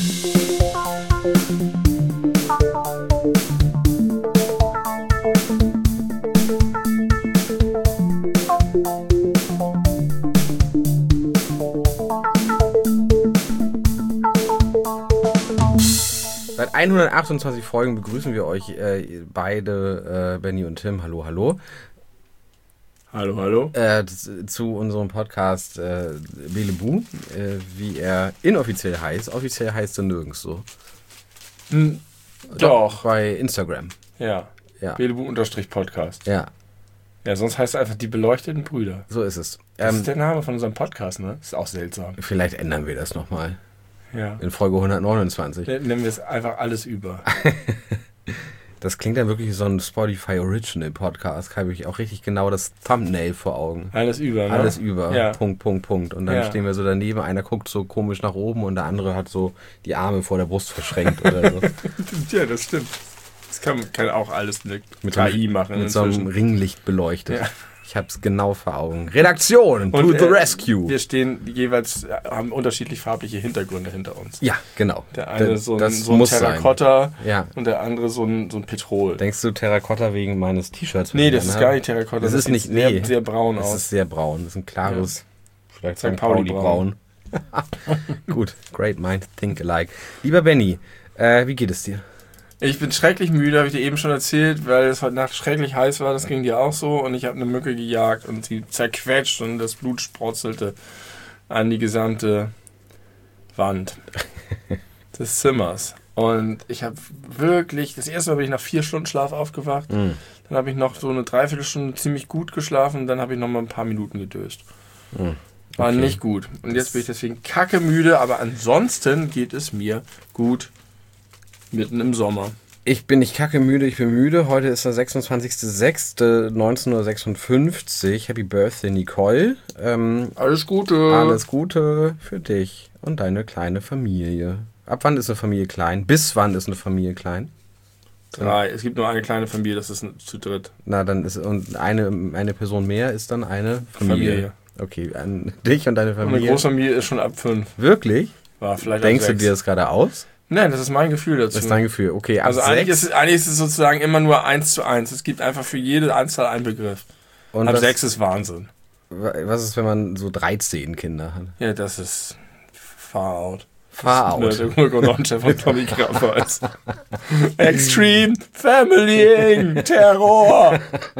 Seit 128 Folgen begrüßen wir euch beide, Benny und Tim. Hallo, hallo. Hallo, hallo. Zu unserem Podcast Belebu, wie er inoffiziell heißt. Offiziell heißt er nirgends so. Doch. Bei Instagram. Ja. Belebu_Podcast. Ja. Ja, sonst heißt es einfach die beleuchteten Brüder. So ist es. Das ist der Name von unserem Podcast, ne? Ist auch seltsam. Vielleicht ändern wir das nochmal. Ja. In Folge 129. Nennen wir es einfach alles über. Das klingt dann wirklich wie so ein Spotify Original Podcast. Habe ich auch richtig genau das Thumbnail vor Augen. Alles über, ne? Alles über. Ja. Punkt. Und dann stehen wir so daneben. Einer guckt so komisch nach oben und der andere hat so die Arme vor der Brust verschränkt oder so. Ja, das stimmt. Das kann auch alles mit KI machen. Mit so einem Ringlicht beleuchtet. Ja. Ich habe es genau vor Augen. Redaktion, to the rescue. Wir stehen jeweils, haben unterschiedlich farbliche Hintergründe hinter uns. Ja, genau. Der eine so ein Terrakotta und der andere so ein Petrol. Denkst du Terrakotta wegen meines T-Shirts? Nee, das ist gar nicht Terrakotta. Das ist nicht, sehr braun aus. Das ist sehr braun. Das ist ein klares, vielleicht St. Pauli braun. Gut, great mind, think alike. Lieber Benny, wie geht es dir? Ich bin schrecklich müde, habe ich dir eben schon erzählt, weil es heute Nacht schrecklich heiß war. Das ging dir auch so. Und ich habe eine Mücke gejagt und sie zerquetscht und das Blut sprotzelte an die gesamte Wand des Zimmers. Und ich habe wirklich, das erste Mal bin ich nach 4 Stunden Schlaf aufgewacht. Dann habe ich noch so eine Dreiviertelstunde ziemlich gut geschlafen. Dann habe ich noch mal ein paar Minuten gedöst. War nicht gut. Und jetzt bin ich deswegen kacke müde. Aber ansonsten geht es mir gut. Mitten im Sommer. Ich bin nicht kacke müde, ich bin müde. Heute ist der 26.06.1956. Happy Birthday, Nicole. Alles Gute. Alles Gute für dich und deine kleine Familie. Ab wann ist eine Familie klein? Bis wann ist eine Familie klein? 3. Es gibt nur eine kleine Familie, das ist zu dritt. Na, dann ist und eine Person mehr ist dann eine Familie. Okay, dich und deine Familie. Und eine Großfamilie ist schon ab 5. Wirklich? War vielleicht Denkst du dir das gerade aus? Nein, das ist mein Gefühl dazu. Das ist dein Gefühl, okay. Also eigentlich ist es sozusagen immer nur 1:1. Es gibt einfach für jede Anzahl einen Begriff. Und ab 6 ist Wahnsinn. Was ist, wenn man so 13 Kinder hat? Ja, das ist far out. Far out. Der Urgrononchef von Tommy Krabbeis. Extreme Familying Terror.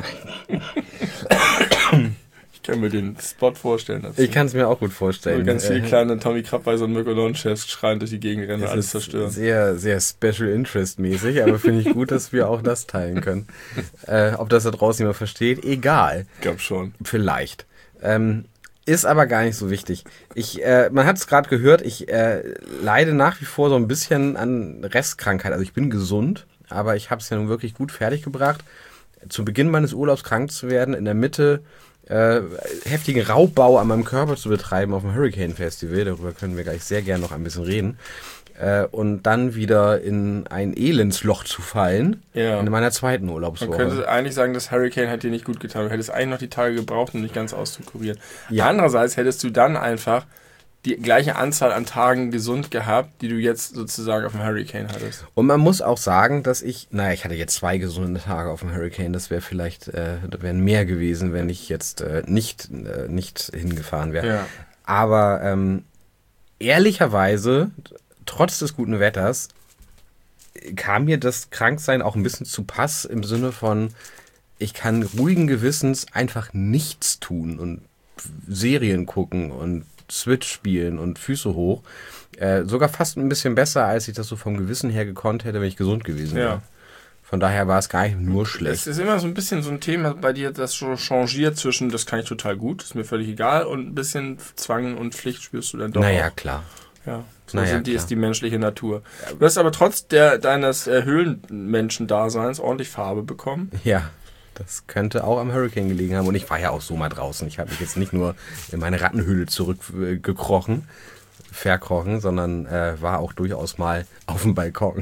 Ich kann mir den Spot vorstellen dazu. Ich kann es mir auch gut vorstellen. So ganz viele kleine Tommy Krabbeis und Mirko-Chefs schreien durch die Gegend rennen und alles zerstören. Sehr, sehr Special Interest mäßig, aber finde ich gut, dass wir auch das teilen können. Ob das da draußen jemand versteht, egal. Ich glaube schon. Vielleicht. Ist aber gar nicht so wichtig. Man hat es gerade gehört, ich leide nach wie vor so ein bisschen an Restkrankheit. Also ich bin gesund, aber ich habe es ja nun wirklich gut fertiggebracht, zu Beginn meines Urlaubs krank zu werden, in der Mitte heftigen Raubbau an meinem Körper zu betreiben auf dem Hurricane Festival. Darüber können wir gleich sehr gerne noch ein bisschen reden. Und dann wieder in ein Elendsloch zu fallen, in meiner zweiten Urlaubswoche. Man könnte eigentlich sagen, das Hurricane hat dir nicht gut getan. Du hättest eigentlich noch die Tage gebraucht, um dich ganz auszukurieren. Ja. Andererseits hättest du dann einfach die gleiche Anzahl an Tagen gesund gehabt, die du jetzt sozusagen auf dem Hurricane hattest. Und man muss auch sagen, dass ich hatte jetzt 2 gesunde Tage auf dem Hurricane. Das wäre vielleicht wären mehr gewesen, wenn ich jetzt nicht hingefahren wäre. Ja. Aber ehrlicherweise, trotz des guten Wetters, kam mir das Kranksein auch ein bisschen zu Pass im Sinne von, ich kann ruhigen Gewissens einfach nichts tun und Serien gucken und Switch spielen und Füße hoch. Sogar fast ein bisschen besser, als ich das so vom Gewissen her gekonnt hätte, wenn ich gesund gewesen wäre. Ja. Von daher war es gar nicht nur schlecht. Es ist immer so ein bisschen so ein Thema bei dir, das so changiert zwischen, das kann ich total gut, ist mir völlig egal, und ein bisschen Zwang und Pflicht spürst du dann doch Naja, auch. klar. Ja, ist die menschliche Natur. Du hast aber trotz deines Höhlenmenschen-Daseins ordentlich Farbe bekommen. Ja, das könnte auch am Hurricane gelegen haben. Und ich war ja auch so mal draußen. Ich habe mich jetzt nicht nur in meine Rattenhöhle verkrochen, sondern war auch durchaus mal auf dem Balkon.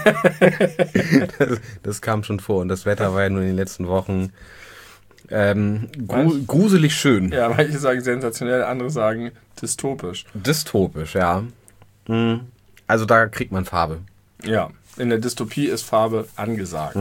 das kam schon vor. Und das Wetter war ja nur in den letzten Wochen gruselig schön. Ja, manche sagen sensationell, andere sagen dystopisch. Dystopisch, ja. Also da kriegt man Farbe. Ja, in der Dystopie ist Farbe angesagt.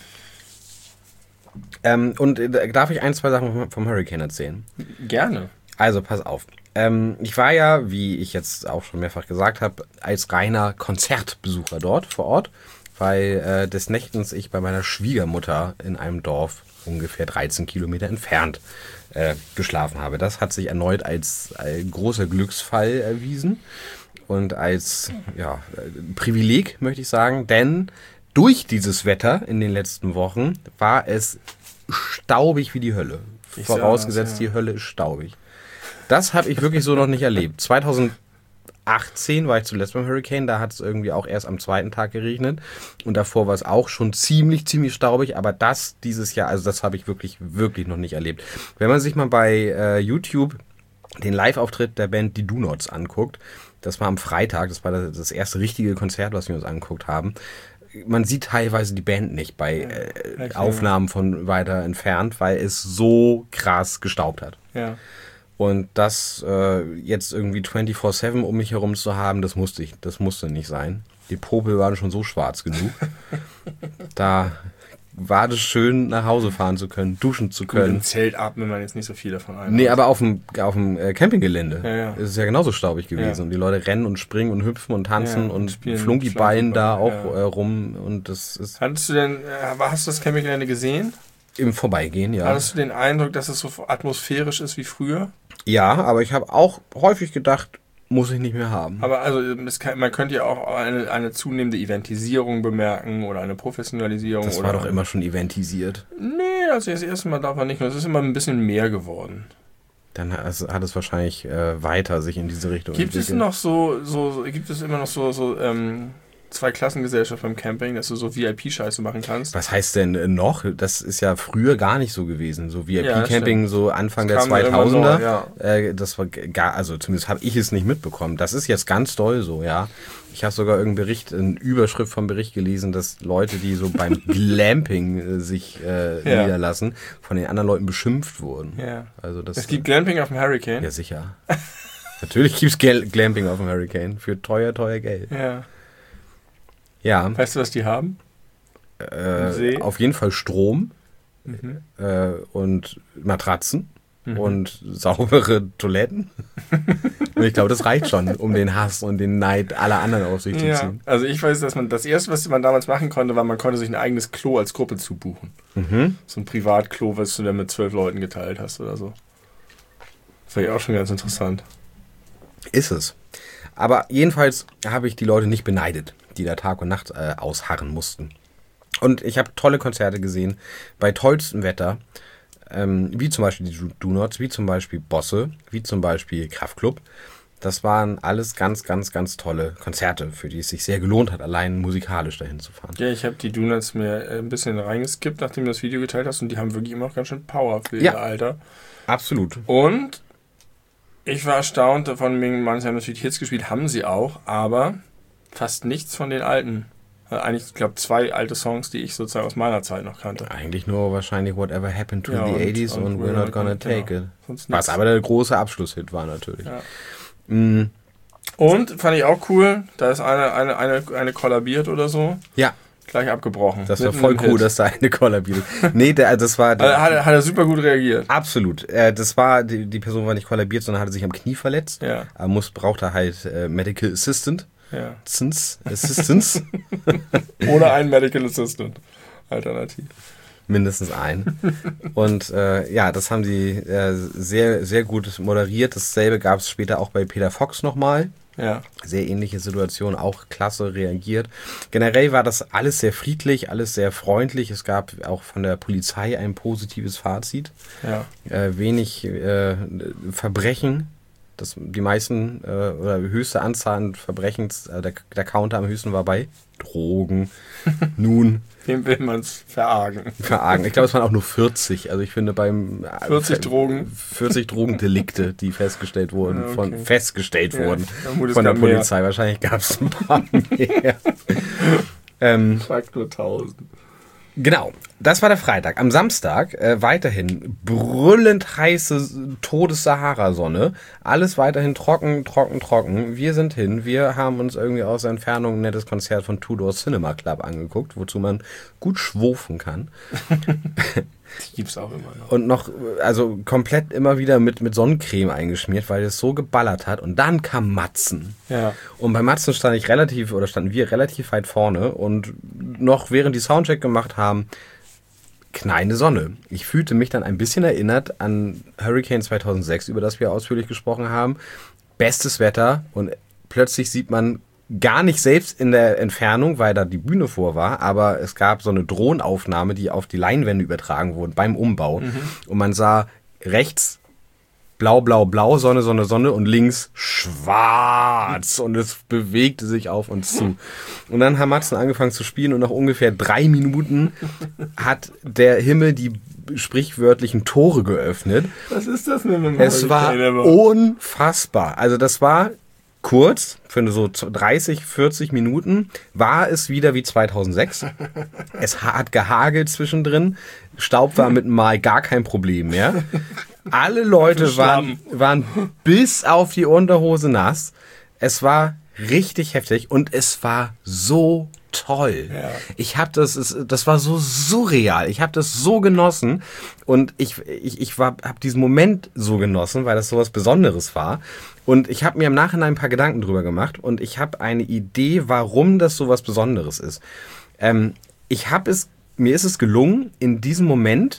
Und darf ich 2 Sachen vom Hurricane erzählen? Gerne. Also, pass auf. Ich war ja, wie ich jetzt auch schon mehrfach gesagt habe, als reiner Konzertbesucher dort vor Ort, weil des Nächtens ich bei meiner Schwiegermutter in einem Dorf ungefähr 13 Kilometer entfernt geschlafen habe. Das hat sich erneut als ein großer Glücksfall erwiesen und als Privileg, möchte ich sagen, denn durch dieses Wetter in den letzten Wochen war es staubig wie die Hölle. Vorausgesetzt, die Hölle ist staubig. Das habe ich wirklich so noch nicht erlebt. 2018 war ich zuletzt beim Hurricane, da hat es irgendwie auch erst am 2. Tag geregnet und davor war es auch schon ziemlich staubig, aber das dieses Jahr, also das habe ich wirklich noch nicht erlebt. Wenn man sich mal bei YouTube den Live-Auftritt der Band Die Do-Nots anguckt, das war am Freitag, das war das erste richtige Konzert, was wir uns angeguckt haben. Man sieht teilweise die Band nicht bei Aufnahmen von weiter entfernt, weil es so krass gestaubt hat. Ja. Und das jetzt irgendwie 24/7 um mich herum zu haben, das musste nicht sein. Die Popel waren schon so schwarz genug. Da war das schön, nach Hause fahren zu können, duschen zu können. Gut, im Zelt atmet man jetzt nicht so viel davon ein. Nee, aber auf dem Campinggelände ist es ja genauso staubig gewesen. Und die Leute rennen und springen und hüpfen und tanzen und Flunky-Ballen da auch rum. Und das ist. Hast du das Campinggelände gesehen? Im Vorbeigehen, ja. Hattest du den Eindruck, dass es so atmosphärisch ist wie früher? Ja, aber ich habe auch häufig gedacht, muss ich nicht mehr haben. Aber also man könnte ja auch eine zunehmende Eventisierung bemerken oder eine Professionalisierung. Das war doch immer schon eventisiert. Nee, also das erste Mal darf man nicht mehr. Es ist immer ein bisschen mehr geworden. Dann hat es wahrscheinlich weiter sich in diese Richtung entwickelt. Gibt es immer noch so Zweiklassengesellschaft beim Camping, dass du so VIP-Scheiße machen kannst? Was heißt denn noch? Das ist ja früher gar nicht so gewesen. So VIP-Camping so Anfang der 2000er. Das war also zumindest habe ich es nicht mitbekommen. Das ist jetzt ganz doll so, ja. Ich habe sogar eine Überschrift vom Bericht gelesen, dass Leute, die so beim Glamping sich niederlassen, von den anderen Leuten beschimpft wurden. Ja. Also es gibt Glamping auf dem Hurricane? Ja, sicher. Natürlich gibt es Glamping auf dem Hurricane für teuer Geld. Ja. Ja. Weißt du, was die haben? Auf jeden Fall Strom und Matratzen und saubere Toiletten. Und ich glaube, das reicht schon, um den Hass und den Neid aller anderen auf sich zu ziehen. Also ich weiß, dass das Erste, was man damals machen konnte, war, man konnte sich ein eigenes Klo als Gruppe zubuchen. So ein Privatklo, was du dann mit 12 Leuten geteilt hast oder so. Das war ja auch schon ganz interessant. Ist es. Aber jedenfalls habe ich die Leute nicht beneidet, die da Tag und Nacht ausharren mussten. Und ich habe tolle Konzerte gesehen, bei tollstem Wetter, wie zum Beispiel die Do-Nots, wie zum Beispiel Bosse, wie zum Beispiel Kraftklub. Das waren alles ganz tolle Konzerte, für die es sich sehr gelohnt hat, allein musikalisch dahin zu fahren. Ja, ich habe die Do-Nots mir ein bisschen reingeskippt, nachdem du das Video geteilt hast, und die haben wirklich immer noch ganz schön Power für ihr Alter. Absolut. Und ich war erstaunt, von wegen, manche haben natürlich Hits gespielt, haben sie auch, aber fast nichts von den alten. Also eigentlich, ich glaube, 2 alte Songs, die ich sozusagen aus meiner Zeit noch kannte. Eigentlich nur wahrscheinlich Whatever Happened to the 80s und We're Not Gonna Take It. Was aber der große Abschlusshit war natürlich. Ja. Und, fand ich auch cool, da ist eine kollabiert oder so. Ja. Gleich abgebrochen. Das war voll cool, dass da eine kollabiert ist. Nee, das war... Hat er super gut reagiert. Absolut. Das war, die Person war nicht kollabiert, sondern hatte sich am Knie verletzt. Ja. Brauchte halt Medical Assistant. Ja. Assistance. Oder ein Medical Assistant. Alternativ. Mindestens ein. Und das haben die sehr, sehr gut moderiert. Dasselbe gab es später auch bei Peter Fox nochmal. Ja. Sehr ähnliche Situation, auch klasse reagiert. Generell war das alles sehr friedlich, alles sehr freundlich. Es gab auch von der Polizei ein positives Fazit. Ja. Wenig Verbrechen. Die meisten oder höchste Anzahl an Verbrechens, der Counter am höchsten war bei Drogen. Nun. Wem will man es verargen? Ich glaube, es waren auch nur 40. Also ich finde 40 Drogen. 40 Drogendelikte, die festgestellt wurden, von der Polizei. Mehr. Wahrscheinlich gab es ein paar mehr. Faktor 1000. Genau. Das war der Freitag. Am Samstag weiterhin brüllend heiße Todes-Sahara-Sonne. Alles weiterhin trocken. Wir sind hin. Wir haben uns irgendwie aus der Entfernung ein nettes Konzert von Tudor Cinema Club angeguckt, wozu man gut schwofen kann. Die gibt's auch immer noch. Und noch, also komplett immer wieder mit Sonnencreme eingeschmiert, weil es so geballert hat. Und dann kam Matzen. Ja. Und bei Matzen standen wir relativ weit vorne. Und noch während die Soundcheck gemacht haben, knallende Sonne. Ich fühlte mich dann ein bisschen erinnert an Hurricane 2006, über das wir ausführlich gesprochen haben. Bestes Wetter und plötzlich sieht man gar nicht selbst in der Entfernung, weil da die Bühne vor war, aber es gab so eine Drohnenaufnahme, die auf die Leinwände übertragen wurde beim Umbau. Und man sah rechts blau, Sonne und links schwarz und es bewegte sich auf uns zu. Und dann haben Matzen angefangen zu spielen und nach ungefähr 3 Minuten hat der Himmel die sprichwörtlichen Tore geöffnet. Was ist das denn? Es war unfassbar. Also das war kurz, für so 30, 40 Minuten, war es wieder wie 2006. Es hat gehagelt zwischendrin. Staub war mit Mal gar kein Problem mehr. Alle Leute waren bis auf die Unterhose nass. Es war richtig heftig und es war so toll. Ja. Das war so surreal. Ich habe das so genossen und ich habe diesen Moment so genossen, weil das so was Besonderes war. Und ich habe mir im Nachhinein ein paar Gedanken drüber gemacht und ich habe eine Idee, warum das so was Besonderes ist. Mir ist es gelungen, in diesem Moment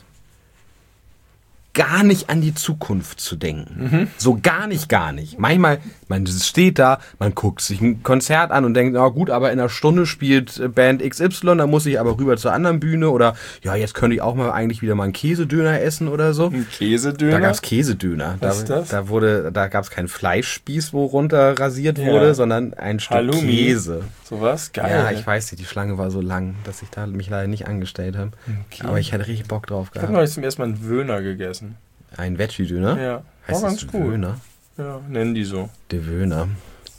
gar nicht an die Zukunft zu denken. So gar nicht. Manchmal, man steht da, man guckt sich ein Konzert an und denkt, na gut, aber in einer Stunde spielt Band XY, da muss ich aber rüber zur anderen Bühne oder ja, jetzt könnte ich auch mal eigentlich wieder mal einen Käsedöner essen oder so. Ein Käsedöner? Da gab es Käsedöner. Was ist das? Da gab es keinen Fleischspieß, wo runter rasiert wurde, sondern ein Stück Halloumi. Käse. Sowas? Geil. Ja, ich weiß nicht, die Schlange war so lang, dass ich da mich leider nicht angestellt habe. Okay. Aber ich hatte richtig Bock drauf gehabt. Ich habe neulich zum ersten Mal einen Wöhner gegessen. Ein Veggie-Döner? Ja, heißt war ganz cool. Döner? Ja, nennen die so. Der Wöhner.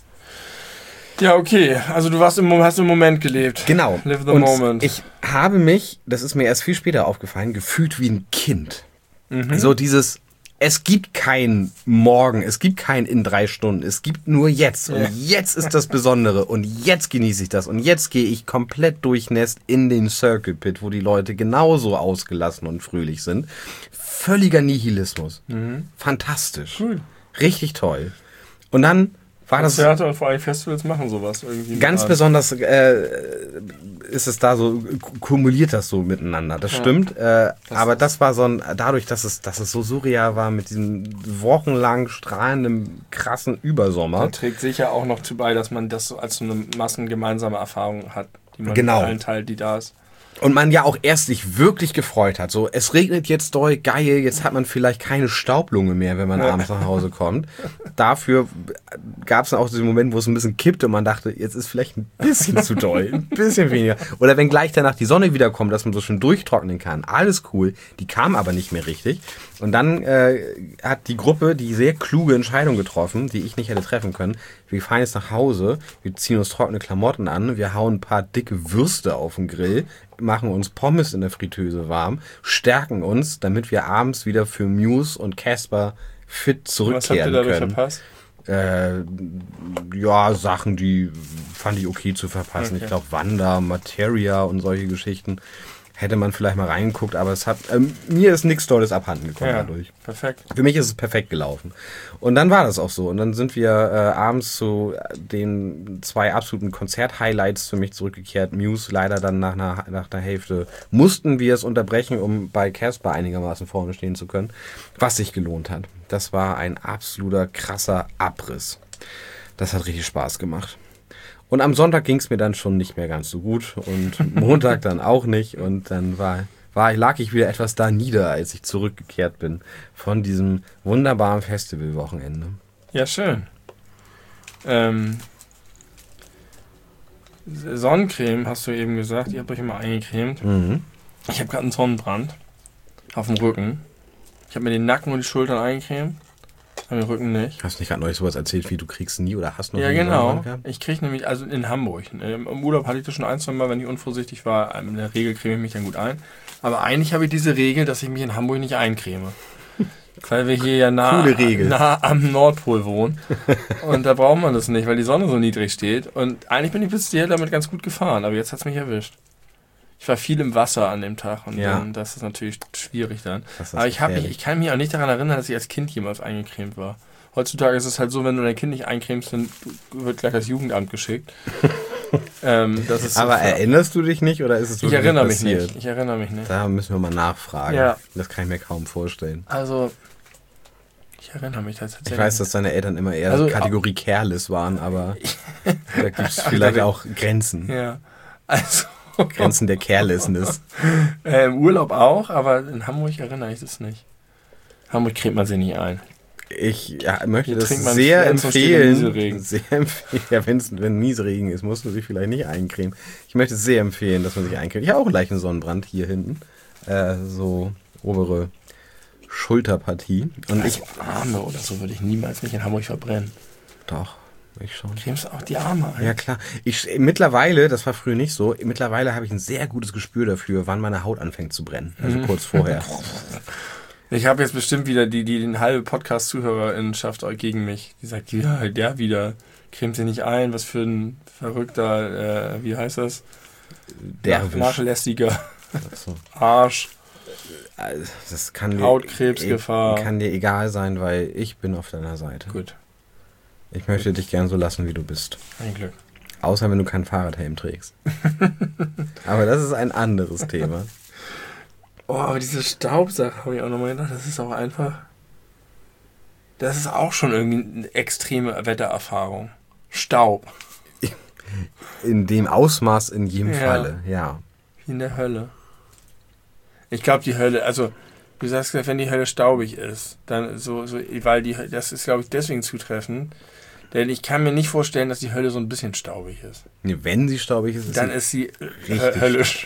Ja, okay. Also du hast im Moment gelebt. Genau. Live the moment. Ich habe mich, das ist mir erst viel später aufgefallen, gefühlt wie ein Kind. So dieses, es gibt kein Morgen, es gibt kein in 3 Stunden, es gibt nur jetzt. Und jetzt ist das Besondere und jetzt genieße ich das. Und jetzt gehe ich komplett durchnässt in den Circle Pit, wo die Leute genauso ausgelassen und fröhlich sind. Völliger Nihilismus. Fantastisch. Cool. Richtig toll. Und dann war das... Konzerte und vor allem Festivals machen sowas irgendwie. Ganz besonders ist es da so, kumuliert das so miteinander. Das stimmt. Aber das war so dadurch, dass es so surreal war mit diesem wochenlang strahlenden, krassen Übersommer. Da trägt sicher auch noch zu bei, dass man das so als so eine massengemeinsame Erfahrung hat, die man mit allen teilt, die da ist. Und man ja auch erst sich wirklich gefreut hat. So, es regnet jetzt doll, geil, jetzt hat man vielleicht keine Staublunge mehr, wenn man abends nach Hause kommt. Dafür gab es dann auch diesen Moment, wo es ein bisschen kippte und man dachte, jetzt ist vielleicht ein bisschen zu doll, ein bisschen weniger. Oder wenn gleich danach die Sonne wiederkommt, dass man so schön durchtrocknen kann. Alles cool. Die kam aber nicht mehr richtig. Und dann hat die Gruppe die sehr kluge Entscheidung getroffen, die ich nicht hätte treffen können. Wir fahren jetzt nach Hause, wir ziehen uns trockene Klamotten an, wir hauen ein paar dicke Würste auf den Grill, machen uns Pommes in der Fritteuse warm, stärken uns, damit wir abends wieder für Muse und Casper fit zurückkehren können. Was habt ihr dadurch verpasst? Ja, Sachen, die fand ich okay zu verpassen. Okay. Ich glaube Wanda, Materia und solche Geschichten. Hätte man vielleicht mal reingeguckt, aber es hat mir ist nichts Tolles abhanden gekommen dadurch. Perfekt. Für mich ist es perfekt gelaufen. Und dann war das auch so. Und dann sind wir abends zu den 2 absoluten Konzert-Highlights für mich zurückgekehrt. Muse leider dann nach der Hälfte mussten wir es unterbrechen, um bei Casper einigermaßen vorne stehen zu können, was sich gelohnt hat. Das war ein absoluter krasser Abriss. Das hat richtig Spaß gemacht. Und am Sonntag ging es mir dann schon nicht mehr ganz so gut und Montag dann auch nicht. Und dann lag ich wieder etwas da nieder, als ich zurückgekehrt bin von diesem wunderbaren Festivalwochenende. Ja, schön. Sonnencreme hast du eben gesagt. Ihr habt euch immer eingecremt. Ich habe gerade einen Sonnenbrand auf dem Rücken. Ich habe mir den Nacken und die Schultern eingecremt. Am Rücken nicht. Hast du nicht gerade neulich sowas erzählt, wie du kriegst nie oder hast noch Ja, nie genau. Sonnenbrand gehabt? Ich kriege nämlich, also in Hamburg, im Urlaub hatte ich das schon 1, 2 Mal, wenn ich unvorsichtig war. In der Regel creme ich mich dann gut ein. Aber eigentlich habe ich diese Regel, dass ich mich in Hamburg nicht eincreme. Weil wir hier ja nah am Nordpol wohnen. Und da braucht man das nicht, weil die Sonne so niedrig steht. Und eigentlich bin ich bis hierher damit ganz gut gefahren, aber jetzt hat es mich erwischt. Ich war viel im Wasser an dem Tag und dann, das ist natürlich schwierig dann. Aber ich kann mich auch nicht daran erinnern, dass ich als Kind jemals eingecremt war. Heutzutage ist es halt so, wenn du dein Kind nicht eincremst, dann wird gleich das Jugendamt geschickt. Das ist aber erinnerst du dich nicht oder ist es wirklich passiert? Ich erinnere mich nicht. Da müssen wir mal nachfragen. Ja. Das kann ich mir kaum vorstellen. Also, ich erinnere mich tatsächlich. Ich weiß, dass deine Eltern immer eher Kategorie Careless waren, aber da gibt es vielleicht auch Grenzen. Ja, also... Grenzen der Carelessness. Im Urlaub auch, aber in Hamburg erinnere ich das nicht. Hamburg cremt man sich nicht ein. Ich möchte das sehr empfehlen. Ja, wenn Nieselregen ist, musst du dich vielleicht nicht eincremen. Ich möchte es sehr empfehlen, dass man sich eincremt. Ich habe auch einen leichten Sonnenbrand hier hinten. So obere Schulterpartie. Und also Arme oder so würde ich niemals mich in Hamburg verbrennen. Doch. Ich schon. Cremst auch die Arme ein? Ja, klar. Mittlerweile, das war früher nicht so, mittlerweile habe ich ein sehr gutes Gespür dafür, wann meine Haut anfängt zu brennen. Also kurz vorher. Ich habe jetzt bestimmt wieder den halbe Podcast-ZuhörerInnenschaft gegen mich. Die sagt, ja, der wieder. Cremt sich nicht ein, was für ein verrückter, wie heißt das? Nachlässiger Arsch. Das kann Hautkrebsgefahr. Kann dir egal sein, weil ich bin auf deiner Seite. Gut. Ich möchte dich gern so lassen, wie du bist. Ein Glück. Außer wenn du keinen Fahrradhelm trägst. Aber das ist ein anderes Thema. Oh, aber diese Staubsache habe ich auch nochmal gedacht, das ist auch einfach... Das ist auch schon irgendwie eine extreme Wettererfahrung. Staub. In dem Ausmaß in jedem Falle, ja. Wie in der Hölle. Ich glaube, die Hölle, also... Du sagst, wenn die Hölle staubig ist, dann weil das ist, glaube ich, deswegen zutreffend, denn ich kann mir nicht vorstellen, dass die Hölle so ein bisschen staubig ist. Nee, wenn sie staubig ist, dann ist sie höllisch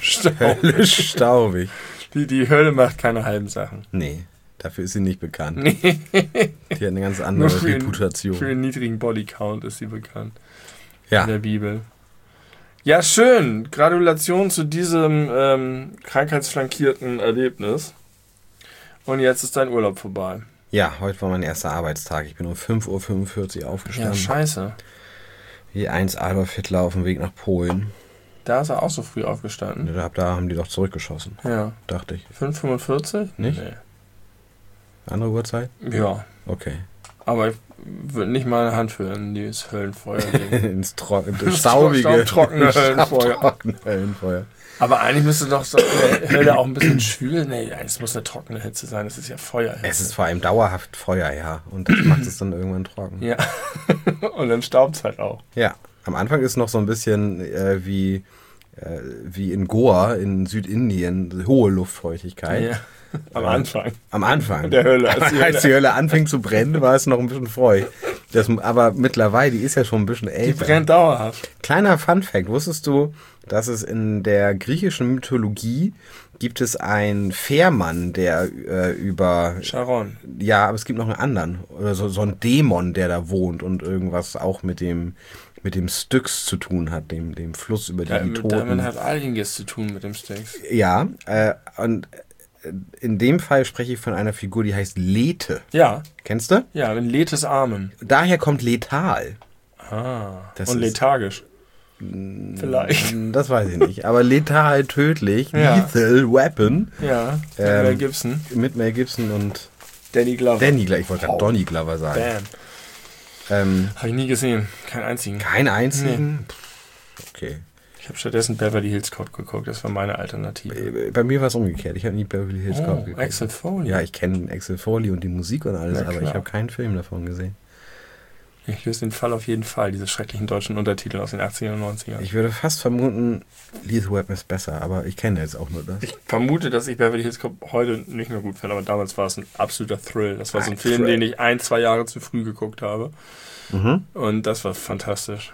staubig. Die Hölle macht keine halben Sachen. Nee, dafür ist sie nicht bekannt. Nee. Die hat eine ganz andere Reputation. Für einen niedrigen Bodycount ist sie bekannt. Ja. In der Bibel. Ja, schön. Gratulation zu diesem krankheitsflankierten Erlebnis. Und jetzt ist dein Urlaub vorbei. Ja, heute war mein erster Arbeitstag. Ich bin um 5:45 Uhr aufgestanden. Ja, scheiße. Wie 1 Adolf Hitler auf dem Weg nach Polen. Da ist er auch so früh aufgestanden. Ja, da haben die doch zurückgeschossen. Ja. Dachte ich. 5:45? Nicht? Nee. Andere Uhrzeit? Ja. Okay. Aber ich würde nicht meine Hand für in dieses Höllenfeuer legen. Ins staubige, trockene Höllenfeuer. Aber eigentlich müsste doch so Hölle auch ein bisschen schwül. Nee, es muss eine trockene Hitze sein. Das ist ja Feuerhitze. Es ist vor allem dauerhaft Feuer, ja. Und das macht es dann irgendwann trocken. Ja. Und dann staubt es halt auch. Ja. Am Anfang ist noch so ein bisschen wie in Goa in Südindien hohe Luftfeuchtigkeit. Ja. Am Anfang. Am Anfang. Der Hölle. Als die Hölle anfing zu brennen, war es noch ein bisschen feucht. Aber mittlerweile, die ist ja schon ein bisschen älter. Die brennt dauerhaft. Kleiner Funfact, wusstest du, dass es in der griechischen Mythologie gibt es einen Fährmann, der über... Charon. Ja, aber es gibt noch einen anderen. Oder so einen Dämon, der da wohnt und irgendwas auch mit dem Styx zu tun hat, dem Fluss über die Toten. Damit hat einiges zu tun mit dem Styx. Ja, und in dem Fall spreche ich von einer Figur, die heißt Lethe. Ja. Kennst du? Ja, in Lethes Armen. Daher kommt letal. Ah. Und lethargisch. Vielleicht. Das weiß ich nicht. Aber letal, tödlich, ja. Lethal Weapon. Ja, mit Mel Gibson. Mit Mel Gibson und Danny Glover. Ich wollte gerade Donny Glover sagen. Bam. Habe ich nie gesehen. Keinen einzigen. Keinen einzigen? Nee. Okay. Ich habe stattdessen Beverly Hills Cop geguckt. Das war meine Alternative. Bei mir war es umgekehrt. Ich habe nie Beverly Hills Cop geguckt. Axel Foley. Ja, ich kenne Axel Foley und die Musik und alles, aber ich habe keinen Film davon gesehen. Ich löse den Fall auf jeden Fall, diese schrecklichen deutschen Untertitel aus den 80er und 90er. Ich würde fast vermuten, Lethal Weapon ist besser, aber ich kenne jetzt auch nur das. Ich vermute, dass ich Beverly Hills Cop heute nicht mehr gut finde, aber damals war es ein absoluter Thrill. Das war so ein Film, den ich 1-2 Jahre zu früh geguckt habe. Mhm. Und das war fantastisch.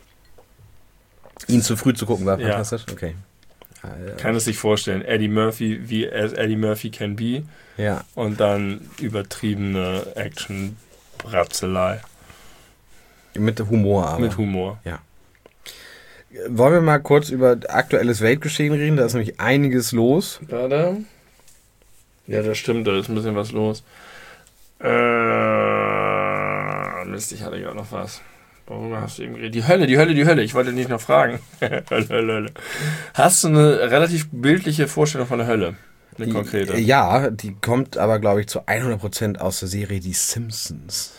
Ihn zu früh zu gucken war fantastisch? Ja. Okay. Kann es sich vorstellen. Eddie Murphy, wie as Eddie Murphy can be. Ja. Und dann übertriebene Action, Fratzelei. Mit Humor aber. Mit Humor. Ja. Wollen wir mal kurz über aktuelles Weltgeschehen reden? Da ist nämlich einiges los. Warte. Ja, das stimmt, da ist ein bisschen was los. Mist, ich hatte gerade noch was. Worüber hast du eben geredet? Die Hölle. Ich wollte dich noch fragen. Hölle. Hast du eine relativ bildliche Vorstellung von der Hölle? Eine konkrete? Ja, die kommt aber, glaube ich, zu 100% aus der Serie Die Simpsons.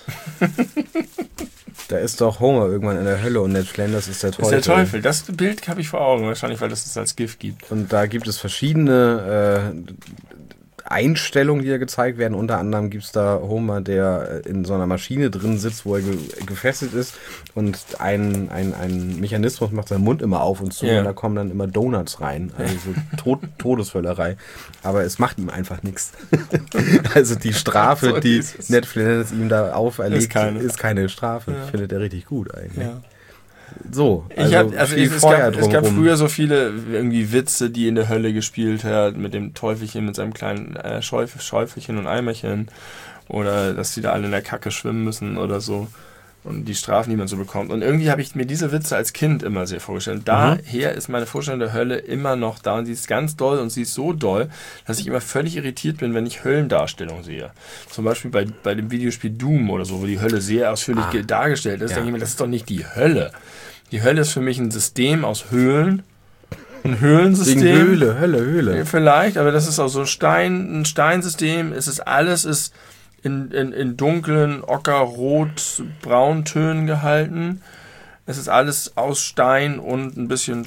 Da ist doch Homer irgendwann in der Hölle und Ned Flanders ist der Teufel. Das ist der Teufel. Das Bild habe ich vor Augen, wahrscheinlich, weil es als GIF gibt. Und da gibt es verschiedene Einstellungen, die da gezeigt werden. Unter anderem gibt es da Homer, der in so einer Maschine drin sitzt, wo er gefesselt ist. Und ein Mechanismus macht seinen Mund immer auf und zu. Und da kommen dann immer Donuts rein. Also so Todesvöllerei. Aber es macht ihm einfach nichts. Also die Strafe, so die Ned Flanders ihm da auferlegt, ist keine Strafe. Ja. Findet er richtig gut eigentlich. Ja. So, es gab früher so viele irgendwie Witze, die in der Hölle gespielt hat, mit dem Teufelchen, mit seinem kleinen Schäufelchen und Eimerchen, oder dass die da alle in der Kacke schwimmen müssen oder so, und die Strafen, die man so bekommt. Und irgendwie habe ich mir diese Witze als Kind immer sehr vorgestellt. Daher ist meine Vorstellung der Hölle immer noch da, und sie ist ganz doll, und sie ist so doll, dass ich immer völlig irritiert bin, wenn ich Höllendarstellungen sehe. Zum Beispiel bei dem Videospiel Doom oder so, wo die Hölle sehr ausführlich dargestellt ist, denke ich mir, das ist doch nicht die Hölle. Die Hölle ist für mich ein System aus Höhlen. Ein Höhlensystem. Wegen Höhle. Vielleicht, aber das ist auch so ein Steinsystem. Alles ist in dunklen, ocker-rot-brauntönen gehalten. Es ist alles aus Stein und ein bisschen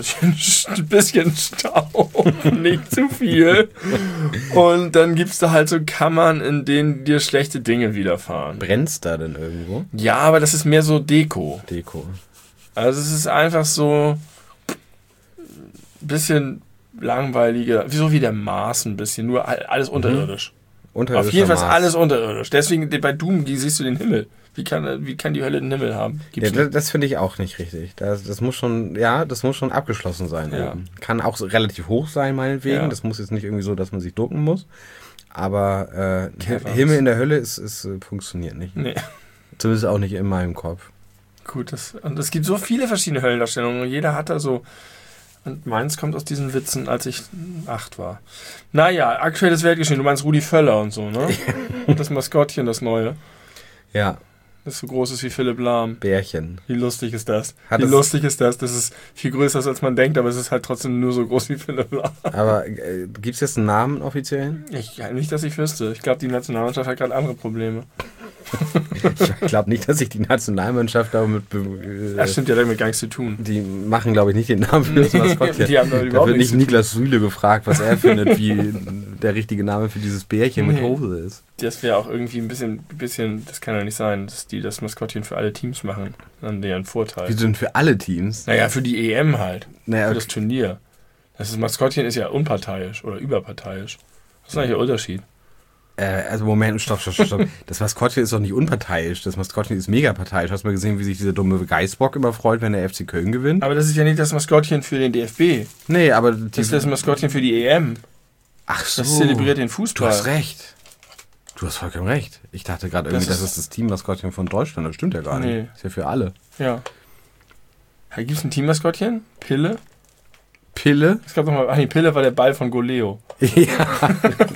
Staub, nicht zu viel. Und dann gibt es da halt so Kammern, in denen dir schlechte Dinge widerfahren. Brennt's da denn irgendwo? Ja, aber das ist mehr so Deko. Also es ist einfach so ein bisschen langweiliger, so wie der Mars ein bisschen, nur alles unterirdisch. Auf jeden Fall ist alles unterirdisch. Deswegen bei Doom siehst du den Himmel. Wie kann die Hölle den Himmel haben? Das finde ich auch nicht richtig. Das muss schon abgeschlossen sein. Ja. Kann auch relativ hoch sein, meinetwegen. Ja. Das muss jetzt nicht irgendwie so, dass man sich ducken muss. Aber Himmel in der Hölle funktioniert nicht. Nee. Zumindest auch nicht in meinem Kopf. Gut, und es gibt so viele verschiedene Höllendarstellungen und jeder hat da so. Und meins kommt aus diesen Witzen, als ich 8 war. Naja, aktuelles Weltgeschehen. Du meinst Rudi Völler und so, ne? Das Maskottchen, das Neue. Ja. Das so groß ist wie Philipp Lahm. Bärchen. Wie lustig ist das? Das ist viel größer, als man denkt, aber es ist halt trotzdem nur so groß wie Philipp Lahm. Aber gibt es jetzt einen Namen offiziellen? Nicht, dass ich wüsste. Ich glaube, die Nationalmannschaft hat gerade andere Probleme. Ich glaube nicht, dass sich die Nationalmannschaft damit... Das stimmt, ja damit gar nichts zu tun. Die machen, glaube ich, nicht den Namen für das Maskottchen. Die haben da wird nicht Niklas Süle gefragt, was er findet, wie der richtige Name für dieses Bärchen mit Hose ist. Das wäre auch irgendwie ein bisschen, das kann ja nicht sein, dass die das Maskottchen für alle Teams machen. Dann deren Vorteil. Wieso denn für alle Teams? Naja, für die EM halt. Für das Turnier. Das Maskottchen ist ja unparteiisch oder überparteiisch. Was ist eigentlich der Unterschied? Also Moment, stopp. Das Maskottchen ist doch nicht unparteiisch. Das Maskottchen ist mega parteiisch. Hast du mal gesehen, wie sich dieser dumme Geißbock immer freut, wenn der FC Köln gewinnt? Aber das ist ja nicht das Maskottchen für den DFB. Nee, aber... Das ist das Maskottchen für die EM. Ach so. Das zelebriert den Fußball. Du hast recht. Du hast vollkommen recht. Ich dachte gerade irgendwie, das ist das Teammaskottchen von Deutschland. Das stimmt ja gar nicht. Ist ja für alle. Ja. Gibt es ein Teammaskottchen? Pille? Pille? Es gab nochmal... Ach nee, Pille war der Ball von Goleo. Ja.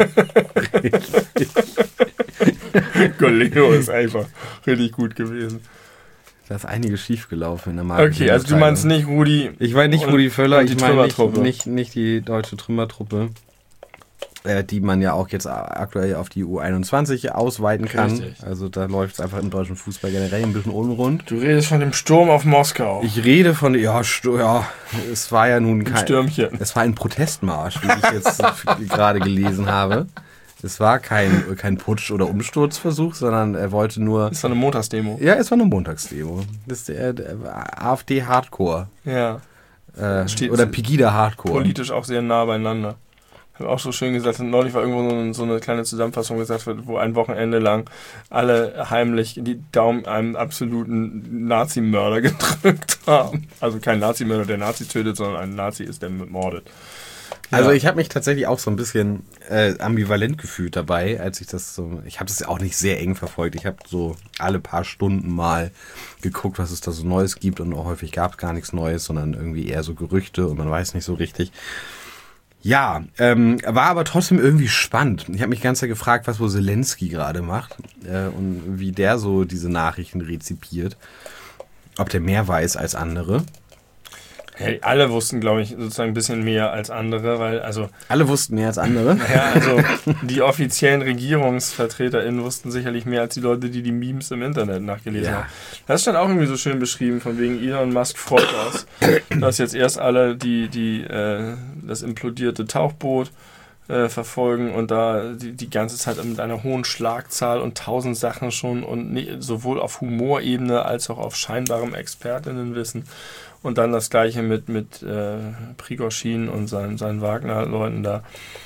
Goleo ist einfach richtig gut gewesen. Da ist einiges schiefgelaufen in der Marke. Okay, also du meinst nicht Rudi... Ich meine nicht Rudi Völler, ich meine nicht die deutsche Trümmertruppe, die man ja auch jetzt aktuell auf die U21 ausweiten kann. Richtig. Also da läuft es einfach im deutschen Fußball generell ein bisschen unrund. Du redest von dem Sturm auf Moskau. Ich rede von, es war ja nun kein Stürmchen. Es war ein Protestmarsch, wie ich jetzt gerade gelesen habe. Es war kein Putsch- oder Umsturzversuch, sondern er wollte nur... Es war eine Montagsdemo. Ja, es war eine Montagsdemo. Das ist der AfD Hardcore. Ja. Oder Pegida Hardcore. Politisch auch sehr nah beieinander. Ich habe auch so schön gesagt, neulich war irgendwo so eine kleine Zusammenfassung gesagt, wo ein Wochenende lang alle heimlich die Daumen einem absoluten Nazi-Mörder gedrückt haben. Also kein Nazi-Mörder, der Nazi tötet, sondern ein Nazi ist, der mordet. Also ich habe mich tatsächlich auch so ein bisschen ambivalent gefühlt dabei, als ich das so, ich habe das auch nicht sehr eng verfolgt. Ich habe so alle paar Stunden mal geguckt, was es da so Neues gibt und auch häufig gab es gar nichts Neues, sondern irgendwie eher so Gerüchte und man weiß nicht so richtig. Ja, war aber trotzdem irgendwie spannend. Ich habe mich ganz gefragt, was wohl Zelensky gerade macht und wie der so diese Nachrichten rezipiert. Ob der mehr weiß als andere. Hey, alle wussten, glaube ich, sozusagen ein bisschen mehr als andere, weil, also... Alle wussten mehr als andere? Ja, also die offiziellen RegierungsvertreterInnen wussten sicherlich mehr als die Leute, die die Memes im Internet nachgelesen haben. Das stand auch irgendwie so schön beschrieben, von wegen Elon Musk freut aus, dass jetzt erst alle das implodierte Tauchboot verfolgen und da die ganze Zeit mit einer hohen Schlagzahl und 1000 Sachen schon und sowohl auf Humorebene als auch auf scheinbarem ExpertInnenwissen. Und dann das Gleiche mit Prigozhin und seinen Wagner-Leuten da.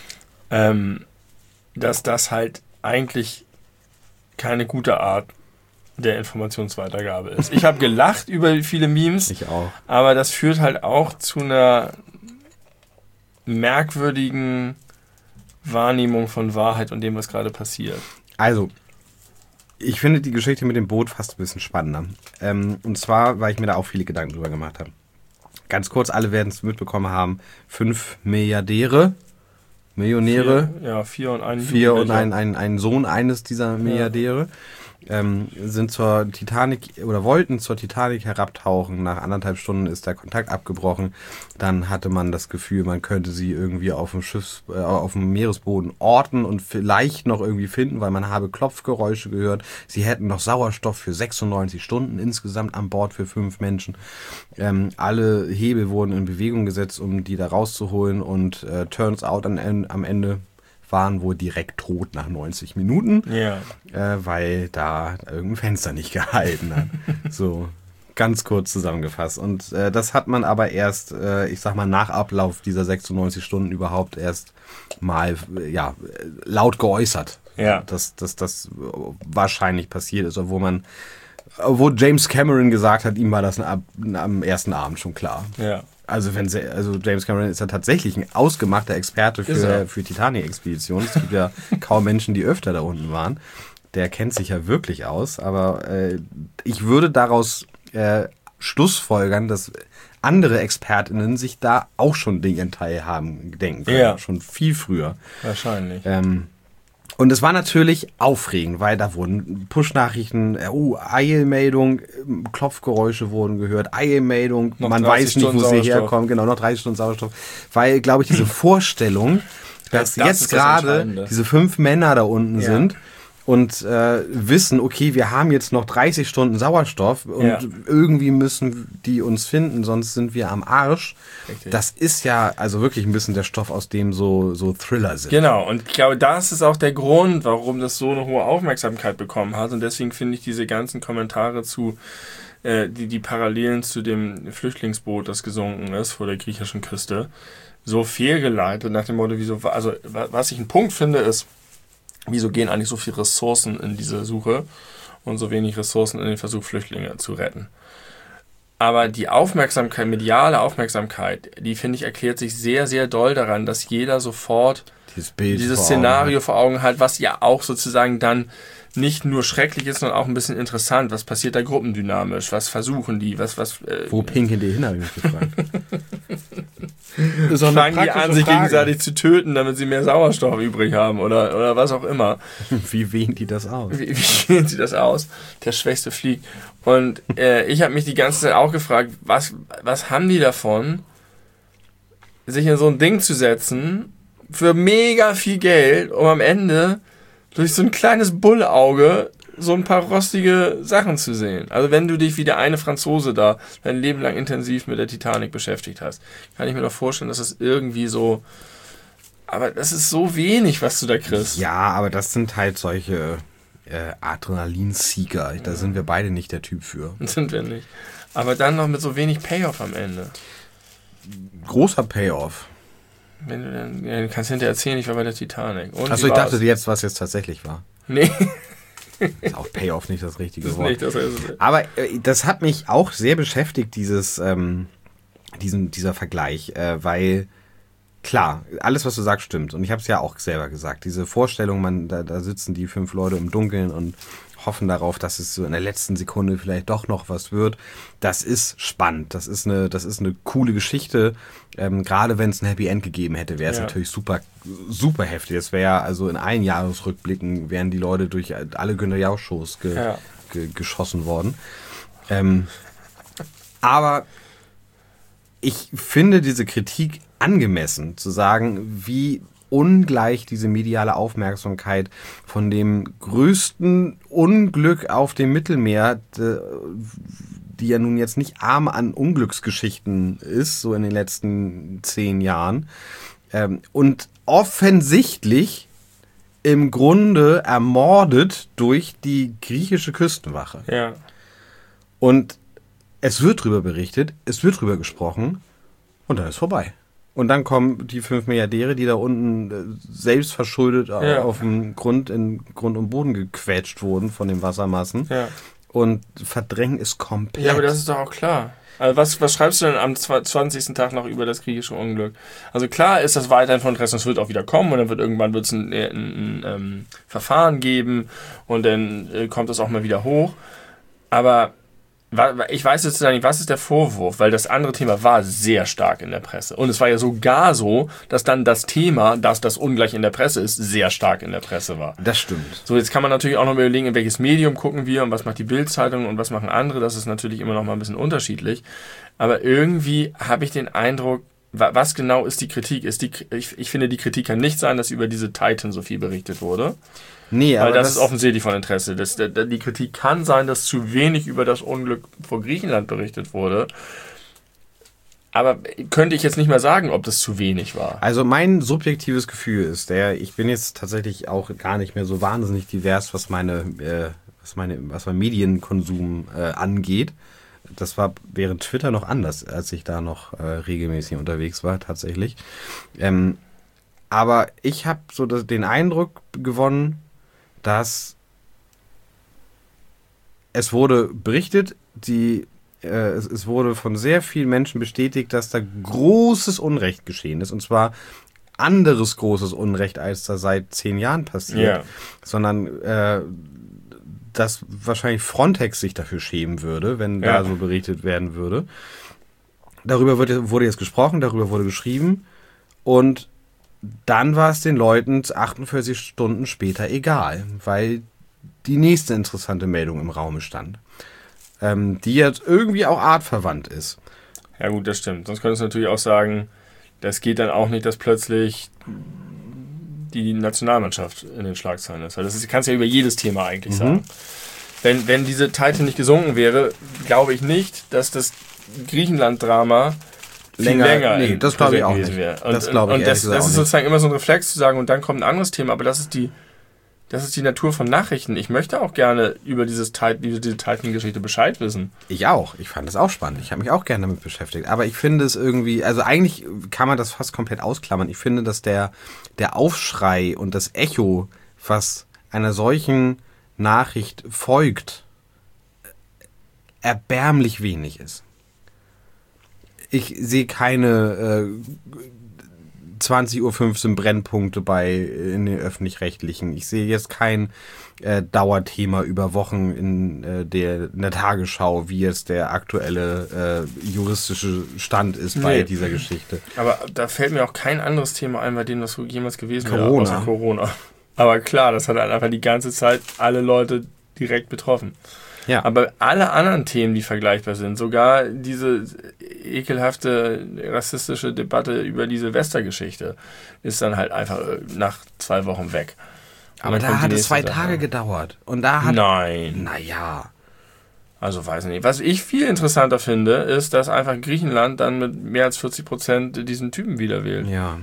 Dass das halt eigentlich keine gute Art der Informationsweitergabe ist. Ich habe gelacht über viele Memes. Ich auch. Aber das führt halt auch zu einer merkwürdigen Wahrnehmung von Wahrheit und dem, was gerade passiert. Also, ich finde die Geschichte mit dem Boot fast ein bisschen spannender. Und zwar, weil ich mir da auch viele Gedanken drüber gemacht habe. Ganz kurz, alle werden es mitbekommen haben, 5 Millionäre. 4 und ein Sohn eines dieser Milliardäre. Sind zur Titanic oder wollten zur Titanic herabtauchen. Nach 1,5 Stunden ist der Kontakt abgebrochen. Dann hatte man das Gefühl, man könnte sie irgendwie auf dem Meeresboden orten und vielleicht noch irgendwie finden, weil man habe Klopfgeräusche gehört. Sie hätten noch Sauerstoff für 96 Stunden insgesamt an Bord für 5 Menschen. Alle Hebel wurden in Bewegung gesetzt, um die da rauszuholen und turns out am Ende waren wohl direkt tot nach 90 Minuten, weil da irgendein Fenster nicht gehalten hat. So, ganz kurz zusammengefasst. Und das hat man aber erst, ich sag mal, nach Ablauf dieser 96 Stunden überhaupt erst mal laut geäußert. Ja. Dass das wahrscheinlich passiert ist, obwohl James Cameron gesagt hat, ihm war das am ersten Abend schon klar. Ja. Also James Cameron ist ja tatsächlich ein ausgemachter Experte für Titanic-Expeditionen. Es gibt ja kaum Menschen, die öfter da unten waren. Der kennt sich ja wirklich aus. Aber ich würde daraus schlussfolgern, dass andere ExpertInnen sich da auch schon Dinge teilhaben denken können. Ja. Schon viel früher. Wahrscheinlich. Und es war natürlich aufregend, weil da wurden Push-Nachrichten, Eilmeldung, Klopfgeräusche wurden gehört, Eilmeldung, man weiß nicht, wo sie herkommen, genau, noch 30 Stunden Sauerstoff. Weil, glaube ich, diese Vorstellung, dass jetzt gerade diese 5 Männer da unten sind und wissen, okay, wir haben jetzt noch 30 Stunden Sauerstoff und irgendwie müssen die uns finden, sonst sind wir am Arsch. Richtig. Das ist ja also wirklich ein bisschen der Stoff, aus dem so Thriller sind. Genau, und ich glaube, das ist auch der Grund, warum das so eine hohe Aufmerksamkeit bekommen hat. Und deswegen finde ich diese ganzen Kommentare zu die Parallelen zu dem Flüchtlingsboot, das gesunken ist vor der griechischen Küste, so fehlgeleitet nach dem Motto, was ich einen Punkt finde, ist, wieso gehen eigentlich so viele Ressourcen in diese Suche und so wenig Ressourcen in den Versuch, Flüchtlinge zu retten? Aber die Aufmerksamkeit, mediale Aufmerksamkeit, die, finde ich, erklärt sich sehr, sehr doll daran, dass jeder sofort dieses Szenario vor Augen hat, was ja auch sozusagen dann nicht nur schrecklich ist, sondern auch ein bisschen interessant. Was passiert da gruppendynamisch? Was versuchen die? Wo pinkeln die hin, habe ich mich gefragt. Fangen die an, sich gegenseitig zu töten, damit sie mehr Sauerstoff übrig haben oder was auch immer. Wie wehen die das aus? Wie wehen sie das aus? Der Schwächste fliegt. Und ich habe mich die ganze Zeit auch gefragt, was haben die davon, sich in so ein Ding zu setzen für mega viel Geld, um am Ende durch so ein kleines Bullauge so ein paar rostige Sachen zu sehen. Also wenn du dich wie der eine Franzose da dein Leben lang intensiv mit der Titanic beschäftigt hast, kann ich mir doch vorstellen, dass das irgendwie so... Aber das ist so wenig, was du da kriegst. Ja, aber das sind halt solche Adrenalin-Seeker. Da sind wir beide nicht der Typ für. Sind wir nicht. Aber dann noch mit so wenig Payoff am Ende. Großer Payoff. Wenn du dann, du kannst hinterher erzählen, ich war bei der Titanic. Also ich dachte jetzt, was jetzt tatsächlich war. Nee. Ist auch Payoff nicht das richtige das Wort. Nicht, das ist es. Aber das hat mich auch sehr beschäftigt, dieser Vergleich, weil klar, alles, was du sagst, stimmt. Und ich habe es ja auch selber gesagt. Diese Vorstellung, da sitzen die 5 Leute im Dunkeln und hoffen darauf, dass es so in der letzten Sekunde vielleicht doch noch was wird. Das ist spannend. Das ist eine coole Geschichte. Gerade wenn es ein Happy End gegeben hätte, wäre es natürlich super, super heftig. Das wäre also in allen Jahresrückblicken wären die Leute durch alle Günther Jauch-Shows geschossen worden. Aber ich finde diese Kritik angemessen, zu sagen, wie ungleich diese mediale Aufmerksamkeit von dem größten Unglück auf dem Mittelmeer, die ja nun jetzt nicht arm an Unglücksgeschichten ist, so in den letzten 10 Jahren, und offensichtlich im Grunde ermordet durch die griechische Küstenwache. Ja. Und es wird drüber berichtet, es wird drüber gesprochen und dann ist vorbei. Und dann kommen die 5 Milliardäre, die da unten selbst verschuldet auf dem Grund und Boden gequetscht wurden von den Wassermassen und verdrängen es komplett. Ja, aber das ist doch auch klar. Also was schreibst du denn am 20. Tag noch über das griechische Unglück? Also klar ist das weiterhin von Interesse, es wird auch wieder kommen und dann wird irgendwann ein Verfahren geben und dann kommt das auch mal wieder hoch. Aber ich weiß jetzt nicht, was ist der Vorwurf, weil das andere Thema war sehr stark in der Presse. Und es war ja sogar so, dass dann das Thema, dass das ungleich in der Presse ist, sehr stark in der Presse war. Das stimmt. So, jetzt kann man natürlich auch noch überlegen, in welches Medium gucken wir und was macht die Bild-Zeitung und was machen andere. Das ist natürlich immer noch mal ein bisschen unterschiedlich. Aber irgendwie habe ich den Eindruck, was genau ist die Kritik? Ich finde, die Kritik kann nicht sein, dass über diese Titan so viel berichtet wurde. Nee, weil das ist offensichtlich von Interesse. Die Kritik kann sein, dass zu wenig über das Unglück vor Griechenland berichtet wurde. Aber könnte ich jetzt nicht mehr sagen, ob das zu wenig war. Also mein subjektives Gefühl ist, ich bin jetzt tatsächlich auch gar nicht mehr so wahnsinnig divers, was mein Medienkonsum angeht. Das war während Twitter noch anders, als ich da noch regelmäßig unterwegs war, tatsächlich. Aber ich habe so den Eindruck gewonnen, dass es wurde berichtet, es wurde von sehr vielen Menschen bestätigt, dass da großes Unrecht geschehen ist. Und zwar anderes großes Unrecht, als da seit 10 Jahren passiert. Sondern dass wahrscheinlich Frontex sich dafür schämen würde, wenn da so berichtet werden würde. Darüber wurde jetzt gesprochen, darüber wurde geschrieben. Und dann war es den Leuten 48 Stunden später egal, weil die nächste interessante Meldung im Raume stand, die jetzt irgendwie auch artverwandt ist. Ja gut, das stimmt. Sonst könntest du natürlich auch sagen, das geht dann auch nicht, dass plötzlich die Nationalmannschaft in den Schlagzeilen ist. Weil das kannst du ja über jedes Thema eigentlich sagen. Wenn diese Titan nicht gesunken wäre, glaube ich nicht, dass das Griechenland-Drama länger nee, das glaube ich auch nicht. Das ist sozusagen immer so ein Reflex zu sagen, und dann kommt ein anderes Thema, aber das ist die Natur von Nachrichten. Ich möchte auch gerne über diese Titan-Geschichte Bescheid wissen. Ich auch. Ich fand das auch spannend. Ich habe mich auch gerne damit beschäftigt. Aber ich finde es irgendwie, also eigentlich kann man das fast komplett ausklammern. Ich finde, dass der Aufschrei und das Echo, was einer solchen Nachricht folgt, erbärmlich wenig ist. Ich sehe keine 20:15 Uhr Brennpunkte in den Öffentlich-Rechtlichen. Ich sehe jetzt kein Dauerthema über Wochen in der Tagesschau, wie jetzt der aktuelle juristische Stand ist bei dieser Geschichte. Aber da fällt mir auch kein anderes Thema ein, bei dem das jemals gewesen wäre, außer Corona. Aber klar, das hat einfach die ganze Zeit alle Leute direkt betroffen. Ja. Aber alle anderen Themen, die vergleichbar sind, sogar diese ekelhafte rassistische Debatte über die Silvestergeschichte, ist dann halt einfach nach 2 Wochen weg. Aber da hat es 2 Tage gedauert. Und da hat... Nein. Naja. Also weiß ich nicht. Was ich viel interessanter finde, ist, dass einfach Griechenland dann mit mehr als 40% diesen Typen wieder wählt. Ja.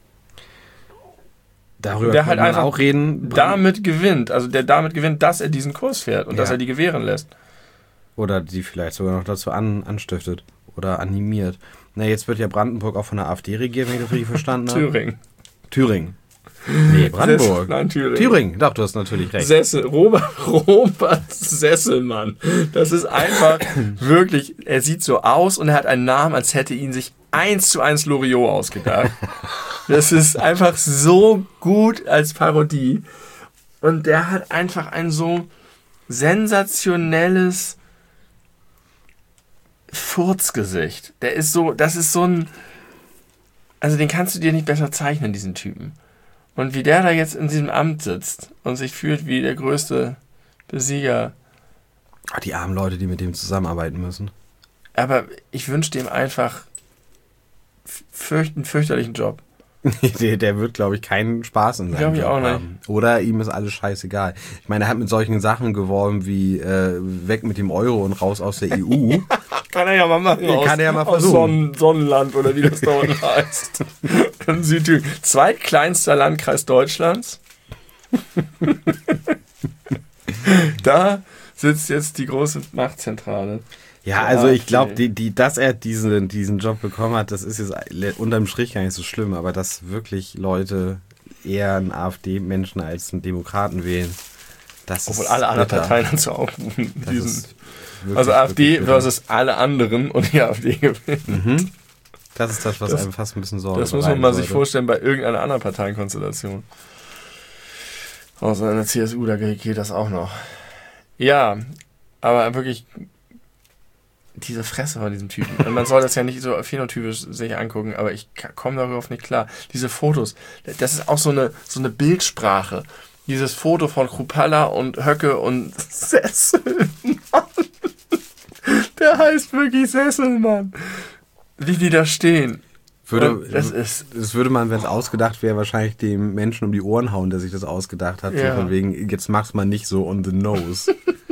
Darüber der halt einfach auch reden. Damit gewinnt, dass er diesen Kurs fährt und dass er die gewähren lässt. Oder die vielleicht sogar noch dazu anstiftet oder animiert. Na, jetzt wird ja Brandenburg auch von der AfD regiert, wenn ich das richtig verstanden habe. Thüringen. Nee, Brandenburg. Nein, Thüringen. Thüringen, doch, du hast natürlich recht. Robert Sesselmann. Das ist einfach wirklich, er sieht so aus und er hat einen Namen, als hätte ihn sich 1:1 Loriot ausgedacht. Das ist einfach so gut als Parodie. Und der hat einfach ein so sensationelles Furzgesicht. Das ist so ein, also den kannst du dir nicht besser zeichnen, diesen Typen. Und wie der da jetzt in diesem Amt sitzt und sich fühlt wie der größte Besieger. Die armen Leute, die mit dem zusammenarbeiten müssen. Aber ich wünsche dem einfach einen fürchterlichen Job. Der wird, glaube ich, keinen Spaß in seinem Job haben. Oder ihm ist alles scheißegal. Ich meine, er hat mit solchen Sachen geworben wie weg mit dem Euro und raus aus der EU. Kann er ja mal machen. Kann er ja mal versuchen. Aus Sonnenland oder wie das da unten heißt. In Südthüringen. Zweitkleinster Landkreis Deutschlands. Da sitzt jetzt die große Machtzentrale. Ja, also ich glaube, dass er diesen Job bekommen hat, das ist jetzt unterm Strich gar nicht so schlimm, aber dass wirklich Leute eher einen AfD-Menschen als einen Demokraten wählen, das obwohl ist alle anderen bitter. Parteien dazu auch also AfD versus alle anderen und die AfD gewinnt. Mhm. Das ist das, was einem fast ein bisschen Sorge Das muss man mal sich vorstellen bei irgendeiner anderen Parteienkonstellation. Außer in der CSU, da geht das auch noch. Ja, aber wirklich diese Fresse von diesem Typen. Und man soll das ja nicht so phänotypisch sich angucken, aber ich komme darauf nicht klar. Diese Fotos, das ist auch so eine Bildsprache. Dieses Foto von Chrupalla und Höcke und Sesselmann. Der heißt wirklich Sesselmann. Wie die da stehen. Das würde man, wenn es ausgedacht wäre, wahrscheinlich dem Menschen um die Ohren hauen, der sich das ausgedacht hat. Ja. So von wegen, jetzt mach's mal nicht so on the nose.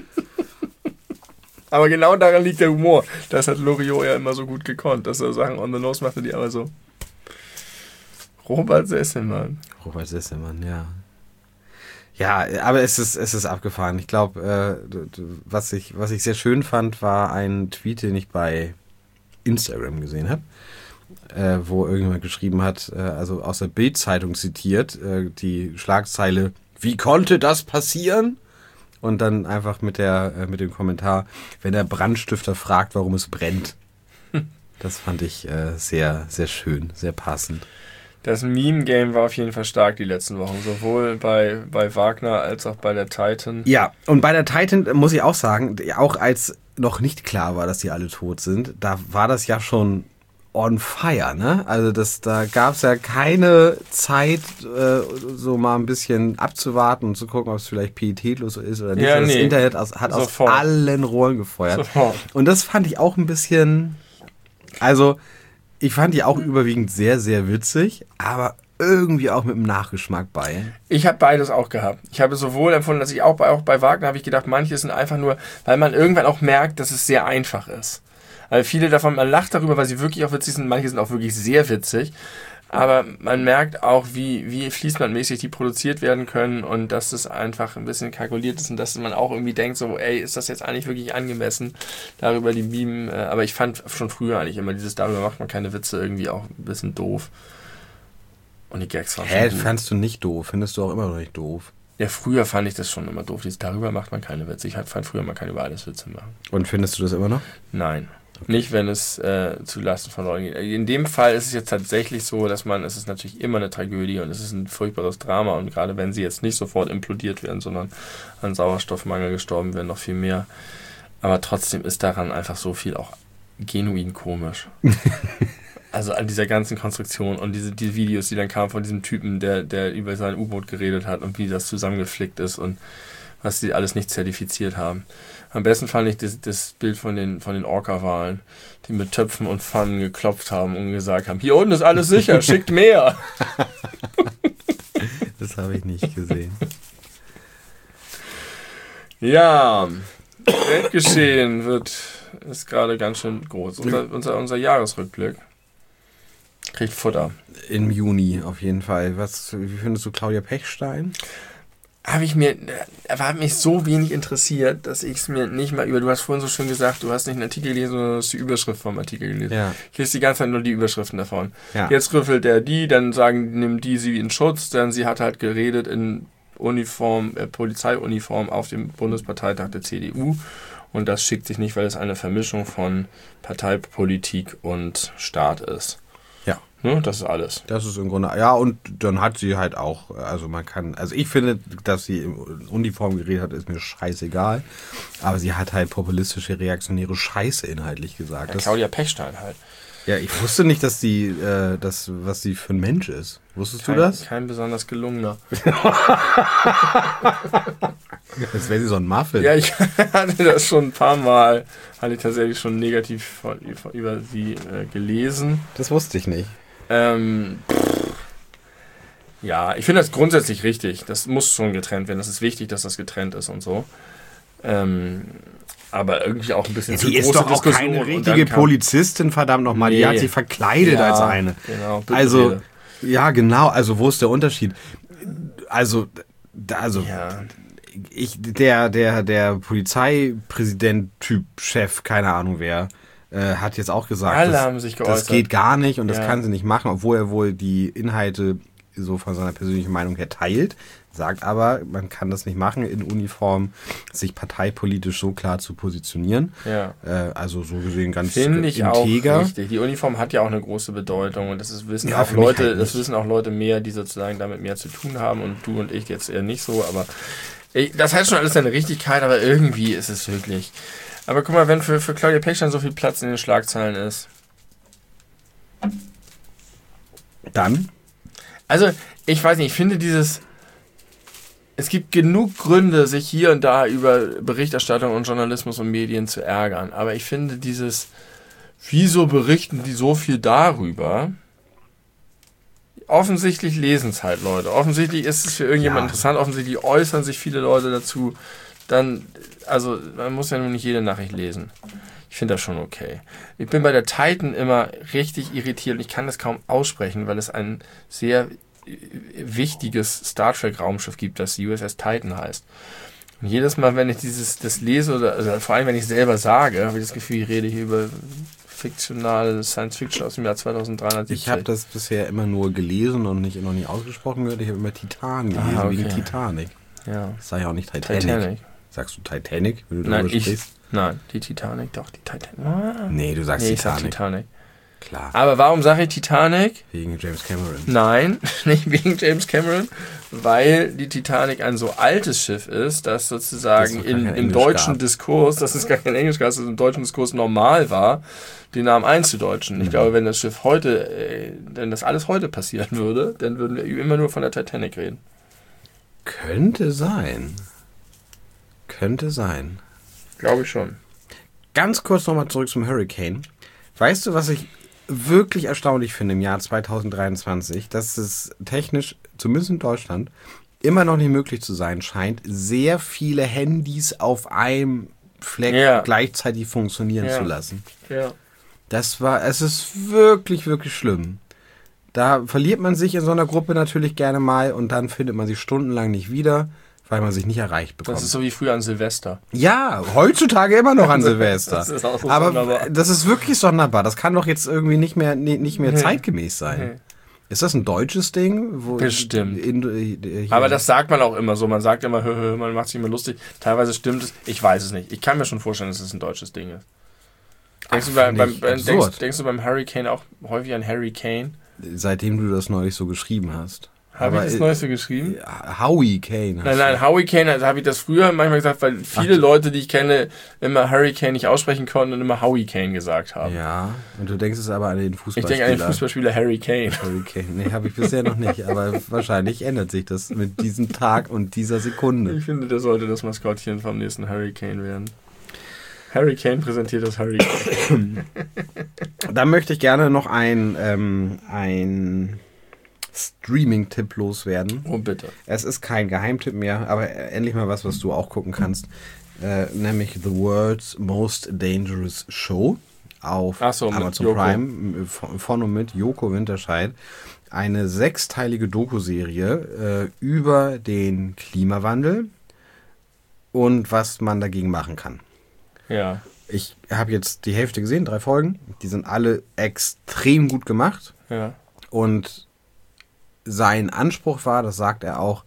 Aber genau daran liegt der Humor. Das hat Loriot ja immer so gut gekonnt, dass er Sachen on the nose machte, die aber so. Robert Sesselmann, ja. Ja, aber es ist abgefahren. Ich glaube, was ich sehr schön fand, war ein Tweet, den ich bei Instagram gesehen habe, wo irgendjemand geschrieben hat, also aus der Bild-Zeitung zitiert, die Schlagzeile, wie konnte das passieren? Und dann einfach mit dem Kommentar, wenn der Brandstifter fragt, warum es brennt. Das fand ich sehr, sehr schön, sehr passend. Das Meme-Game war auf jeden Fall stark die letzten Wochen, sowohl bei Wagner als auch bei der Titan. Ja, und bei der Titan muss ich auch sagen, auch als noch nicht klar war, dass die alle tot sind, da war das ja schon on fire, ne? Also da gab es ja keine Zeit, so mal ein bisschen abzuwarten und zu gucken, ob es vielleicht pietätlos ist oder nicht. Ja, das Internet hat aus allen Rohren gefeuert. Sofort. Und das fand ich auch ein bisschen, also ich fand die auch überwiegend sehr, sehr witzig, aber irgendwie auch mit einem Nachgeschmack bei. Ich habe beides auch gehabt. Ich habe sowohl empfunden, dass ich auch bei Wagner habe ich gedacht, manche sind einfach nur, weil man irgendwann auch merkt, dass es sehr einfach ist. Also viele davon, man lacht darüber, weil sie wirklich auch witzig sind, manche sind auch wirklich sehr witzig. Aber man merkt auch, wie fließbandmäßig die produziert werden können und dass das einfach ein bisschen kalkuliert ist und dass man auch irgendwie denkt, so, ey, ist das jetzt eigentlich wirklich angemessen, darüber die Meme. Aber ich fand schon früher eigentlich immer darüber macht man keine Witze, irgendwie auch ein bisschen doof. Und die Gags waren schon gut. Fandst du nicht doof? Findest du auch immer noch nicht doof? Ja, früher fand ich das schon immer doof. Darüber macht man keine Witze. Ich fand früher, man kann über alles Witze machen. Und findest du das immer noch? Nein. Okay. Nicht, wenn es zu Lasten von Leuten geht. In dem Fall ist es jetzt tatsächlich so, dass es ist natürlich immer eine Tragödie und es ist ein furchtbares Drama und gerade wenn sie jetzt nicht sofort implodiert werden, sondern an Sauerstoffmangel gestorben werden, noch viel mehr. Aber trotzdem ist daran einfach so viel auch genuin komisch. Also an dieser ganzen Konstruktion und die Videos, die dann kamen von diesem Typen, der über sein U-Boot geredet hat und wie das zusammengeflickt ist und was sie alles nicht zertifiziert haben. Am besten fand ich das Bild von den Orca-Walen, die mit Töpfen und Pfannen geklopft haben und gesagt haben, hier unten ist alles sicher, schickt mehr. Das habe ich nicht gesehen. Ja, Weltgeschehen ist gerade ganz schön groß. Unser Jahresrückblick kriegt Futter. Im Juni auf jeden Fall. Wie findest du Claudia Pechstein? Hat mich so wenig interessiert, dass ich es mir nicht mal du hast vorhin so schön gesagt, du hast nicht einen Artikel gelesen, sondern du hast die Überschrift vom Artikel gelesen. Ja. Ich lese die ganze Zeit nur die Überschriften davon. Ja. Jetzt rüffelt dann nimmt die sie in Schutz, denn sie hat halt geredet in Polizeiuniform auf dem Bundesparteitag der CDU und das schickt sich nicht, weil es eine Vermischung von Parteipolitik und Staat ist. Ja. Ne? Das ist alles. Das ist im Grunde, ja, und dann hat sie halt auch, also ich finde, dass sie in Uniform geredet hat, ist mir scheißegal, aber sie hat halt populistische, reaktionäre Scheiße inhaltlich gesagt. Ja, Claudia Pechstein halt. Ja, ich wusste nicht, dass was sie für ein Mensch ist. Wusstest du das? Kein besonders gelungener. Als wäre sie so ein Muffin. Ja, ich hatte das schon ein paar Mal, hatte ich tatsächlich schon negativ über sie gelesen. Das wusste ich nicht. Ja, ich finde das grundsätzlich richtig. Das muss schon getrennt werden. Das ist wichtig, dass das getrennt ist und so. Aber irgendwie auch ein bisschen zu große Diskussion. Die ist doch auch keine richtige Polizistin, verdammt nochmal. Die hat sich verkleidet als eine. Genau. Also, ja, genau. Also, wo ist der Unterschied? Also ja. Der Polizeipräsident-Typ, Chef, keine Ahnung wer, hat jetzt auch gesagt, alle haben sich geäußert. Das geht gar nicht und das kann sie nicht machen, obwohl er wohl die Inhalte so von seiner persönlichen Meinung her teilt, sagt aber, man kann das nicht machen, in Uniform sich parteipolitisch so klar zu positionieren. Ja. Also so gesehen ganz finde ich integer. Auch richtig. Die Uniform hat ja auch eine große Bedeutung und das wissen auch Leute mehr, die sozusagen damit mehr zu tun haben und du und ich jetzt eher nicht so, aber das hat schon alles seine Richtigkeit, aber irgendwie ist es wirklich. Aber guck mal, wenn für Claudia Pechstein so viel Platz in den Schlagzeilen ist. Dann? Also, ich weiß nicht, ich finde es gibt genug Gründe, sich hier und da über Berichterstattung und Journalismus und Medien zu ärgern. Aber ich finde wieso berichten die so viel darüber? Offensichtlich lesen es halt Leute. Offensichtlich ist es für irgendjemand interessant. Offensichtlich äußern sich viele Leute dazu. Also man muss ja nun nicht jede Nachricht lesen. Ich finde das schon okay. Ich bin bei der Titan immer richtig irritiert und ich kann das kaum aussprechen, weil es ein sehr wichtiges Star Trek Raumschiff gibt, das USS Titan heißt. Und jedes Mal, wenn ich das lese, oder vor allem wenn ich es selber sage, habe ich das Gefühl, ich rede hier über fiktionale Science Fiction aus dem Jahr 2370. Ich habe das bisher immer nur gelesen und noch nie ausgesprochen gehört. Ich habe immer Titan gelesen, wegen Titanic. Ja. Das sag ich auch nicht Titanic. Sagst du Titanic, wenn du darüber sprichst? Nein, die Titanic, doch, die Titanic. Nee, du sagst Titanic. Ich sag Titanic. Klar. Aber warum sage ich Titanic? Wegen James Cameron. Nein, nicht wegen James Cameron, weil die Titanic ein so altes Schiff ist, dass sozusagen im deutschen Diskurs, dass es gar kein Englisch gab, dass es im deutschen Diskurs normal war, den Namen einzudeutschen. Ich glaube, wenn das Schiff wenn das alles heute passieren würde, dann würden wir immer nur von der Titanic reden. Könnte sein. Glaube ich schon. Ganz kurz nochmal zurück zum Hurricane. Weißt du, was ich wirklich erstaunlich finde im Jahr 2023, dass es technisch, zumindest in Deutschland, immer noch nicht möglich zu sein scheint, sehr viele Handys auf einem Fleck gleichzeitig funktionieren zu lassen. Ja. Es ist wirklich, wirklich schlimm. Da verliert man sich in so einer Gruppe natürlich gerne mal und dann findet man sich stundenlang nicht wieder, weil man sich nicht erreicht bekommt. Das ist so wie früher an Silvester. Ja, heutzutage immer noch an Silvester. Das ist auch so aber sonderbar. Das ist wirklich sonderbar. Das kann doch jetzt irgendwie nicht mehr zeitgemäß sein. Nee. Ist das ein deutsches Ding? Bestimmt. Aber das sagt man auch immer so. Man sagt immer, man macht sich immer lustig. Teilweise stimmt es. Ich weiß es nicht. Ich kann mir schon vorstellen, dass es ein deutsches Ding ist. Denkst du beim Hurricane auch häufig an Harry Kane? Seitdem du das neulich so geschrieben hast. Habe ich das neulich so geschrieben? Howie Kane. Nein, Howie Kane, also habe ich das früher manchmal gesagt, weil viele Leute, die ich kenne, immer Hurricane nicht aussprechen konnten und immer Howie Kane gesagt haben. Ja, und du denkst es aber an den Fußballspieler. Ich denke an den Fußballspieler Harry Kane. Nee, habe ich bisher noch nicht, aber wahrscheinlich ändert sich das mit diesem Tag und dieser Sekunde. Ich finde, der sollte das Maskottchen vom nächsten Hurricane werden. Harry Kane präsentiert das Hurricane. Da möchte ich gerne noch ein Streaming-Tipp loswerden. Oh, bitte. Es ist kein Geheimtipp mehr, aber endlich mal was du auch gucken kannst. Nämlich The World's Most Dangerous Show auf Amazon Prime von und mit Joko Winterscheid. Eine 6-teilige Doku-Serie über den Klimawandel und was man dagegen machen kann. Ja. Ich habe jetzt die Hälfte gesehen, 3 Folgen. Die sind alle extrem gut gemacht. Ja. Und sein Anspruch war, das sagt er auch,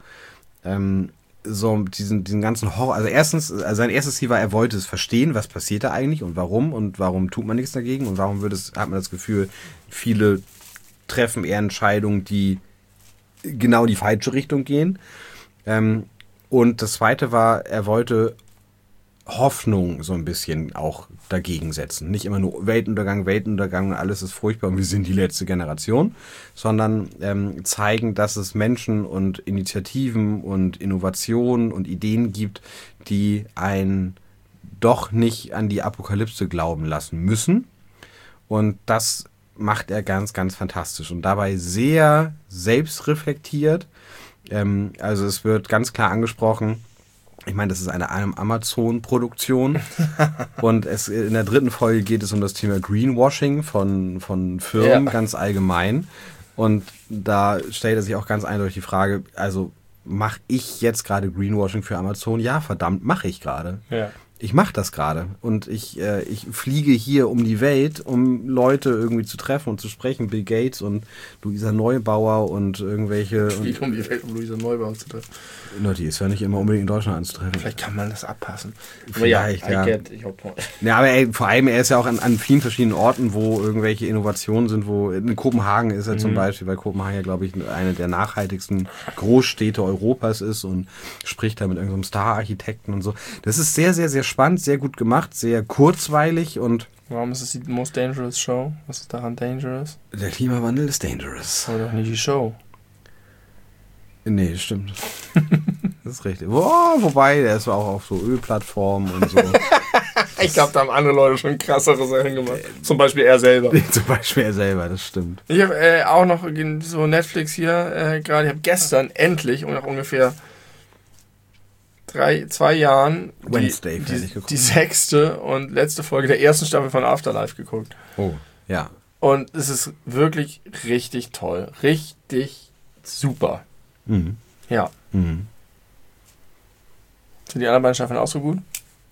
so diesen ganzen Horror. Also sein erstes Ziel war, er wollte es verstehen, was passiert da eigentlich und warum tut man nichts dagegen und warum hat man das Gefühl, viele treffen eher Entscheidungen, die genau in die falsche Richtung gehen. Und das Zweite war, er wollte Hoffnung so ein bisschen auch dagegen setzen. Nicht immer nur Weltuntergang und alles ist furchtbar und wir sind die letzte Generation, sondern zeigen, dass es Menschen und Initiativen und Innovationen und Ideen gibt, die einen doch nicht an die Apokalypse glauben lassen müssen. Und das macht er ganz, ganz fantastisch und dabei sehr selbstreflektiert. Also es wird ganz klar angesprochen, ich meine, das ist eine Amazon-Produktion und in der 3. Folge geht es um das Thema Greenwashing von Firmen ganz allgemein und da stellt er sich auch ganz eindeutig die Frage, also mache ich jetzt gerade Greenwashing für Amazon? Ja, verdammt, mache ich gerade. Ja. Ich mache das gerade und ich fliege hier um die Welt, um Leute irgendwie zu treffen und zu sprechen. Bill Gates und Luisa Neubauer und irgendwelche... Ich fliege um die Welt, um Luisa Neubauer zu treffen. Na, die ist ja nicht immer unbedingt in Deutschland anzutreffen. Vielleicht kann man das abpassen. Vielleicht, ja. Ja, aber vor allem, er ist ja auch an vielen verschiedenen Orten, wo irgendwelche Innovationen sind, wo in Kopenhagen ist er zum Beispiel, weil Kopenhagen ja, glaube ich, eine der nachhaltigsten Großstädte Europas ist und spricht da mit irgendeinem Star-Architekten und so. Das ist sehr, sehr, sehr spannend, sehr gut gemacht, sehr kurzweilig und... Warum ist es die Most Dangerous Show? Was ist daran dangerous? Der Klimawandel ist dangerous. Aber doch nicht die Show. Nee, stimmt. Das ist richtig. Wobei, der ist auch auf so Ölplattformen und so. Ich glaube, da haben andere Leute schon krassere Sachen gemacht. Zum Beispiel er selber. Zum Beispiel er selber, das stimmt. Ich habe auch noch so Netflix hier gerade. Ich habe gestern endlich, nach ungefähr 2 Jahren die 6. und letzte Folge der 1. Staffel von Afterlife geguckt. Oh, ja. Und es ist wirklich richtig toll. Richtig super. Mhm. Ja. Mhm. Sind die anderen beiden Staffeln auch so gut?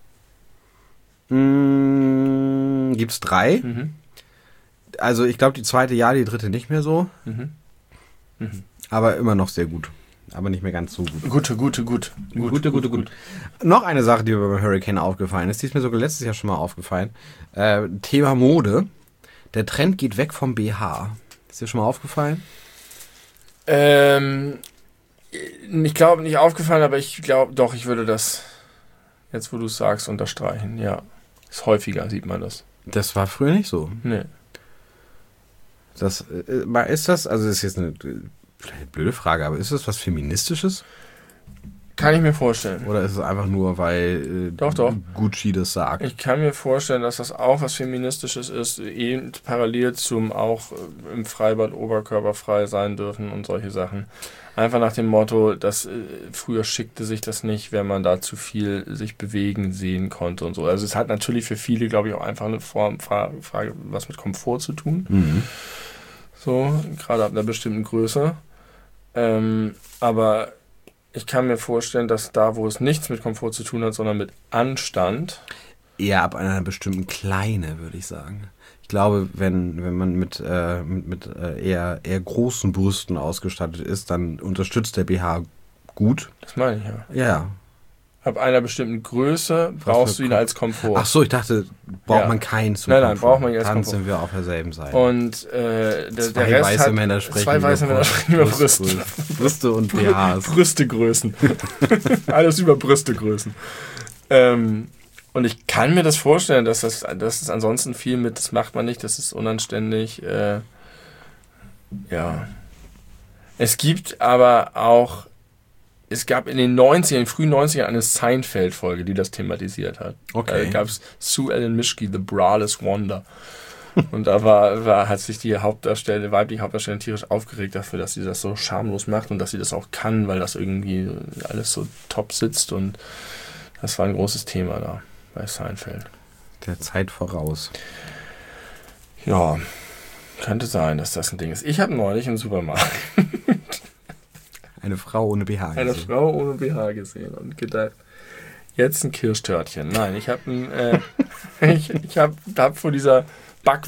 Gibt's 3. Mhm. Also ich glaube die 2. ja, die 3. nicht mehr so. Mhm. Mhm. Aber immer noch sehr gut. Aber nicht mehr ganz so gut. Gut. Noch eine Sache, die mir beim Hurricane aufgefallen ist, die ist mir sogar letztes Jahr schon mal aufgefallen. Thema Mode. Der Trend geht weg vom BH. Ist dir schon mal aufgefallen? Ich glaube, nicht aufgefallen, aber ich glaube, doch, ich würde das, jetzt wo du es sagst, unterstreichen. Ja, ist häufiger, sieht man das. Das war früher nicht so. Nee. Das, ist das, also das ist jetzt vielleicht eine blöde Frage, aber ist das was Feministisches? Kann ich mir vorstellen. Oder ist es einfach nur, weil doch. Gucci das sagt? Ich kann mir vorstellen, dass das auch was Feministisches ist, eben parallel zum auch im Freibad oberkörperfrei sein dürfen und solche Sachen. Einfach nach dem Motto, dass früher schickte sich das nicht, wenn man da zu viel sich bewegen sehen konnte und so. Also es hat natürlich für viele, glaube ich, auch einfach eine Frage, was mit Komfort zu tun. Mhm. So, gerade ab einer bestimmten Größe. Aber ich kann mir vorstellen, dass da, wo es nichts mit Komfort zu tun hat, sondern mit Anstand. Eher ab einer bestimmten Kleine, würde ich sagen. Ich glaube, wenn man mit eher großen Brüsten ausgestattet ist, dann unterstützt der BH gut. Das meine ich ja. Ja. Ab einer bestimmten Größe brauchst du ihn als Komfort. Ach so, ich dachte, braucht man keinen zum Komfort. Nein, braucht man ihn als Komfort. Dann sind wir auf derselben Seite. Und der Rest weiße Männer sprechen zwei weiße Männer sprechen über Brüste. Brüste und BHs. Brüstegrößen. Alles über Brüstegrößen. Und ich kann mir das vorstellen, dass das ansonsten viel mit, das macht man nicht, das ist unanständig. Ja. Es gibt aber auch, es gab in den frühen 90ern eine Seinfeld-Folge, die das thematisiert hat. Okay. Da gab es Sue Ellen Mischke, The Braless Wonder. Und da hat sich die weibliche Hauptdarstellerin tierisch aufgeregt dafür, dass sie das so schamlos macht und dass sie das auch kann, weil das irgendwie alles so top sitzt. Und das war ein großes Thema da bei Seinfeld. Der Zeit voraus. Ja, könnte sein, dass das ein Ding ist. Ich habe neulich im Supermarkt eine Frau ohne BH gesehen und gedacht, jetzt ein Kirschtörtchen. Nein, ich habe hab vor dieser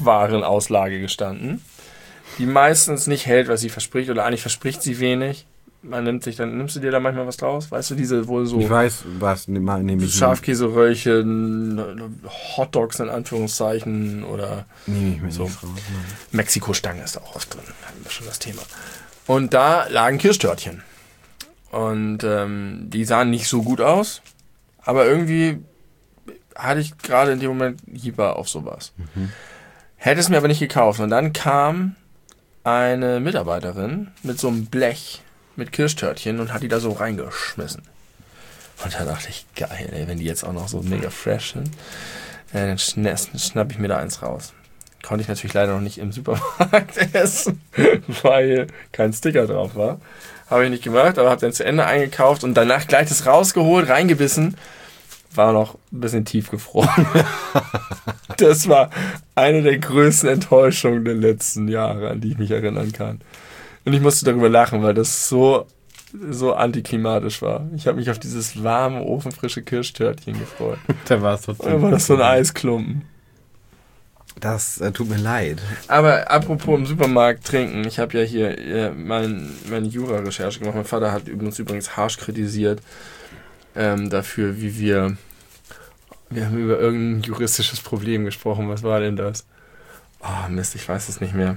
Backwarenauslage gestanden, die meistens nicht hält, was sie verspricht, oder eigentlich verspricht sie wenig, nimmst du dir da manchmal was draus? Weißt du, diese wohl so... Ich weiß, was nehme ich. Schafkäseröllchen, Hotdogs in Anführungszeichen oder nehme ich mir so. nicht raus. Mexiko-Stange ist da auch oft drin. Hatten wir schon das Thema. Und da lagen Kirschtörtchen. Und die sahen nicht so gut aus, aber irgendwie hatte ich gerade in dem Moment Hieber auf sowas. Hätte es mir aber nicht gekauft. Und dann kam eine Mitarbeiterin mit so einem Blech mit Kirschtörtchen und hat die da so reingeschmissen. Und da dachte ich, geil, ey, wenn die jetzt auch noch so mega fresh sind, dann schnapp ich mir da eins raus. Konnte ich natürlich leider noch nicht im Supermarkt essen, weil kein Sticker drauf war. Habe ich nicht gemacht, aber habe dann zu Ende eingekauft und danach gleich das rausgeholt, reingebissen. War noch ein bisschen tiefgefroren. Das war eine der größten Enttäuschungen der letzten Jahre, an die ich mich erinnern kann. Und ich musste darüber lachen, weil das so antiklimatisch war. Ich habe mich auf dieses warme, ofenfrische Kirschtörtchen gefreut. Da war es total. Da war das so ein Eisklumpen. Das tut mir leid. Aber apropos im Supermarkt trinken, ich habe ja hier meine Jura-Recherche gemacht. Mein Vater hat uns übrigens harsch kritisiert dafür, wie wir haben über irgendein juristisches Problem gesprochen. Was war denn das? Oh Mist, ich weiß es nicht mehr.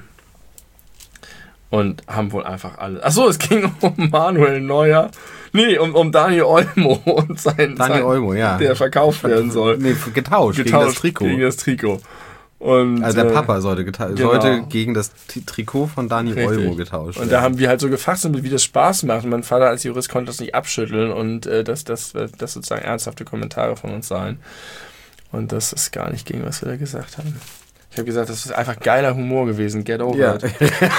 Und haben wohl einfach alle... Achso, es ging um Manuel Neuer. Nee, um Daniel Olmo und Daniel Olmo, ja. Der verkauft werden soll. Nee, getauscht gegen das Trikot. Gegen das Trikot. Und, also der Papa sollte gegen das Trikot von Daniel Olmo getauscht werden. Und da haben wir halt so gefachsimpelt, wie das Spaß macht. Und mein Vater als Jurist konnte das nicht abschütteln und das sozusagen ernsthafte Kommentare von uns seien. Und das ist gar nicht gegen, was wir da gesagt haben. Ich habe gesagt, das ist einfach geiler Humor gewesen. Get over it.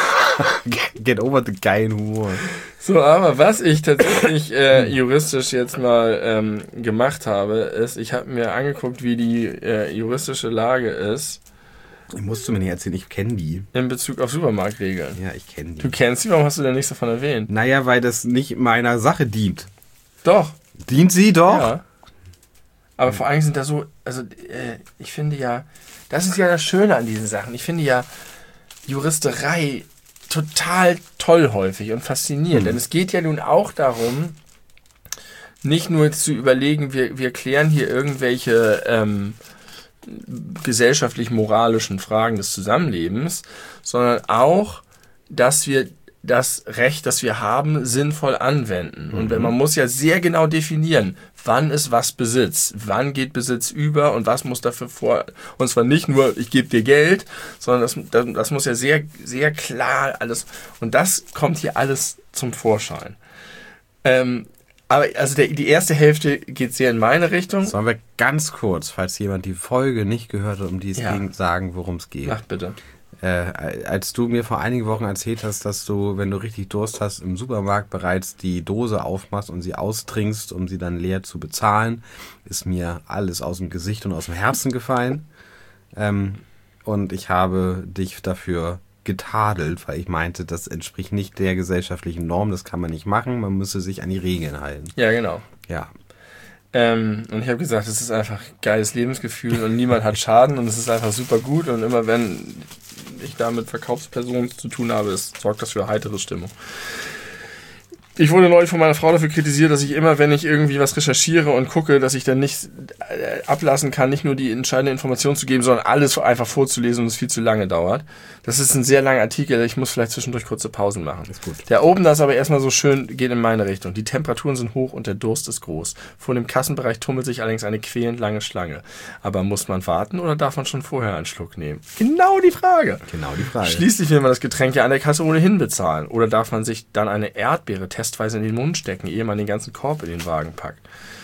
Get over the geilen Humor. So, aber was ich tatsächlich juristisch jetzt mal gemacht habe, ist, ich habe mir angeguckt, wie die juristische Lage ist. Musst du mir nicht erzählen, ich kenne die. In Bezug auf Supermarktregeln. Ja, ich kenne die. Du kennst die, warum hast du denn nichts davon erwähnt? Naja, weil das nicht meiner Sache dient. Doch. Dient sie doch? Ja. Aber vor allem sind da so, ich finde ja, das ist ja das Schöne an diesen Sachen. Ich finde ja Juristerei total toll häufig und faszinierend. Denn es geht ja nun auch darum, nicht nur zu überlegen, wir klären hier irgendwelche gesellschaftlich-moralischen Fragen des Zusammenlebens, sondern auch, dass wir das Recht, das wir haben, sinnvoll anwenden. Und man muss ja sehr genau definieren, wann ist was Besitz, wann geht Besitz über und was muss dafür vor. Und zwar nicht nur, ich gebe dir Geld, sondern das muss ja sehr, sehr klar alles. Und das kommt hier alles zum Vorschein. Aber also die erste Hälfte geht sehr in meine Richtung. Sollen wir ganz kurz, falls jemand die Folge nicht gehört hat, um die es ging, sagen, worum es geht? Ach, bitte. Als du mir vor einigen Wochen erzählt hast, dass du, wenn du richtig Durst hast, im Supermarkt bereits die Dose aufmachst und sie austrinkst, um sie dann leer zu bezahlen, ist mir alles aus dem Gesicht und aus dem Herzen gefallen. Und ich habe dich dafür getadelt, weil ich meinte, das entspricht nicht der gesellschaftlichen Norm, das kann man nicht machen, man müsse sich an die Regeln halten. Ja, genau. Ja. Und ich habe gesagt, es ist einfach ein geiles Lebensgefühl und niemand hat Schaden und es ist einfach super gut und immer wenn ich da mit Verkaufspersonen zu tun habe, sorgt das für heitere Stimmung. Ich wurde neulich von meiner Frau dafür kritisiert, dass ich immer, wenn ich irgendwie was recherchiere und gucke, dass ich dann nicht ablassen kann, nicht nur die entscheidende Information zu geben, sondern alles einfach vorzulesen und es viel zu lange dauert. Das ist ein sehr langer Artikel, ich muss vielleicht zwischendurch kurze Pausen machen. Ist gut. Der oben, das aber erstmal so schön, geht in meine Richtung. Die Temperaturen sind hoch und der Durst ist groß. Vor dem Kassenbereich tummelt sich allerdings eine quälend lange Schlange. Aber muss man warten oder darf man schon vorher einen Schluck nehmen? Genau die Frage. Schließlich will man das Getränk ja an der Kasse ohnehin bezahlen. Oder darf man sich dann eine Erdbeere testweise in den Mund stecken, ehe man den ganzen Korb in den Wagen packt?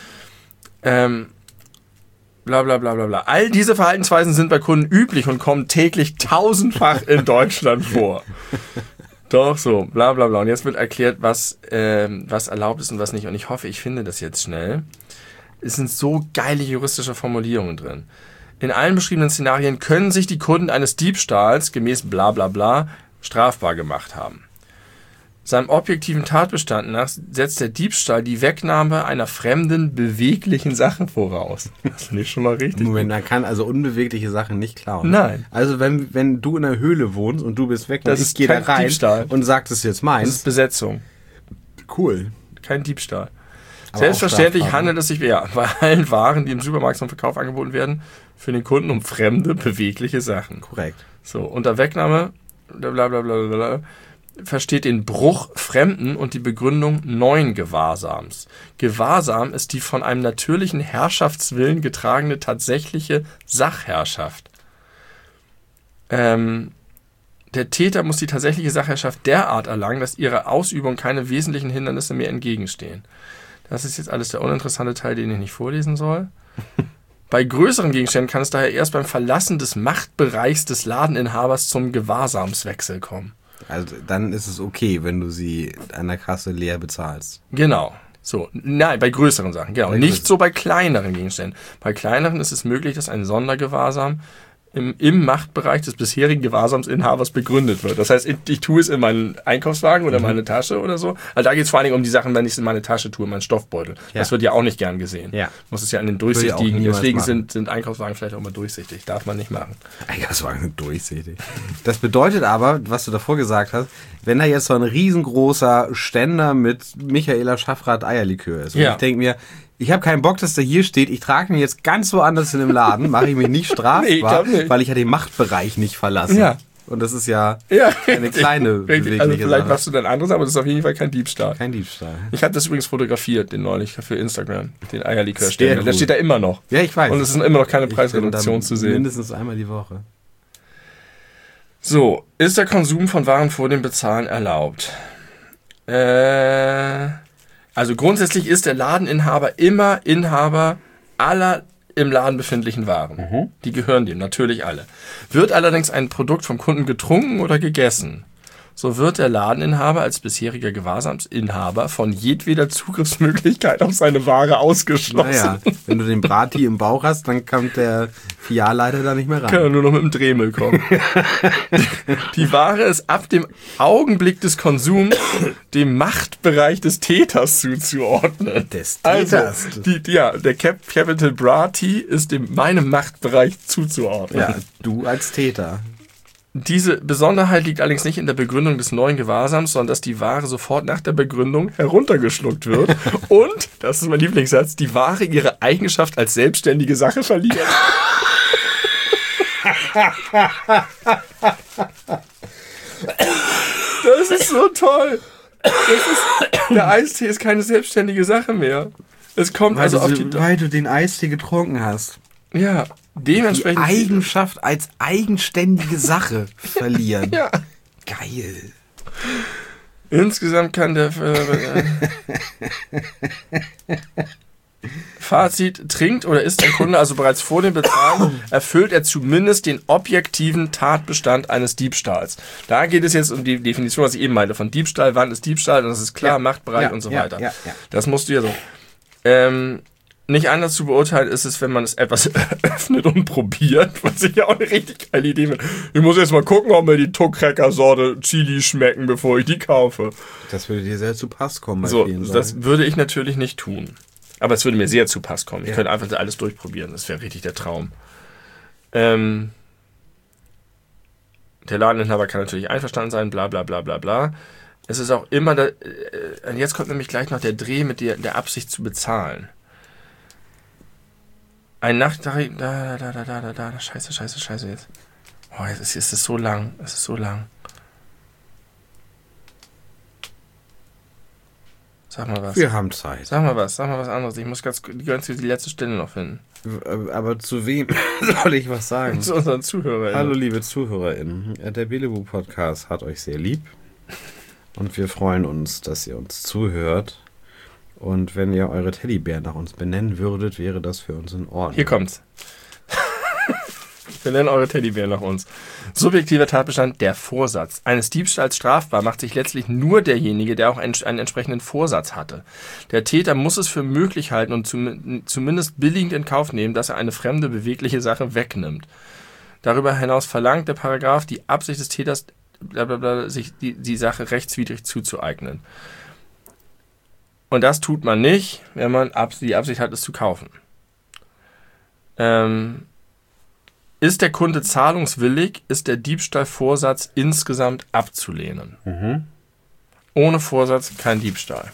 Bla bla bla bla bla. All diese Verhaltensweisen sind bei Kunden üblich und kommen täglich tausendfach in Deutschland vor. Doch so, bla bla bla. Und jetzt wird erklärt, was erlaubt ist und was nicht. Und ich hoffe, ich finde das jetzt schnell. Es sind so geile juristische Formulierungen drin. In allen beschriebenen Szenarien können sich die Kunden eines Diebstahls gemäß bla bla bla strafbar gemacht haben. Seinem objektiven Tatbestand nach setzt der Diebstahl die Wegnahme einer fremden, beweglichen Sache voraus. Das finde ich schon mal richtig. Moment, man kann also unbewegliche Sachen nicht klauen. Nein. Also wenn du in einer Höhle wohnst und du bist weg und ich gehe da rein Diebstahl. und sag, das ist jetzt meins. Das ist Besetzung. Cool. Kein Diebstahl. Aber Selbstverständlich auch strafbar, handelt es sich bei allen Waren, die im Supermarkt zum Verkauf angeboten werden, für den Kunden um fremde, bewegliche Sachen. Korrekt. So, unter Wegnahme, blablabla, versteht den Bruch fremden und die Begründung neuen Gewahrsams. Gewahrsam ist die von einem natürlichen Herrschaftswillen getragene tatsächliche Sachherrschaft. Der Täter muss die tatsächliche Sachherrschaft derart erlangen, dass ihrer Ausübung keine wesentlichen Hindernisse mehr entgegenstehen. Das ist jetzt alles der uninteressante Teil, den ich nicht vorlesen soll. Bei größeren Gegenständen kann es daher erst beim Verlassen des Machtbereichs des Ladeninhabers zum Gewahrsamswechsel kommen. Also dann ist es okay, wenn du sie an der Kasse leer bezahlst. Genau. So, nein, bei größeren Sachen, genau. Nicht so bei kleineren Gegenständen. Bei kleineren ist es möglich, dass ein Sondergewahrsam im Machtbereich des bisherigen Gewahrsamsinhabers begründet wird. Das heißt, ich tue es in meinen Einkaufswagen oder meine Tasche oder so. Also da geht es vor allen Dingen um die Sachen, wenn ich es in meine Tasche tue, in meinen Stoffbeutel. Ja. Das wird ja auch nicht gern gesehen. Ja. Muss es ja an den durchsichtigen. Deswegen sind Einkaufswagen vielleicht auch mal durchsichtig. Darf man nicht machen. Einkaufswagen sind durchsichtig. Das bedeutet aber, was du davor gesagt hast, wenn da jetzt so ein riesengroßer Ständer mit Michaela Schaffrath Eierlikör ist. Und ich denke mir, ich habe keinen Bock, dass der hier steht. Ich trage ihn jetzt ganz woanders in dem Laden, mache ich mich nicht strafbar, weil ich ja den Machtbereich nicht verlasse. Ja. Und das ist ja eine kleine bewegliche Also vielleicht machst du dann anderes, aber das ist auf jeden Fall kein Diebstahl. Kein Diebstahl. Ich habe das übrigens fotografiert, den neulich für Instagram, den Eierlikörständer. Der steht da immer noch. Ja, ich weiß. Und es ist immer noch keine Preisreduktion zu sehen. Mindestens einmal die Woche. So, ist der Konsum von Waren vor dem Bezahlen erlaubt? Also grundsätzlich ist der Ladeninhaber immer Inhaber aller im Laden befindlichen Waren. Die gehören dem, natürlich alle. Wird allerdings ein Produkt vom Kunden getrunken oder gegessen, so wird der Ladeninhaber als bisheriger Gewahrsamsinhaber von jedweder Zugriffsmöglichkeit auf seine Ware ausgeschlossen. Naja, wenn du den Brati im Bauch hast, dann kommt der Filialleiter da nicht mehr rein. Kann er nur noch mit dem Dremel kommen. Die Ware ist ab dem Augenblick des Konsums dem Machtbereich des Täters zuzuordnen. Des Täters? Also, der Capital Brati ist meinem Machtbereich zuzuordnen. Ja, du als Täter. Diese Besonderheit liegt allerdings nicht in der Begründung des neuen Gewahrsams, sondern dass die Ware sofort nach der Begründung heruntergeschluckt wird und, das ist mein Lieblingssatz, die Ware ihre Eigenschaft als selbstständige Sache verliert. Das ist so toll. Der Eistee ist keine selbstständige Sache mehr. Es kommt weil du den Eistee getrunken hast. Ja, dementsprechend. Die Eigenschaft als eigenständige Sache verlieren. Ja. Geil. Insgesamt kann der Fazit, trinkt oder isst ein Kunde also bereits vor dem Bezahlen, erfüllt er zumindest den objektiven Tatbestand eines Diebstahls. Da geht es jetzt um die Definition, was ich eben meinte, von Diebstahl, wann ist Diebstahl, und das ist klar, Machtbereich und so weiter. Ja. Das musst du ja so. Nicht anders zu beurteilen ist es, wenn man es etwas öffnet und probiert, was ich ja auch eine richtig geile Idee finde. Ich muss jetzt mal gucken, ob mir die Tuck-Cracker-Sorte Chili schmecken, bevor ich die kaufe. Das würde dir sehr zu Pass kommen. So, das würde ich natürlich nicht tun. Aber es würde mir sehr zu Pass kommen. Ich könnte einfach alles durchprobieren. Das wäre richtig der Traum. Der Ladeninhaber kann natürlich einverstanden sein, bla bla bla bla bla. Es ist auch immer, jetzt kommt nämlich gleich noch der Dreh mit der Absicht zu bezahlen. Ein Nachttarif, scheiße jetzt. Oh, jetzt ist es so lang, Sag mal was. Wir haben Zeit. Sag mal was anderes. Ich muss die letzte Stelle noch finden. Aber zu wem soll ich was sagen? Zu unseren ZuhörerInnen. Hallo liebe ZuhörerInnen. Der Belebu Podcast hat euch sehr lieb. Und wir freuen uns, dass ihr uns zuhört. Und wenn ihr eure Teddybären nach uns benennen würdet, wäre das für uns in Ordnung. Hier kommt's. Wir nennen eure Teddybären nach uns. Subjektiver Tatbestand, der Vorsatz. Eines Diebstahls strafbar macht sich letztlich nur derjenige, der auch einen entsprechenden Vorsatz hatte. Der Täter muss es für möglich halten und zumindest billigend in Kauf nehmen, dass er eine fremde, bewegliche Sache wegnimmt. Darüber hinaus verlangt der Paragraph die Absicht des Täters, sich die Sache rechtswidrig zuzueignen. Und das tut man nicht, wenn man die Absicht hat, es zu kaufen. Ist der Kunde zahlungswillig, ist der Diebstahlvorsatz insgesamt abzulehnen. Ohne Vorsatz kein Diebstahl.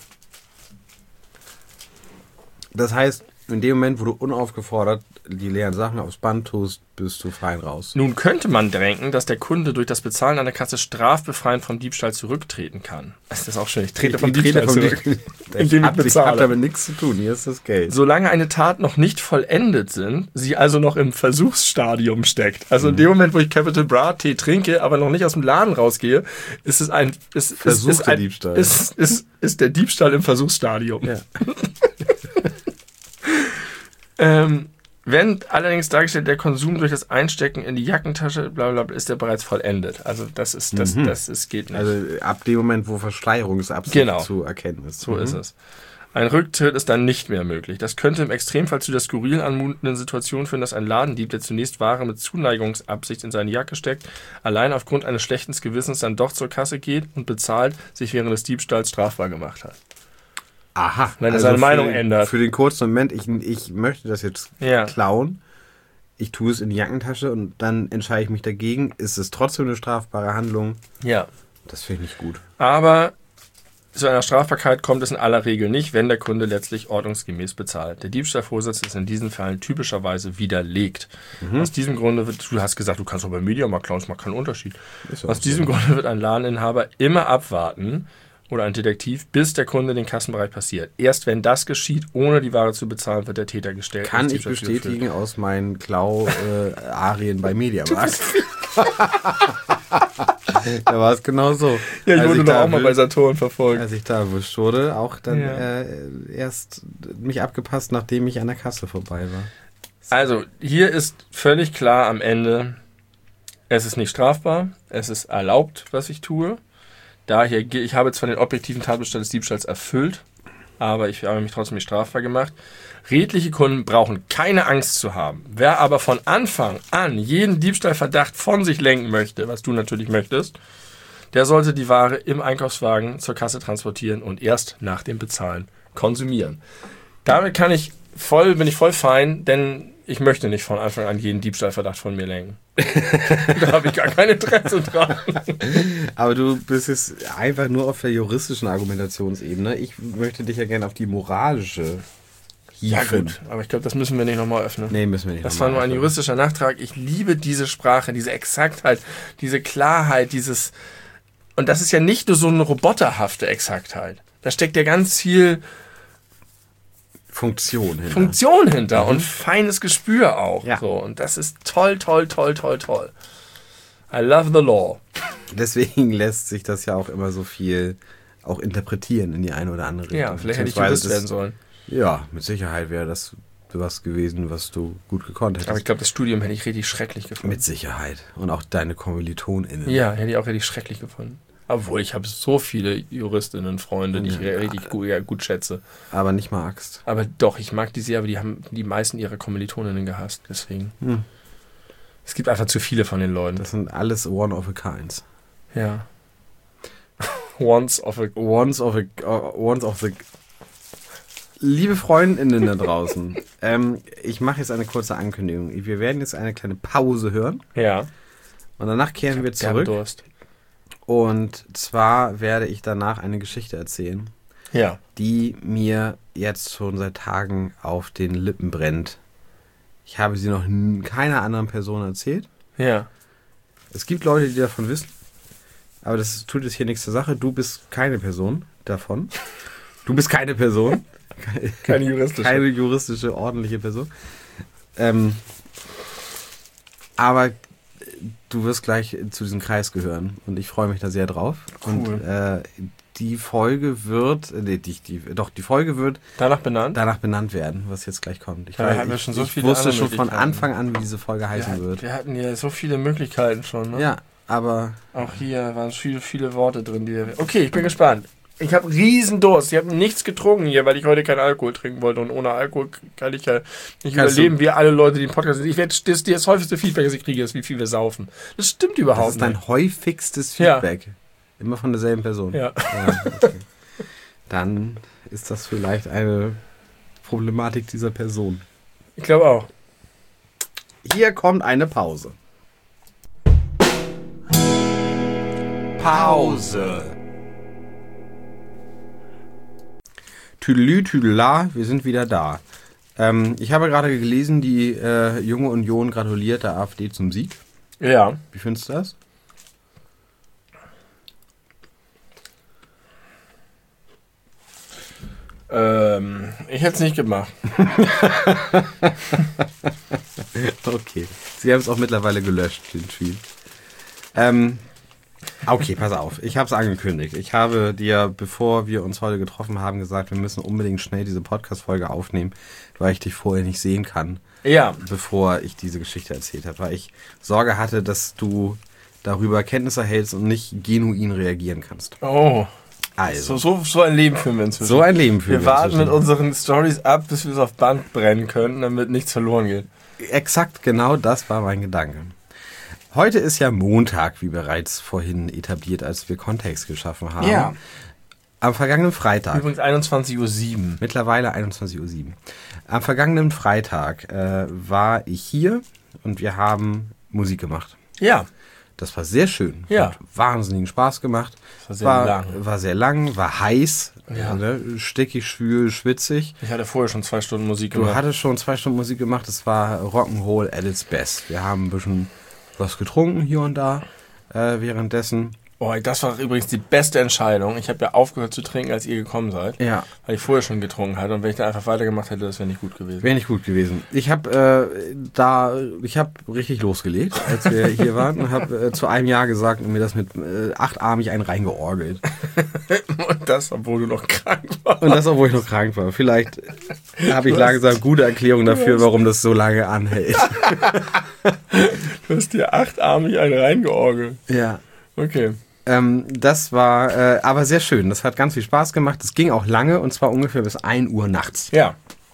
Das heißt, in dem Moment, wo du unaufgefordert die leeren Sachen aufs Band tust, bist du fein raus. Nun könnte man denken, dass der Kunde durch das Bezahlen an der Kasse strafbefreiend vom Diebstahl zurücktreten kann. Das ist auch schön. Ich trete vom Diebstahl zurück. Ich habe damit nichts zu tun. Hier ist das Geld. Solange eine Tat noch nicht vollendet sind, sie also noch im Versuchsstadium steckt. Also in dem Moment, wo ich Capital Bra Tee trinke, aber noch nicht aus dem Laden rausgehe, ist es Diebstahl. Ist der Diebstahl im Versuchsstadium. Ja. Wenn allerdings dargestellt der Konsum durch das Einstecken in die Jackentasche, bla bla bla, ist der bereits vollendet. Also das geht nicht. Also ab dem Moment, wo Verschleierungsabsicht zu erkennen ist. So ist es. Ein Rücktritt ist dann nicht mehr möglich. Das könnte im Extremfall zu der skurril anmutenden Situation führen, dass ein Ladendieb, der zunächst Ware mit Zuneigungsabsicht in seine Jacke steckt, allein aufgrund eines schlechten Gewissens dann doch zur Kasse geht und bezahlt, sich während des Diebstahls strafbar gemacht hat. Aha. Wenn er seine Meinung ändert. Für den kurzen Moment, ich möchte das jetzt klauen. Ich tue es in die Jackentasche und dann entscheide ich mich dagegen. Ist es trotzdem eine strafbare Handlung? Ja. Das finde ich nicht gut. Aber zu einer Strafbarkeit kommt es in aller Regel nicht, wenn der Kunde letztlich ordnungsgemäß bezahlt. Der Diebstahlvorsatz ist in diesen Fällen typischerweise widerlegt. Aus diesem Grunde du hast gesagt, du kannst auch bei Mediamarkt klauen, das macht keinen Unterschied. Aus diesem Grunde wird ein Ladeninhaber immer abwarten, oder ein Detektiv, bis der Kunde den Kassenbereich passiert. Erst wenn das geschieht, ohne die Ware zu bezahlen, wird der Täter gestellt. Kann ich bestätigen aus meinen Klau-Arien bei Mediamarkt. Da war es genau so. Ja, ich wurde doch auch mal bei Saturn verfolgt. Als ich da erwischt wurde, auch dann erst mich abgepasst, nachdem ich an der Kasse vorbei war. Also, hier ist völlig klar am Ende, es ist nicht strafbar, es ist erlaubt, was ich tue. Ich habe zwar den objektiven Tatbestand des Diebstahls erfüllt, aber ich habe mich trotzdem nicht strafbar gemacht. Redliche Kunden brauchen keine Angst zu haben. Wer aber von Anfang an jeden Diebstahlverdacht von sich lenken möchte, was du natürlich möchtest, der sollte die Ware im Einkaufswagen zur Kasse transportieren und erst nach dem Bezahlen konsumieren. Damit bin ich voll fein, denn ich möchte nicht von Anfang an jeden Diebstahlverdacht von mir lenken. Da habe ich gar kein Interesse dran. Aber du bist jetzt einfach nur auf der juristischen Argumentationsebene. Ich möchte dich ja gerne auf die moralische hieven. Ja gut, aber ich glaube, das müssen wir nicht nochmal öffnen. Nee, müssen wir nicht. Das war nur ein juristischer Nachtrag. Ich liebe diese Sprache, diese Exaktheit, diese Klarheit, und das ist ja nicht nur so eine roboterhafte Exaktheit. Da steckt ja ganz viel Funktion hinter und feines Gespür auch. Ja. So. Und das ist toll. I love the law. Deswegen lässt sich das ja auch immer so viel auch interpretieren in die eine oder andere Richtung. Ja, vielleicht hätte ich Jurist werden sollen. Ja, mit Sicherheit wäre das was gewesen, was du gut gekonnt hättest. Aber ich glaube, das Studium hätte ich richtig schrecklich gefunden. Mit Sicherheit. Und auch deine KommilitonInnen. Ja, hätte ich auch richtig schrecklich gefunden. Obwohl, ich habe so viele JuristInnen, Freunde, die ich richtig gut schätze. Aber nicht magst. Aber doch, ich mag die sehr, aber die haben die meisten ihrer Kommilitoninnen gehasst, deswegen. Es gibt einfach zu viele von den Leuten. Das sind alles one of a kinds. Ja. Ones of the... Liebe Freundinnen da draußen, ich mache jetzt eine kurze Ankündigung. Wir werden jetzt eine kleine Pause hören. Ja. Und danach kehren wir zurück. Durst. Und zwar werde ich danach eine Geschichte erzählen, die mir jetzt schon seit Tagen auf den Lippen brennt. Ich habe sie noch keiner anderen Person erzählt. Ja. Es gibt Leute, die davon wissen, aber das tut jetzt hier nichts zur Sache. Du bist keine Person davon. Du bist keine Person. Keine juristische. Keine juristische, ordentliche Person. Aber du wirst gleich zu diesem Kreis gehören und ich freue mich da sehr drauf. Cool. Und die Folge wird, die Folge wird danach benannt werden, was jetzt gleich kommt. Ich wusste schon von Anfang an, wie diese Folge heißen wird. Wir hatten ja so viele Möglichkeiten schon. Ne? Ja, aber auch hier waren viele Worte drin. Okay, ich bin gespannt. Ich habe riesen Durst. Ich habe nichts getrunken hier, weil ich heute keinen Alkohol trinken wollte. Und ohne Alkohol kann ich ja nicht überleben, wie alle Leute, die den Podcast sind. Das häufigste Feedback, das ich kriege, ist, wie viel wir saufen. Das stimmt überhaupt nicht. Das ist dein häufigstes Feedback. Ja. Immer von derselben Person. Ja. Okay. Dann ist das vielleicht eine Problematik dieser Person. Ich glaube auch. Hier kommt eine Pause. Pause. Tüdelü, Tüdela, wir sind wieder da. Ich habe gerade gelesen, die Junge Union gratuliert der AfD zum Sieg. Ja. Wie findest du das? Ich hätte es nicht gemacht. Okay. Sie haben es auch mittlerweile gelöscht, den Tweet. Okay, pass auf. Ich habe es angekündigt. Ich habe dir, bevor wir uns heute getroffen haben, gesagt, wir müssen unbedingt schnell diese Podcast-Folge aufnehmen, weil ich dich vorher nicht sehen kann. Ja. Bevor ich diese Geschichte erzählt habe. Weil ich Sorge hatte, dass du darüber Kenntnis erhältst und nicht genuin reagieren kannst. Oh. Also. So ein Leben führen wir inzwischen. So ein Leben führen wir Wir warten mit unseren Stories ab, bis wir es auf Band brennen können, damit nichts verloren geht. Exakt genau das war mein Gedanke. Heute ist ja Montag, wie bereits vorhin etabliert, als wir Kontext geschaffen haben. Ja. Am vergangenen Freitag. Übrigens 21:07 Uhr. Mittlerweile 21:07 Uhr. Am vergangenen Freitag war ich hier und wir haben Musik gemacht. Ja. Das war sehr schön. Ja. Hat wahnsinnigen Spaß gemacht. Das war sehr lang. War sehr lang, war heiß, Ja. Ne? Stickig, schwül, schwitzig. Ich hatte vorher schon 2 Stunden Musik Du gemacht. hattest schon 2 Stunden Musik gemacht. Es war Rock'n'Roll at its best. Wir haben ein bisschen was getrunken hier und da währenddessen. Oh, das war übrigens die beste Entscheidung. Ich habe ja aufgehört zu trinken, als ihr gekommen seid. Ja. Weil ich vorher schon getrunken hatte. Und wenn ich da einfach weitergemacht hätte, das wäre nicht gut gewesen. Wäre nicht gut gewesen. Ich habe richtig losgelegt, als wir hier waren und habe zu einem Jahr gesagt und mir das mit 8-armig einen reingeorgelt. Und das, obwohl du noch krank warst. Und das, obwohl ich noch krank war. Vielleicht habe ich langsam gute Erklärung dafür, warum das so lange anhält. Du hast dir 8-armig einen reingeorgelt. Ja. Okay. Das war aber sehr schön. Das hat ganz viel Spaß gemacht. Es ging auch lange und zwar ungefähr bis 1 Uhr nachts. Ja.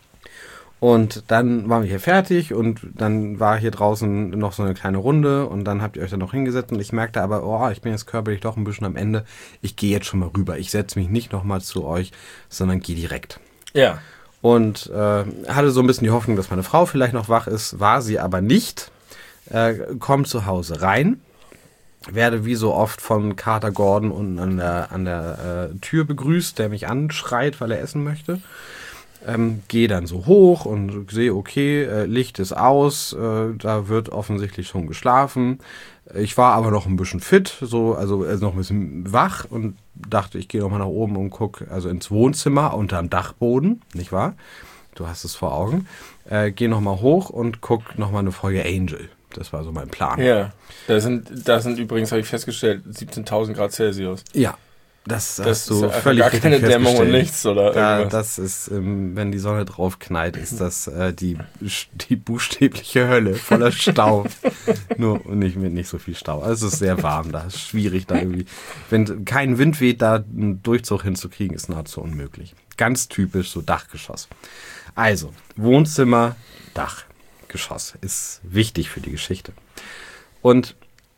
Und dann waren wir hier fertig und dann war hier draußen noch so eine kleine Runde und dann habt ihr euch da noch hingesetzt und ich merkte aber, oh, ich bin jetzt körperlich doch ein bisschen am Ende. Ich gehe jetzt schon mal rüber. Ich setze mich nicht nochmal zu euch, sondern gehe direkt. Ja. Und hatte so ein bisschen die Hoffnung, dass meine Frau vielleicht noch wach ist. War sie aber nicht. Komm zu Hause rein. Werde wie so oft von Kater Gordon unten an der Tür begrüßt, der mich anschreit, weil er essen möchte. Gehe dann so hoch und sehe, okay, Licht ist aus, da wird offensichtlich schon geschlafen. Ich war aber noch ein bisschen fit, also noch ein bisschen wach und dachte, ich gehe nochmal nach oben und gucke also ins Wohnzimmer unterm Dachboden, nicht wahr? Du hast es vor Augen. Gehe nochmal hoch und gucke nochmal eine Folge Angel. Das war so mein Plan. Ja, da sind übrigens, habe ich festgestellt, 17.000 Grad Celsius. Ja, das hast ist du ja völlig gar keine richtig Dämmung und festgestellt. nichts, oder irgendwas. Das ist, wenn die Sonne drauf knallt, ist das die buchstäbliche Hölle, voller Stau. Nur nicht mit nicht so viel Stau. Also es ist sehr warm da, es ist schwierig da irgendwie. Wenn kein Wind weht, da einen Durchzug hinzukriegen, ist nahezu unmöglich. Ganz typisch so Dachgeschoss. Also, Wohnzimmer, Dachgeschoss ist wichtig für die Geschichte. Und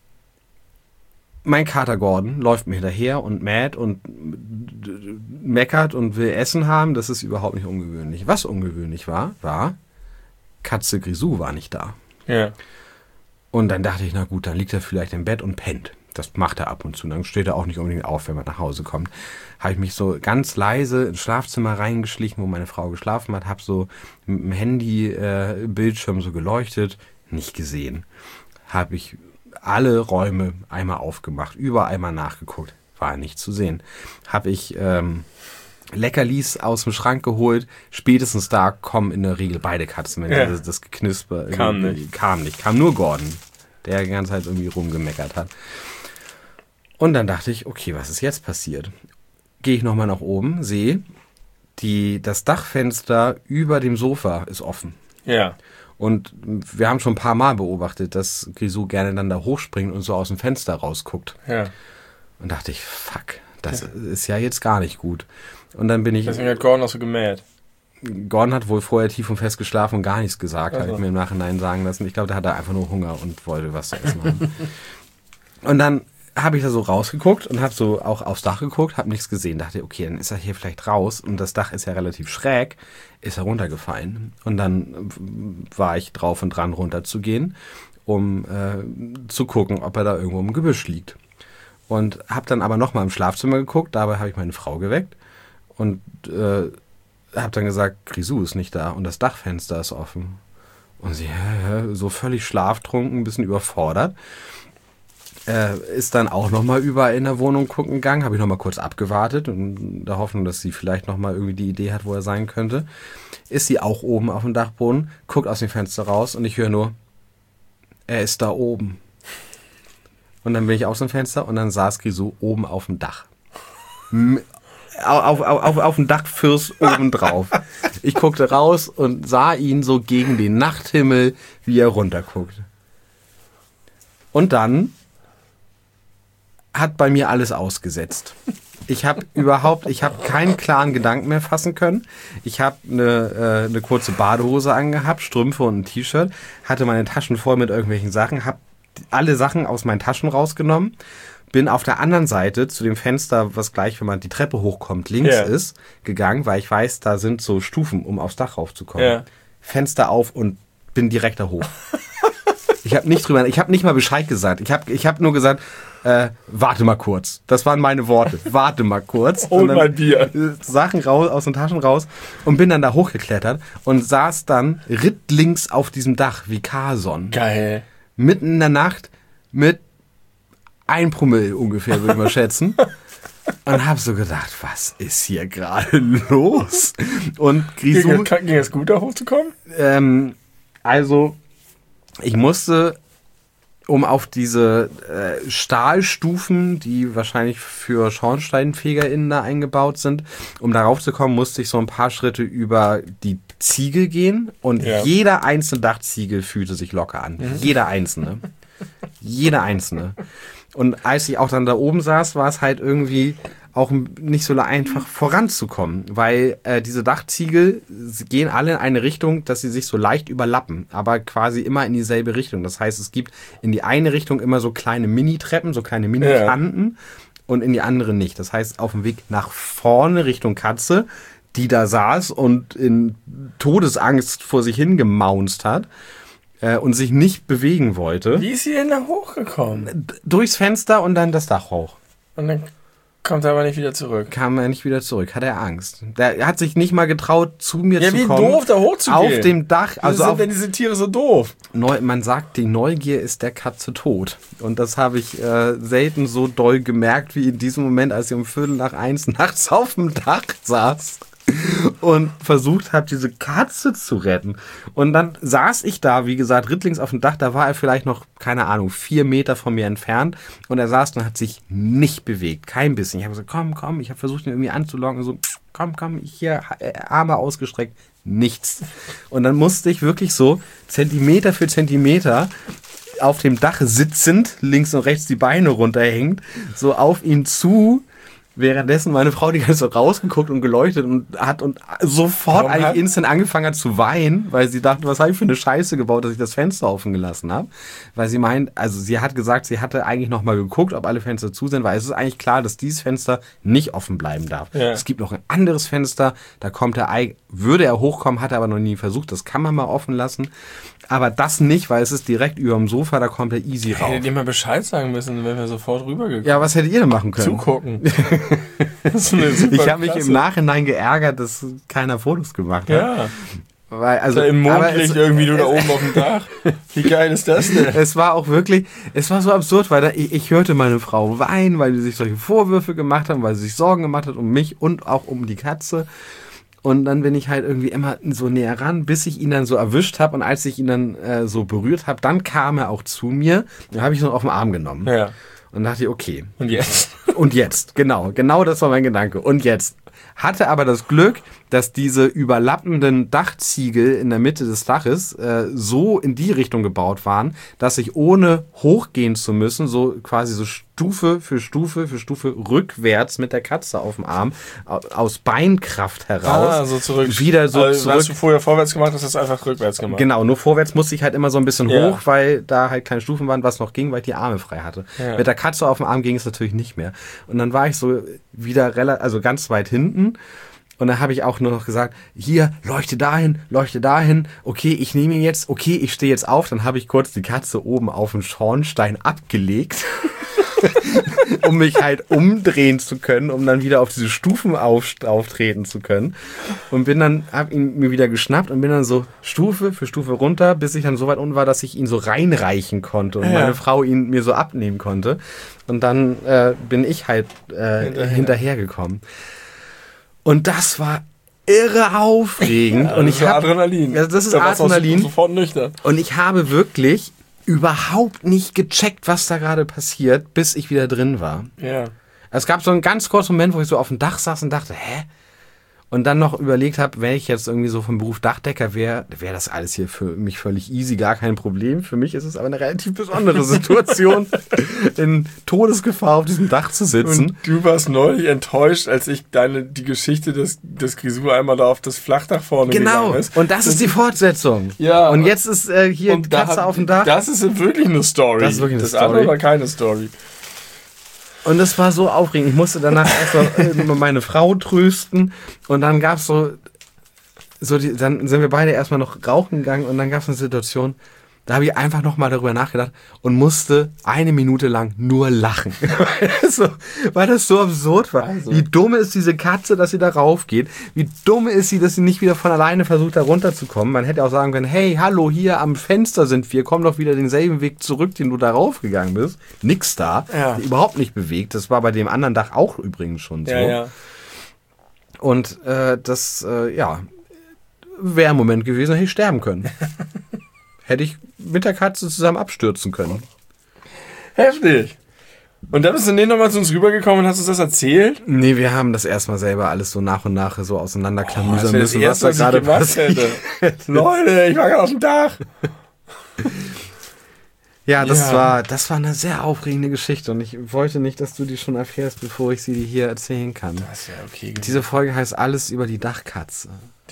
mein Kater Gordon läuft mir hinterher und mäht und meckert und will Essen haben. Das ist überhaupt nicht ungewöhnlich. Was ungewöhnlich war, Katze Grisou war nicht da. Ja. Und dann dachte ich, na gut, dann liegt er vielleicht im Bett und pennt. Das macht er ab und zu. Dann steht er auch nicht unbedingt auf, wenn man nach Hause kommt. Habe ich mich so ganz leise ins Schlafzimmer reingeschlichen, wo meine Frau geschlafen hat. Habe so mit dem Handy-Bildschirm so geleuchtet. Nicht gesehen. Habe ich alle Räume einmal aufgemacht, überall mal nachgeguckt. War nicht zu sehen. Habe ich Leckerlis aus dem Schrank geholt. Spätestens da kommen in der Regel beide Katzen. Wenn das Geknisper Kam nicht. Kam nur Gordon, der die ganze Zeit irgendwie rumgemeckert hat. Und dann dachte ich, okay, was ist jetzt passiert? Gehe ich nochmal nach oben, sehe, das Dachfenster über dem Sofa ist offen. Ja. Und wir haben schon ein paar Mal beobachtet, dass Grisou gerne dann da hochspringt und so aus dem Fenster rausguckt. Ja. Und dachte ich, fuck, das ist ja jetzt gar nicht gut. Und dann bin ich... Deswegen hat Gordon auch so gemäht. Gordon hat wohl vorher tief und fest geschlafen und gar nichts gesagt, Also. habe ich mir im Nachhinein sagen lassen. Ich glaube, der hatte einfach nur Hunger und wollte was zu essen haben. Und dann habe ich da so rausgeguckt und habe so auch aufs Dach geguckt, habe nichts gesehen. Dachte, okay, dann ist er hier vielleicht raus. Und das Dach ist ja relativ schräg, ist er runtergefallen. Und dann war ich drauf und dran, runterzugehen, um zu gucken, ob er da irgendwo im Gebüsch liegt. Und habe dann aber nochmal im Schlafzimmer geguckt. Dabei habe ich meine Frau geweckt. Und habe dann gesagt, Grisou ist nicht da und das Dachfenster ist offen. Und sie so völlig schlaftrunken, ein bisschen überfordert. Ist dann auch nochmal überall in der Wohnung gucken gegangen, habe ich nochmal kurz abgewartet und in der Hoffnung, dass sie vielleicht nochmal irgendwie die Idee hat, wo er sein könnte. Ist sie auch oben auf dem Dachboden, guckt aus dem Fenster raus und ich höre nur, er ist da oben. Und dann bin ich aus dem Fenster und dann saß Grisou oben auf dem Dach. Auf dem Dachfirst oben drauf. Ich guckte raus und sah ihn so gegen den Nachthimmel, wie er runterguckt. Und dann hat bei mir alles ausgesetzt. Ich habe keinen klaren Gedanken mehr fassen können. Ich habe eine kurze Badehose angehabt, Strümpfe und ein T-Shirt, hatte meine Taschen voll mit irgendwelchen Sachen, habe alle Sachen aus meinen Taschen rausgenommen, bin auf der anderen Seite zu dem Fenster, was gleich, wenn man die Treppe hochkommt, links ist, gegangen, weil ich weiß, da sind so Stufen, um aufs Dach raufzukommen. Ja. Fenster auf und bin direkt da hoch. Ich habe nicht mal Bescheid gesagt. Ich hab nur gesagt, warte mal kurz. Das waren meine Worte. Warte mal kurz. Hol mal Bier. Sachen raus, aus den Taschen raus und bin dann da hochgeklettert und saß dann rittlings auf diesem Dach wie Carson. Geil. Mitten in der Nacht mit 1 Promille ungefähr, würde ich mal schätzen. Und hab so gedacht, was ist hier gerade los? Und Grisou... Ging es gut, da hochzukommen? Also, ich musste, um auf diese Stahlstufen, die wahrscheinlich für SchornsteinfegerInnen da eingebaut sind, um darauf zu kommen, musste ich so ein paar Schritte über die Ziegel gehen. Und jeder einzelne Dachziegel fühlte sich locker an. Jeder einzelne. Jeder einzelne. Und als ich auch dann da oben saß, war es halt irgendwie auch nicht so einfach voranzukommen, weil diese Dachziegel gehen alle in eine Richtung, dass sie sich so leicht überlappen, aber quasi immer in dieselbe Richtung. Das heißt, es gibt in die eine Richtung immer so kleine Mini-Treppen, so kleine Mini-Kanten und in die andere nicht. Das heißt, auf dem Weg nach vorne Richtung Katze, die da saß und in Todesangst vor sich hingemaunzt hat, und sich nicht bewegen wollte. Wie ist sie denn da hochgekommen? Durchs Fenster und dann das Dach hoch. Und dann kommt er aber nicht wieder zurück. Kam er nicht wieder zurück, hat er Angst. Der hat sich nicht mal getraut, zu mir zu kommen. Ja, wie doof, da hochzugehen. Auf dem Dach. Wieso sind denn diese Tiere so doof? Man sagt, die Neugier ist der Katze tot. Und das habe ich selten so doll gemerkt, wie in diesem Moment, als ich um 1:45 nachts auf dem Dach saß und versucht habe, diese Katze zu retten. Und dann saß ich da, wie gesagt, rittlings auf dem Dach, da war er vielleicht noch, keine Ahnung, 4 Meter von mir entfernt und er saß und hat sich nicht bewegt, kein bisschen. Ich habe gesagt, komm, ich habe versucht, ihn irgendwie anzulocken, so, komm, hier, Arme ausgestreckt, nichts. Und dann musste ich wirklich so Zentimeter für Zentimeter auf dem Dach sitzend, links und rechts die Beine runterhängend, so auf ihn zu, währenddessen meine Frau die ganze Zeit rausgeguckt und geleuchtet und hat und sofort eigentlich instant angefangen hat zu weinen, weil sie dachte, was habe ich für eine Scheiße gebaut, dass ich das Fenster offen gelassen habe. Weil sie meint, also sie hat gesagt, sie hatte eigentlich nochmal geguckt, ob alle Fenster zu sind, weil es ist eigentlich klar, dass dieses Fenster nicht offen bleiben darf. Ja. Es gibt noch ein anderes Fenster, da würde er hochkommen, hat er aber noch nie versucht, das kann man mal offen lassen. Aber das nicht, weil es ist direkt über dem Sofa, da kommt er easy raus. Hättet ihr mal Bescheid sagen müssen, dann wären wir sofort rübergekommen. Ja, was hättet ihr denn machen können? Zugucken. Ich habe mich im Nachhinein geärgert, dass keiner Fotos gemacht hat. Ja. Weil, also, im Mondlicht irgendwie nur da oben auf dem Dach. Wie geil ist das denn? Es war so absurd, weil ich hörte meine Frau weinen, weil sie sich solche Vorwürfe gemacht haben, weil sie sich Sorgen gemacht hat um mich und auch um die Katze. Und dann bin ich halt irgendwie immer so näher ran, bis ich ihn dann so erwischt habe. Und als ich ihn dann so berührt habe, dann kam er auch zu mir. Dann habe ich ihn auf den Arm genommen. Ja. Und dachte ich, okay. Und jetzt? Und jetzt, genau das war mein Gedanke. Und jetzt. Hatte aber das Glück, dass diese überlappenden Dachziegel in der Mitte des Daches so in die Richtung gebaut waren, dass ich ohne hochgehen zu müssen, so quasi so Stufe für Stufe für Stufe rückwärts mit der Katze auf dem Arm, aus Beinkraft heraus. So zurück. Wieder so also, zurück. Was du vorher vorwärts gemacht hast, hast du einfach rückwärts gemacht. Genau, nur vorwärts musste ich halt immer so ein bisschen hoch, weil da halt keine Stufen waren, was noch ging, weil ich die Arme frei hatte. Ja. Mit der Katze auf dem Arm ging es natürlich nicht mehr. Und dann war ich so wieder ganz weit hinten. Und dann habe ich auch nur noch gesagt, hier, leuchte dahin, okay, ich nehme ihn jetzt, okay, ich stehe jetzt auf. Dann habe ich kurz die Katze oben auf den Schornstein abgelegt um mich halt umdrehen zu können, um dann wieder auf diese Stufen auftreten zu können. Und hab ihn mir wieder geschnappt und bin dann so Stufe für Stufe runter, bis ich dann so weit unten war, dass ich ihn so reinreichen konnte und meine Frau ihn mir so abnehmen konnte. Und dann bin ich halt hinterhergekommen. Und das war irre aufregend. Ja, und das ich ist hab, Adrenalin. Ja, das ist da warst Adrenalin. Du sofort nüchtern. Und ich habe wirklich überhaupt nicht gecheckt, was da gerade passiert, bis ich wieder drin war. Ja. Es gab so einen ganz kurzen Moment, wo ich so auf dem Dach saß und dachte, hä? Und dann noch überlegt habe, wenn ich jetzt irgendwie so vom Beruf Dachdecker wäre das alles hier für mich völlig easy, gar kein Problem. Für mich ist es aber eine relativ besondere Situation, in Todesgefahr auf diesem Dach zu sitzen. Und du warst neulich enttäuscht, als ich die Geschichte des Grisou einmal da auf das Flachdach vorne gegangen ist. Genau, und das ist die Fortsetzung. Ja. Und jetzt ist hier die Katze auf dem Dach. Das ist wirklich eine Story. Das ist wirklich eine Story. andere war keine Story. Und es war so aufregend. Ich musste danach erst mal meine Frau trösten. Und dann gab's dann sind wir beide erstmal noch rauchen gegangen. Und dann gab es eine Situation, da habe ich einfach nochmal darüber nachgedacht und musste 1 Minute lang nur lachen. Weil das so absurd war. Also. Wie dumm ist diese Katze, dass sie da rauf geht? Wie dumm ist sie, dass sie nicht wieder von alleine versucht, da runterzukommen? Man hätte auch sagen können, hey, hallo, hier am Fenster sind wir, komm doch wieder denselben Weg zurück, den du da raufgegangen bist. Nix da. Ja. Überhaupt nicht bewegt. Das war bei dem anderen Dach auch übrigens schon so. Ja. Und das wäre ein Moment gewesen, da hätte ich sterben können. Hätte ich mit der Katze zusammen abstürzen können. Heftig. Und dann bist du nochmal zu uns rübergekommen und hast uns das erzählt? Nee, wir haben das erstmal selber alles so nach und nach so auseinanderklamüsern müssen, was da gerade passiert. Leute, ich war gerade auf dem Dach. Ja, das war eine sehr aufregende Geschichte und ich wollte nicht, dass du die schon erfährst, bevor ich sie dir hier erzählen kann. Das ist ja okay. Diese Folge heißt Alles über die Dachkatze.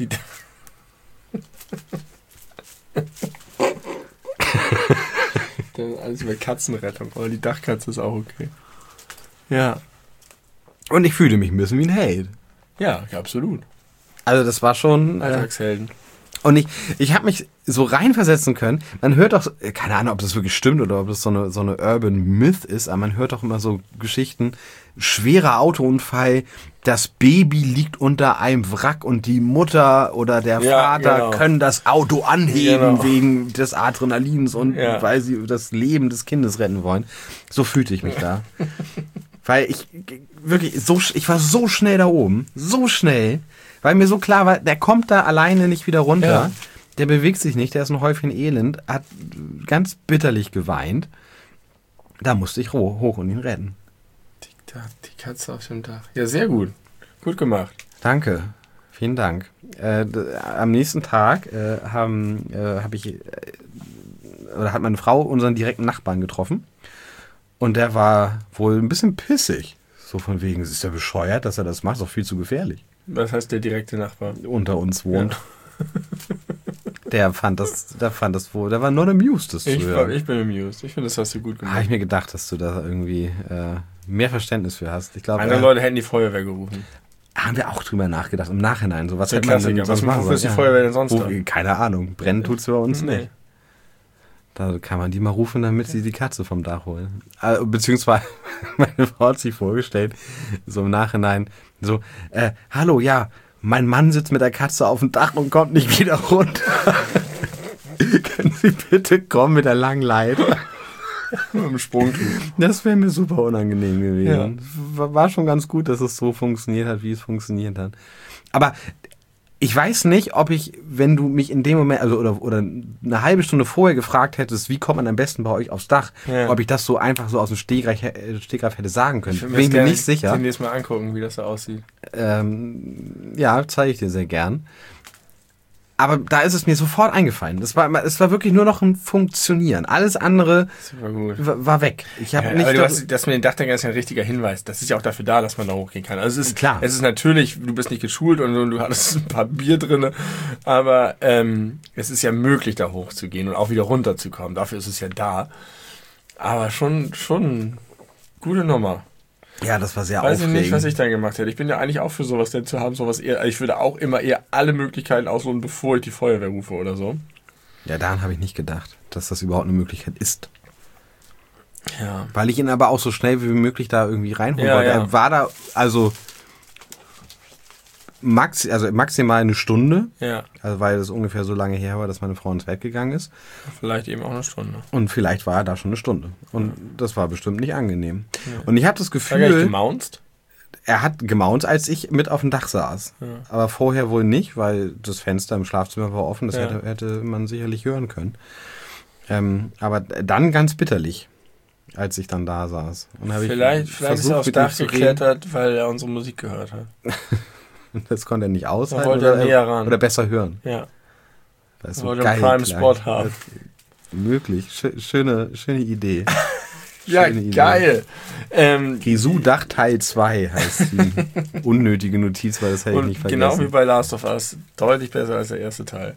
Alles über Katzenrettung, aber die Dachkatze ist auch okay. Ja. Und ich fühle mich ein bisschen wie ein Held. Ja, absolut. Also das war schon... Alltagshelden. Und ich habe mich so reinversetzen können. Man hört doch, keine Ahnung, ob das wirklich stimmt oder ob das so eine Urban Myth ist, aber man hört doch immer so Geschichten. Schwerer Autounfall, das Baby liegt unter einem Wrack und die Mutter oder der Vater können das Auto anheben wegen des Adrenalins und weil sie das Leben des Kindes retten wollen. So fühlte ich mich da. Weil ich war so schnell da oben, so schnell, weil mir so klar war, der kommt da alleine nicht wieder runter. Ja. Der bewegt sich nicht, der ist ein Häufchen Elend, hat ganz bitterlich geweint. Da musste ich hoch und ihn retten. Die Katze auf dem Dach. Ja, sehr gut. Gut gemacht. Danke. Vielen Dank. Am nächsten Tag hat meine Frau unseren direkten Nachbarn getroffen. Und der war wohl ein bisschen pissig. So von wegen, ist der bescheuert, dass er das macht? Ist doch viel zu gefährlich. Was heißt der direkte Nachbar? Unter uns wohnt. Ja. Der war not amused, das zu hören. Ich bin amused. Ich finde, das hast du gut gemacht. Habe ich mir gedacht, dass du da irgendwie mehr Verständnis für hast. Ich glaube, andere Leute hätten die Feuerwehr gerufen. Haben wir auch drüber nachgedacht, im Nachhinein. So, was der Klassiker. Was ist die Feuerwehr denn sonst? Keine Ahnung. Brennen tut's bei uns nicht. Da kann man die mal rufen, damit sie die Katze vom Dach holen. Beziehungsweise, meine Frau hat sich vorgestellt, so im Nachhinein, so, hallo, ja, mein Mann sitzt mit der Katze auf dem Dach und kommt nicht wieder runter. Können Sie bitte kommen mit der langen Leiter? Mit dem Sprungtuch. Das wäre mir super unangenehm gewesen. Ja. War schon ganz gut, dass es so funktioniert hat, wie es funktioniert hat. Aber ich weiß nicht, ob ich, wenn du mich in dem Moment, also oder eine halbe Stunde vorher gefragt hättest, wie kommt man am besten bei euch aufs Dach, ob ich das so einfach so aus dem Stegreif hätte sagen können. Bin ich mir nicht sicher. Ich will mir mal angucken, wie das so aussieht. Ja, zeige ich dir sehr gern. Aber da ist es mir sofort eingefallen. Es war wirklich nur noch ein Funktionieren. Alles andere war weg. Ich habe nicht. Aber das mit den Dachdeckern ist ja ein richtiger Hinweis. Das ist ja auch dafür da, dass man da hochgehen kann. Also es ist klar. Es ist natürlich, du bist nicht geschult und du hattest ein paar Bier drin, aber es ist ja möglich, da hochzugehen und auch wieder runterzukommen. Dafür ist es ja da. Aber schon gute Nummer. Ja, das war sehr aufregend. Weiß ich nicht, was ich dann gemacht hätte. Ich bin ja eigentlich auch für sowas denn zu haben, ich würde auch immer eher alle Möglichkeiten ausloten, bevor ich die Feuerwehr rufe oder so. Ja, daran habe ich nicht gedacht, dass das überhaupt eine Möglichkeit ist. Ja. Weil ich ihn aber auch so schnell wie möglich da irgendwie reinholen wollte. Ja. Er war da also maximal eine Stunde. Ja. Also weil das ungefähr so lange her war, dass meine Frau ins Bett gegangen ist. Vielleicht eben auch eine Stunde. Und vielleicht war er da schon eine Stunde. Und das war bestimmt nicht angenehm. Ja. Und ich habe das Hat er Gefühl... gemaunzt? Er hat gemaunzt, als ich mit auf dem Dach saß. Ja. Aber vorher wohl nicht, weil das Fenster im Schlafzimmer war offen. Das hätte man sicherlich hören können. Aber dann ganz bitterlich, als ich dann da saß. Und vielleicht ist er aufs Dach geklettert, weil er unsere Musik gehört hat. Das konnte er nicht aushalten oder besser hören. Ja. Das so wollte einen Prime-Spot haben. Möglich. Schöne Idee. Ja, geil. Grisou Dach Teil 2 heißt die unnötige Notiz, weil das hätte ich nicht vergessen. Genau wie bei Last of Us. Deutlich besser als der erste Teil.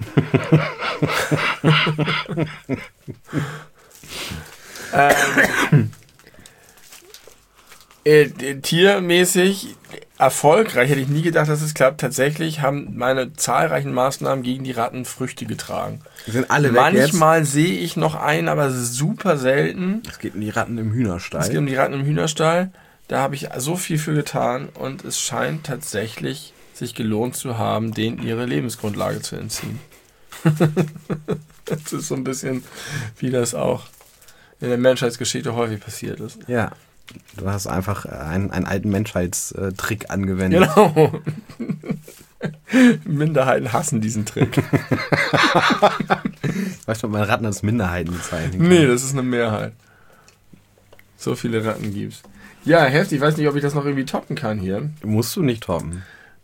Tiermäßig erfolgreich, hätte ich nie gedacht, dass es klappt. Tatsächlich haben meine zahlreichen Maßnahmen gegen die Ratten Früchte getragen. Sind alle weg Manchmal sehe ich noch einen, aber super selten. Es geht um die Ratten im Hühnerstall. Da habe ich so viel für getan und es scheint tatsächlich sich gelohnt zu haben, denen ihre Lebensgrundlage zu entziehen. Das ist so ein bisschen, wie das auch in der Menschheitsgeschichte häufig passiert ist. Ja. Du hast einfach einen alten Menschheitstrick angewendet. Genau. Minderheiten hassen diesen Trick. Weißt du, ob man Ratten als Minderheiten bezeichnen kann? Nee, das ist eine Mehrheit. So viele Ratten gibt's. Ja, heftig. Ich weiß nicht, ob ich das noch irgendwie toppen kann hier. Musst du nicht toppen.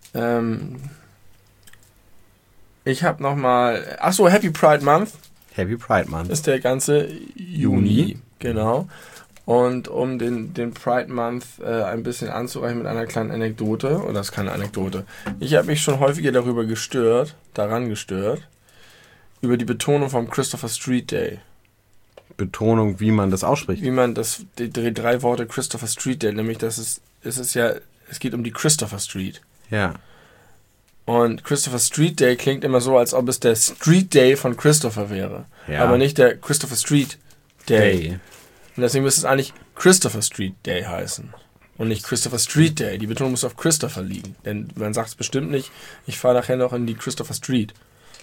Ich habe nochmal... Achso, Happy Pride Month. Happy Pride Month. Ist der ganze Juni. Genau. Und um den Pride Month ein bisschen anzureichen mit einer kleinen Anekdote, oder das ist keine Anekdote, ich habe mich schon häufiger daran gestört, über die Betonung vom Christopher Street Day. Betonung, wie man das ausspricht? Wie man die 3 Worte Christopher Street Day, nämlich es geht um die Christopher Street. Ja. Und Christopher Street Day klingt immer so, als ob es der Street Day von Christopher wäre. Ja. Aber nicht der Christopher Street Day. Und deswegen müsste es eigentlich Christopher Street Day heißen. Und nicht Christopher Street Day. Die Betonung muss auf Christopher liegen. Denn man sagt es bestimmt nicht, ich fahre nachher noch in die Christopher Street.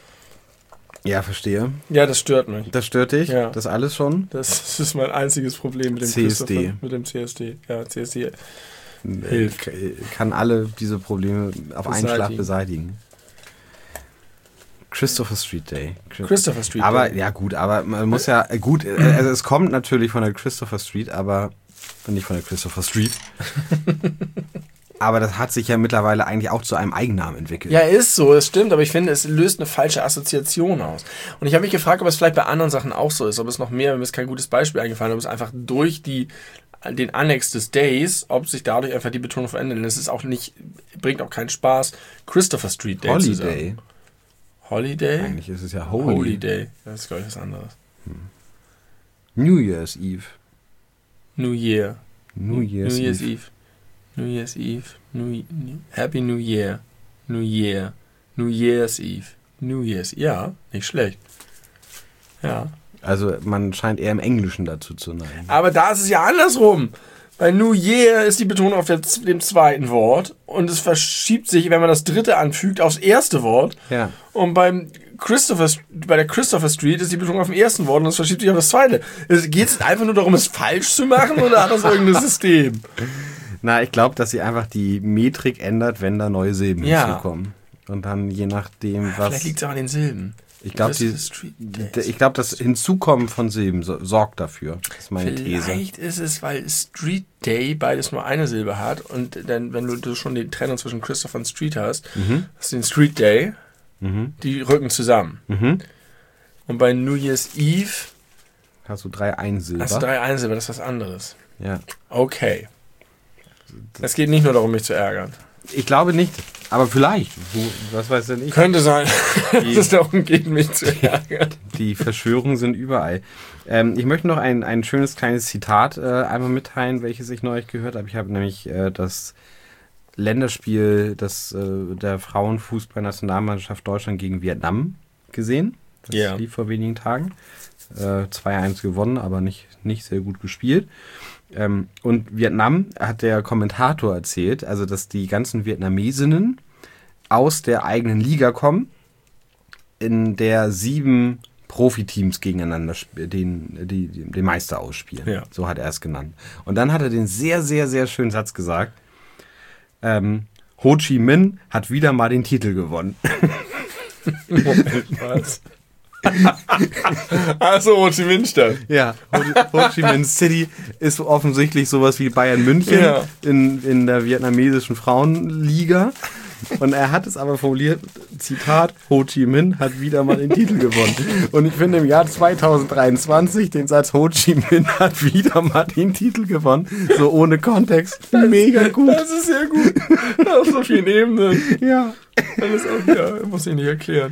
Ja, verstehe. Ja, das stört mich. Das stört dich? Ja. Das alles schon? Das ist mein einziges Problem mit dem CSD. Mit dem CSD. Ja, CSD hilft. Kann alle diese Probleme auf einen Schlag beseitigen. Christopher Street Day. Christopher Street aber, Day. Ja gut, aber man muss ja, gut, also es kommt natürlich von der Christopher Street, aber nicht von der Christopher Street. Aber das hat sich ja mittlerweile eigentlich auch zu einem Eigennamen entwickelt. Ja, ist so, das stimmt, aber ich finde, es löst eine falsche Assoziation aus. Und ich habe mich gefragt, ob es vielleicht bei anderen Sachen auch so ist, ob es noch mehr, mir ist kein gutes Beispiel eingefallen, ob es einfach durch den Annex des Days, ob sich dadurch einfach die Betonung verändert. Denn es ist auch nicht, bringt auch keinen Spaß, Christopher Street Day zu sagen. Holiday? Eigentlich ist es ja Holy Day. Das ist, glaube ich, was anderes. New Year's Eve. New Year. New Year's Eve. New Year's Eve. Happy New Year. New Year. New Year's Eve. New Year's. Ja, nicht schlecht. Ja. Also man scheint eher im Englischen dazu zu neigen. Aber da ist es ja andersrum. Bei New Year ist die Betonung auf dem zweiten Wort und es verschiebt sich, wenn man das dritte anfügt, aufs erste Wort. Ja. Und bei der Christopher Street ist die Betonung auf dem ersten Wort und es verschiebt sich auf das zweite. Geht es einfach nur darum, es falsch zu machen oder hat das irgendein System? Na, ich glaube, dass sie einfach die Metrik ändert, wenn da neue Silben hinzukommen. Und dann je nachdem, was... Vielleicht liegt es auch an den Silben. Ich glaube, das Hinzukommen von Silben sorgt dafür. Das ist meine These. Vielleicht ist es, weil Street Day beides nur eine Silbe hat und dann, wenn du schon die Trennung zwischen Christopher und Street hast, hast du den Street Day, die rücken zusammen. Und bei New Year's Eve hast du 3 Einsilber. Das ist was anderes. Ja. Okay. Es geht nicht nur darum, mich zu ärgern. Ich glaube nicht, aber vielleicht. Was weiß denn ich? Könnte sein, dass es darum geht, mich zu ärgern. Die Verschwörungen sind überall. Ich möchte noch ein schönes kleines Zitat einmal mitteilen, welches ich neulich gehört habe. Ich habe nämlich das Länderspiel der Frauenfußballnationalmannschaft Deutschland gegen Vietnam gesehen. Das lief vor wenigen Tagen. 2-1 gewonnen, aber nicht sehr gut gespielt. Und Vietnam, hat der Kommentator erzählt, also dass die ganzen Vietnamesinnen aus der eigenen Liga kommen, in der 7 Profiteams gegeneinander den Meister ausspielen. Ja. So hat er es genannt. Und dann hat er den sehr, sehr, sehr schönen Satz gesagt, Ho Chi Minh hat wieder mal den Titel gewonnen. Was? Achso, Ho Chi Minh Stadt. Ja, Ho Chi Minh City ist offensichtlich sowas wie Bayern München in der vietnamesischen Frauenliga. Und er hat es aber formuliert, Zitat, Ho Chi Minh hat wieder mal den Titel gewonnen. Und ich finde im Jahr 2023 den Satz, Ho Chi Minh hat wieder mal den Titel gewonnen, so ohne Kontext, mega gut. Das ist sehr gut. Auf so vielen Ebenen. Ja. Alles auch, ja, muss ich nicht erklären.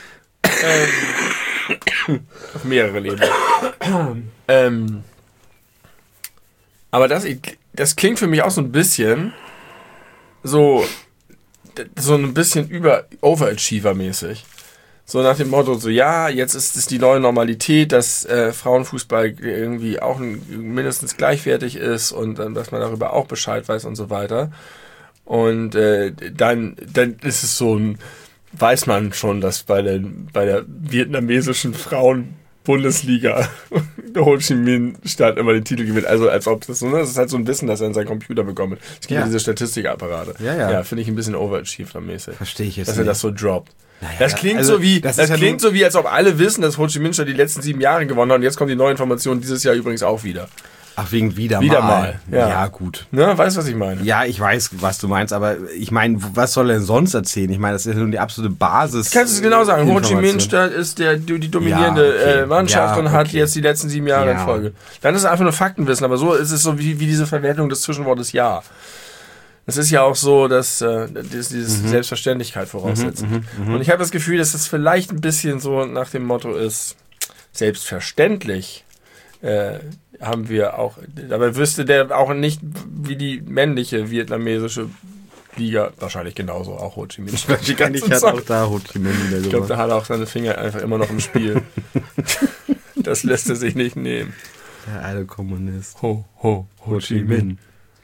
Auf mehrere Ebenen. Aber das klingt für mich auch so ein bisschen so ein bisschen Overachiever-mäßig. So nach dem Motto, so ja, jetzt ist es die neue Normalität, dass Frauenfußball irgendwie auch mindestens gleichwertig ist und dass man darüber auch Bescheid weiß und so weiter. Und dann ist es so weiß man schon, dass bei der vietnamesischen Frauen-Bundesliga der Ho Chi Minh Stadt immer den Titel gewinnt. Also als ob das ist halt so ein Wissen, das er in seinen Computer bekommt. Es gibt ja diese Statistikapparate. Ja, finde ich ein bisschen Overachiever-mäßig. Verstehe ich jetzt dass nicht. Er das so droppt. Naja, das klingt also, so wie, als ob alle wissen, dass Ho Chi Minh Stadt die letzten 7 Jahre gewonnen hat und jetzt kommt die neue Information, dieses Jahr übrigens auch wieder. Ach, wegen wieder mal. Ja, gut. Ne, weißt du, was ich meine? Ja, ich weiß, was du meinst, aber ich meine, was soll er denn sonst erzählen? Ich meine, das ist ja nun die absolute Basis. Kannst du es genau sagen? Ho Chi Minh Stadt ist die dominierende Mannschaft und hat jetzt die letzten 7 Jahre in Folge. Dann ist es einfach nur Faktenwissen, aber so ist es so wie diese Verwertung des Zwischenwortes Ja. Es ist ja auch so, dass diese Selbstverständlichkeit voraussetzt. Und ich habe das Gefühl, dass das vielleicht ein bisschen so nach dem Motto ist, selbstverständlich haben wir auch, aber wüsste der auch nicht, wie die männliche vietnamesische Liga, wahrscheinlich genauso, auch Ho Chi Minh. Wahrscheinlich hat auch da Ho Chi Minh wieder Ich glaube, da hat er auch seine Finger einfach immer noch im Spiel. Das lässt er sich nicht nehmen. Der alte Kommunist. Ho Chi Minh.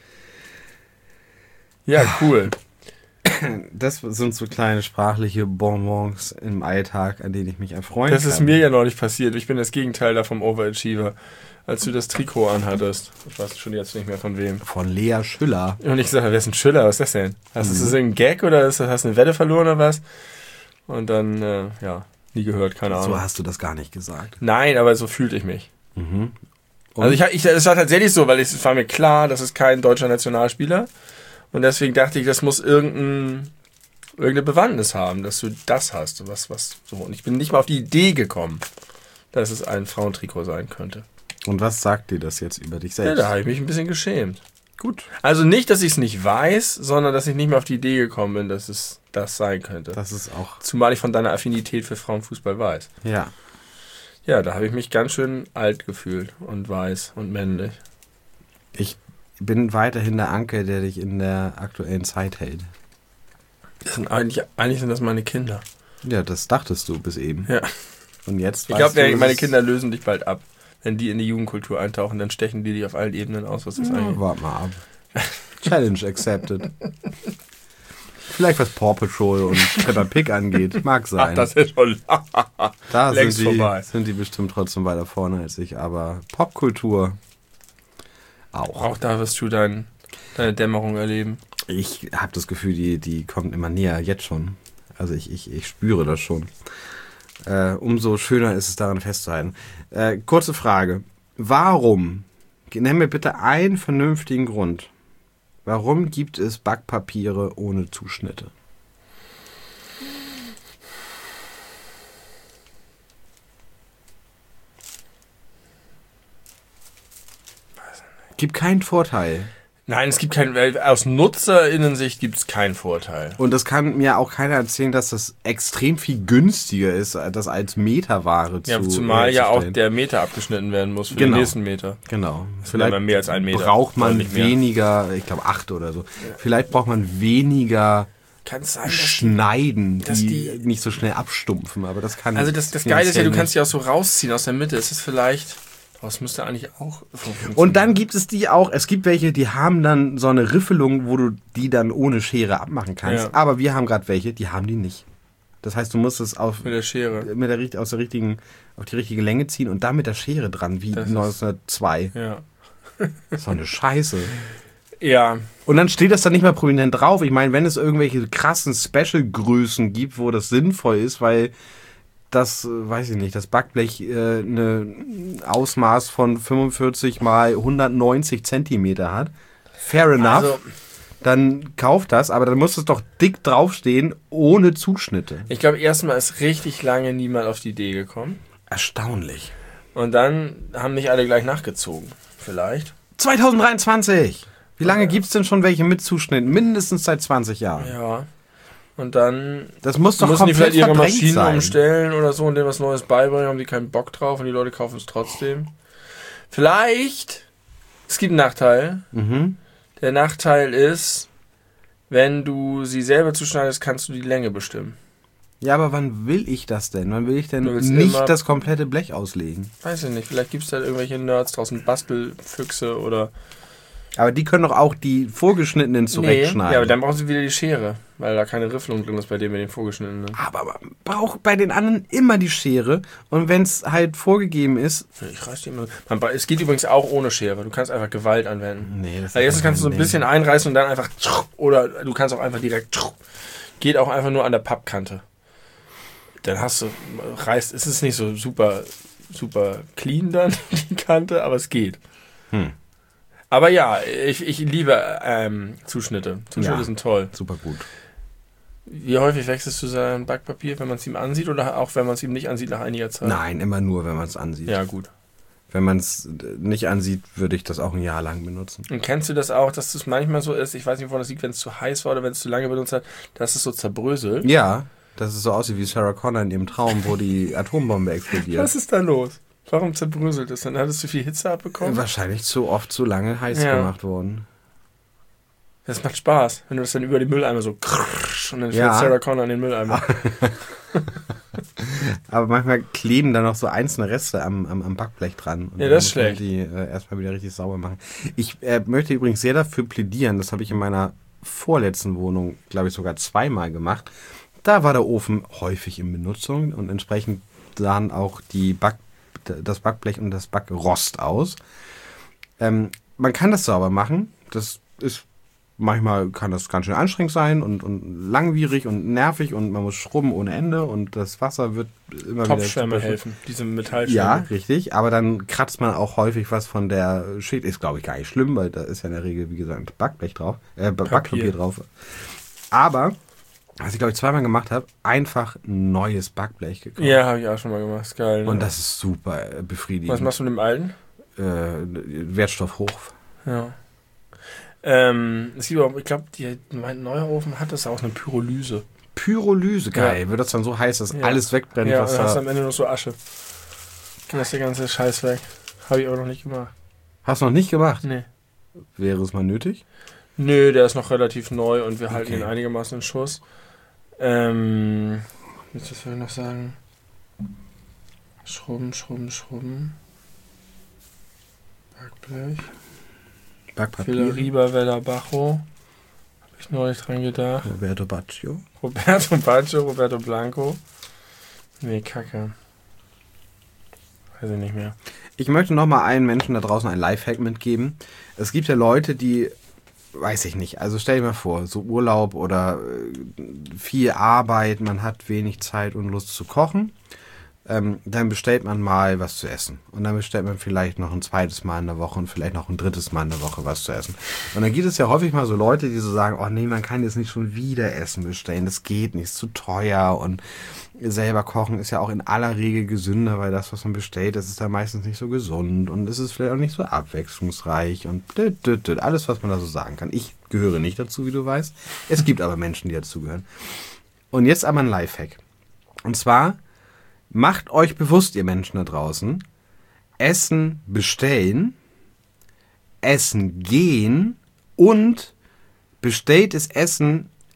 Ja, cool. Das sind so kleine sprachliche Bonbons im Alltag, an denen ich mich erfreuen kann. Das ist mir ja ja noch nicht passiert. Ich bin das Gegenteil da vom Overachiever. Als du das Trikot anhattest. Ich weiß schon jetzt nicht mehr von wem. Von Lea Schüller. Und ich sage, wer ist ein Schüller? Was ist das denn? Ist das irgendein Gag oder hast du eine Wette verloren oder was? Und dann, nie gehört, keine Ahnung. So hast du das gar nicht gesagt. Nein, aber so fühlte ich mich. Mhm. Also es war tatsächlich so, weil es war mir klar, das ist kein deutscher Nationalspieler. Und deswegen dachte ich, das muss irgendeine Bewandtnis haben, dass du das hast. Was so. Und ich bin nicht mal auf die Idee gekommen, dass es ein Frauentrikot sein könnte. Und was sagt dir das jetzt über dich selbst? Ja, da habe ich mich ein bisschen geschämt. Gut. Also nicht, dass ich es nicht weiß, sondern dass ich nicht mehr auf die Idee gekommen bin, dass es das sein könnte. Das ist auch. Zumal ich von deiner Affinität für Frauenfußball weiß. Ja. Ja, da habe ich mich ganz schön alt gefühlt und weiß und männlich. Ich bin weiterhin der Anker, der dich in der aktuellen Zeit hält. Eigentlich sind das meine Kinder. Ja, das dachtest du bis eben. Ja. Und jetzt ich glaube, meine Kinder lösen dich bald ab. Wenn die in die Jugendkultur eintauchen, dann stechen die dich auf allen Ebenen aus, was das angeht. Warte mal ab. Challenge accepted. Vielleicht was Paw Patrol und Peppa Pig angeht. Mag sein. Ach, das ist schon da längst vorbei. Sind die bestimmt trotzdem weiter vorne als ich. Aber Popkultur auch. Auch da wirst du deine Dämmerung erleben. Ich habe das Gefühl, die kommt immer näher, jetzt schon. Also ich spüre das schon. Umso schöner ist es daran festzuhalten. Kurze Frage. Warum, nenn mir bitte einen vernünftigen Grund, warum gibt es Backpapiere ohne Zuschnitte? Gibt keinen Vorteil. Nein, es gibt keinen, aus NutzerInnen-Sicht gibt es keinen Vorteil. Und das kann mir auch keiner erzählen, dass das extrem viel günstiger ist, das als Meterware zu zumal ja auch der Meter abgeschnitten werden muss für den nächsten Meter. Genau. Vielleicht mehr als 1 Meter. Braucht man weniger, ich glaube 8 oder so. Ja. Vielleicht braucht man weniger kann es sein, schneiden, dass die nicht so schnell abstumpfen, aber das kann also das Geile ist ja, du kannst die auch so rausziehen aus der Mitte. Ist das vielleicht... Das müsste eigentlich auch funktionieren. Und dann gibt es die auch, es gibt welche, die haben dann so eine Riffelung, wo du die dann ohne Schere abmachen kannst. Ja. Aber wir haben gerade welche, die haben die nicht. Das heißt, du musst es auf mit der Schere auf die richtige Länge ziehen und dann mit der Schere dran, wie 1902. Ja. So eine Scheiße. Ja. Und dann steht das dann nicht mal prominent drauf. Ich meine, wenn es irgendwelche krassen Special-Größen gibt, wo das sinnvoll ist, weil das, weiß ich nicht, das Backblech eine Ausmaß von 45 mal 190 Zentimeter hat. Fair enough. Also, dann kauft das, aber dann muss es doch dick draufstehen, ohne Zuschnitte. ich glaube, erstmal ist richtig lange niemand auf die Idee gekommen. Erstaunlich. Und dann haben nicht alle gleich nachgezogen. Vielleicht. 2023! Wie lange gibt's denn schon welche mit Zuschnitt? Mindestens seit 20 Jahren. Ja. Und dann Das muss doch müssen die komplett vielleicht ihre verdrängt Maschinen sein. umstellen oder so und denen was Neues beibringen, haben die keinen Bock drauf und die Leute kaufen es trotzdem. Vielleicht, es gibt einen Nachteil. Mhm. Der Nachteil ist, wenn du sie selber zuschneidest, kannst du die Länge bestimmen. Ja, aber wann will ich das denn? Wann will ich denn Du willst nicht immer- das komplette Blech auslegen? Weiß ich nicht, vielleicht gibt es da irgendwelche Nerds draußen, Bastelfüchse oder... Aber die können doch auch die vorgeschnittenen zurechtschneiden. ja, aber dann brauchen sie wieder die Schere, weil da keine Riffelung drin ist bei dem mit den vorgeschnittenen. Aber man braucht bei den anderen immer die Schere. Und wenn es halt vorgegeben ist... Ich reiß die immer. Es geht übrigens auch ohne Schere. Du kannst einfach Gewalt anwenden. Nee, das Weil erstens kannst du so ein bisschen einreißen und dann einfach... Oder du kannst auch einfach direkt... Geht auch einfach nur an der Pappkante. Dann hast du... Es ist nicht so super clean dann, die Kante, aber es geht. Aber ja, ich liebe Zuschnitte. Zuschnitte Ja. sind toll. Super gut. Wie häufig wechselst du sein Backpapier, wenn man es ihm ansieht oder auch wenn man es ihm nicht ansieht nach einiger Zeit? Nein, immer nur, wenn man es ansieht. Ja, gut. Wenn man es nicht ansieht, würde ich das auch ein Jahr lang benutzen. Und kennst du das auch, dass es manchmal so ist, ich weiß nicht, woran das liegt, wenn es zu heiß war oder wenn es zu lange benutzt hat, dass es so zerbröselt? Ja, dass es so aussieht wie Sarah Connor in ihrem Traum, wo die Atombombe explodiert. Was ist da los? Warum zerbröselt es? Dann hattest du viel Hitze abbekommen? Wahrscheinlich zu oft, zu lange heiß Ja. gemacht worden. Das macht Spaß, wenn du das dann über den Mülleimer so krrrsch und dann fällt Ja. Sarah Connor in den Mülleimer. Aber manchmal kleben da noch so einzelne Reste am Backblech dran. Und Ja, das ist dann muss man schlecht. die erstmal wieder richtig sauber machen. Ich möchte übrigens sehr dafür plädieren, das habe ich in meiner vorletzten Wohnung, glaube ich, sogar zweimal gemacht. Da war der Ofen häufig in Benutzung und entsprechend sahen auch das Backblech und das Backrost aus. Man kann das sauber machen. Das ist manchmal kann das ganz schön anstrengend sein und langwierig und nervig und man muss schrubben ohne Ende und das Wasser wird immer Topfschwämme wieder... helfen, diese Metallschwämme. Ja, richtig. Aber dann kratzt man auch häufig was von der Schicht. Ist, glaube ich, gar nicht schlimm, weil da ist ja in der Regel, wie gesagt, Backblech drauf. Backpapier drauf. Aber, was ich, glaube ich, zweimal gemacht habe, einfach ein neues Backblech gekauft. Ja, habe ich auch schon mal gemacht. Ist geil. Ne? Und das ist super befriedigend. Was machst du mit dem alten? Wertstoff hoch. Ja. Es gibt auch, ich glaube, mein neuer Ofen hat das auch eine Pyrolyse. Pyrolyse, geil. Ja. Wird das dann so heiß, dass Ja. alles wegbrennt, Ja, was und dann hast du da... am Ende noch so Asche. Dann ist der ganze Scheiß weg. Habe ich aber noch nicht gemacht. Hast du noch nicht gemacht? Nee. Wäre es mal nötig? Nö, der ist noch relativ neu und wir halten Okay. ihn einigermaßen in Schuss. Was will ich noch sagen? Schrubben. Backblech. Backpapier. Filleriba Vella Bajo. Habe ich neulich dran gedacht. Roberto Baccio. Roberto Baggio, Roberto Blanco. Nee, Kacke. Weiß ich nicht mehr. Ich möchte noch mal allen Menschen da draußen ein Lifehack mitgeben. Es gibt ja Leute, die, weiß ich nicht, also stell dir mal vor, so Urlaub oder viel Arbeit, man hat wenig Zeit und Lust zu kochen. Dann bestellt man mal was zu essen. Und dann bestellt man vielleicht noch ein zweites Mal in der Woche und vielleicht noch ein drittes Mal in der Woche was zu essen. Und dann gibt es ja häufig mal so Leute, die so sagen, oh nee, man kann jetzt nicht schon wieder Essen bestellen. Das geht nicht, ist zu teuer. Und selber kochen ist ja auch in aller Regel gesünder, weil das, was man bestellt, das ist ja meistens nicht so gesund. Und es ist vielleicht auch nicht so abwechslungsreich. Und alles, was man da so sagen kann. Ich gehöre nicht dazu, wie du weißt. Es gibt aber Menschen, die dazugehören. Und jetzt aber ein Lifehack. Und zwar... Macht euch bewusst, ihr Menschen da draußen, Essen bestellen, Essen gehen und bestelltes Essen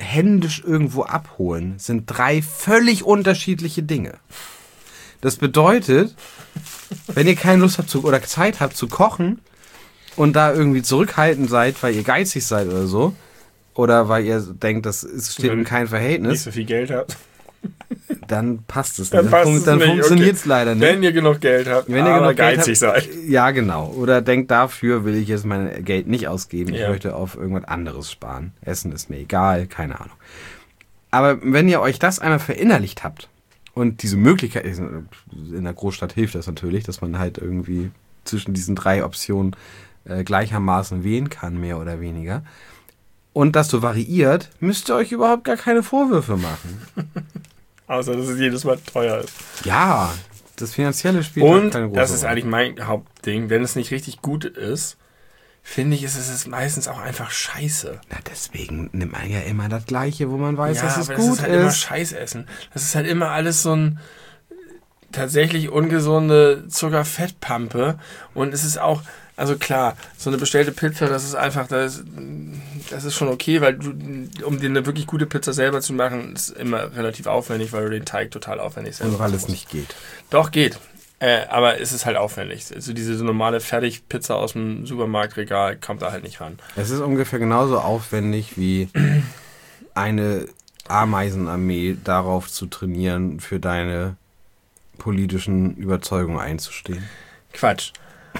händisch irgendwo abholen sind 3 völlig unterschiedliche Dinge. Das bedeutet, wenn ihr keine Lust habt oder Zeit habt zu kochen und da irgendwie zurückhaltend seid, weil ihr geizig seid oder so, oder weil ihr denkt, das steht in keinem Verhältnis, nicht so viel Geld habt, dann passt es nicht. Dann funktioniert es leider nicht. Wenn ihr genug Geld habt, wenn ihr genug geizig seid. Ja, genau. Oder denkt, dafür will ich jetzt mein Geld nicht ausgeben. Ja. Ich möchte auf irgendwas anderes sparen. Essen ist mir egal, keine Ahnung. Aber wenn ihr euch das einmal verinnerlicht habt und diese Möglichkeit, in der Großstadt hilft das natürlich, dass man halt irgendwie zwischen diesen 3 Optionen gleichermaßen wählen kann, mehr oder weniger. Und das so variiert, müsst ihr euch überhaupt gar keine Vorwürfe machen. Außer, dass es jedes Mal teuer ist. Ja, das Finanzielle spielt Und keine große das ist Rolle. eigentlich mein Hauptding. Wenn es nicht richtig gut ist, finde ich, ist es meistens auch einfach scheiße. Na, deswegen nimmt man ja immer das Gleiche, wo man weiß, dass es aber gut das ist halt immer Scheißessen. Das ist halt immer alles so ein tatsächlich ungesunde Zuckerfettpampe. Und es ist auch, also klar, so eine bestellte Pizza, das ist einfach, das ist schon okay, weil um dir eine wirklich gute Pizza selber zu machen, ist immer relativ aufwendig, weil du den Teig total aufwendig selber Und weil machen es musst. nicht geht. Doch, geht. Aber es ist halt aufwendig. Also diese so normale Fertigpizza aus dem Supermarktregal kommt da halt nicht ran. Es ist ungefähr genauso aufwendig wie eine Ameisenarmee darauf zu trainieren, für deine politischen Überzeugungen einzustehen. Quatsch.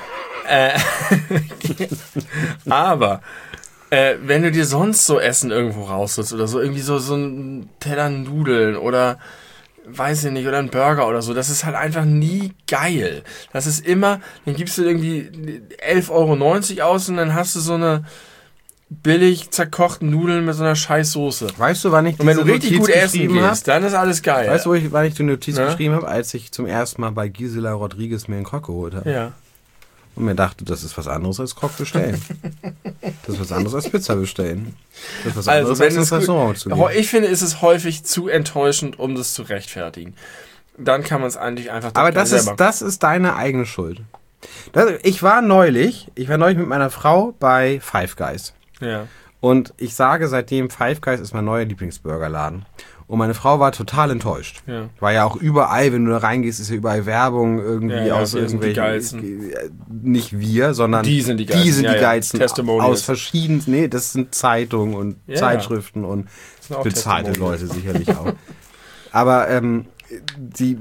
Aber wenn du dir sonst so Essen irgendwo rausholst oder so, irgendwie so ein Teller Nudeln oder weiß ich nicht, oder ein Burger oder so, das ist halt einfach nie geil. Das ist immer, dann gibst du irgendwie 11,90 € aus und dann hast du so eine billig zerkochten Nudeln mit so einer scheiß Soße. Weißt du, wann ich Und wenn du diese richtig Notiz gut essen geschrieben gehst, dann ist alles geil. Weißt du, wann ich die Notiz Ja? geschrieben habe? Als ich zum ersten Mal bei Gisela Rodriguez mir einen Krog geholt habe. Ja. Und mir dachte, das ist was anderes als Krog bestellen. Das ist was anderes als Pizza bestellen. Das ist was anderes als ins Restaurant zu gehen. Ich finde, es ist häufig zu enttäuschend, um das zu rechtfertigen. Dann kann man es eigentlich einfach Aber das ist deine eigene Schuld. Ich war neulich mit meiner Frau bei Five Guys. Ja. Und ich sage seitdem, Five Guys ist mein neuer Lieblingsburgerladen. Und meine Frau war total enttäuscht. Ja. War ja auch überall, wenn du da reingehst, ist ja überall Werbung irgendwie aus wir sind die irgendwelchen. Nicht wir, sondern Die sind die Geilsten. Die sind die Geilsten. Testimonials. Aus verschiedenen. Nee, das sind Zeitungen und Zeitschriften und bezahlte Leute sicherlich auch. Aber die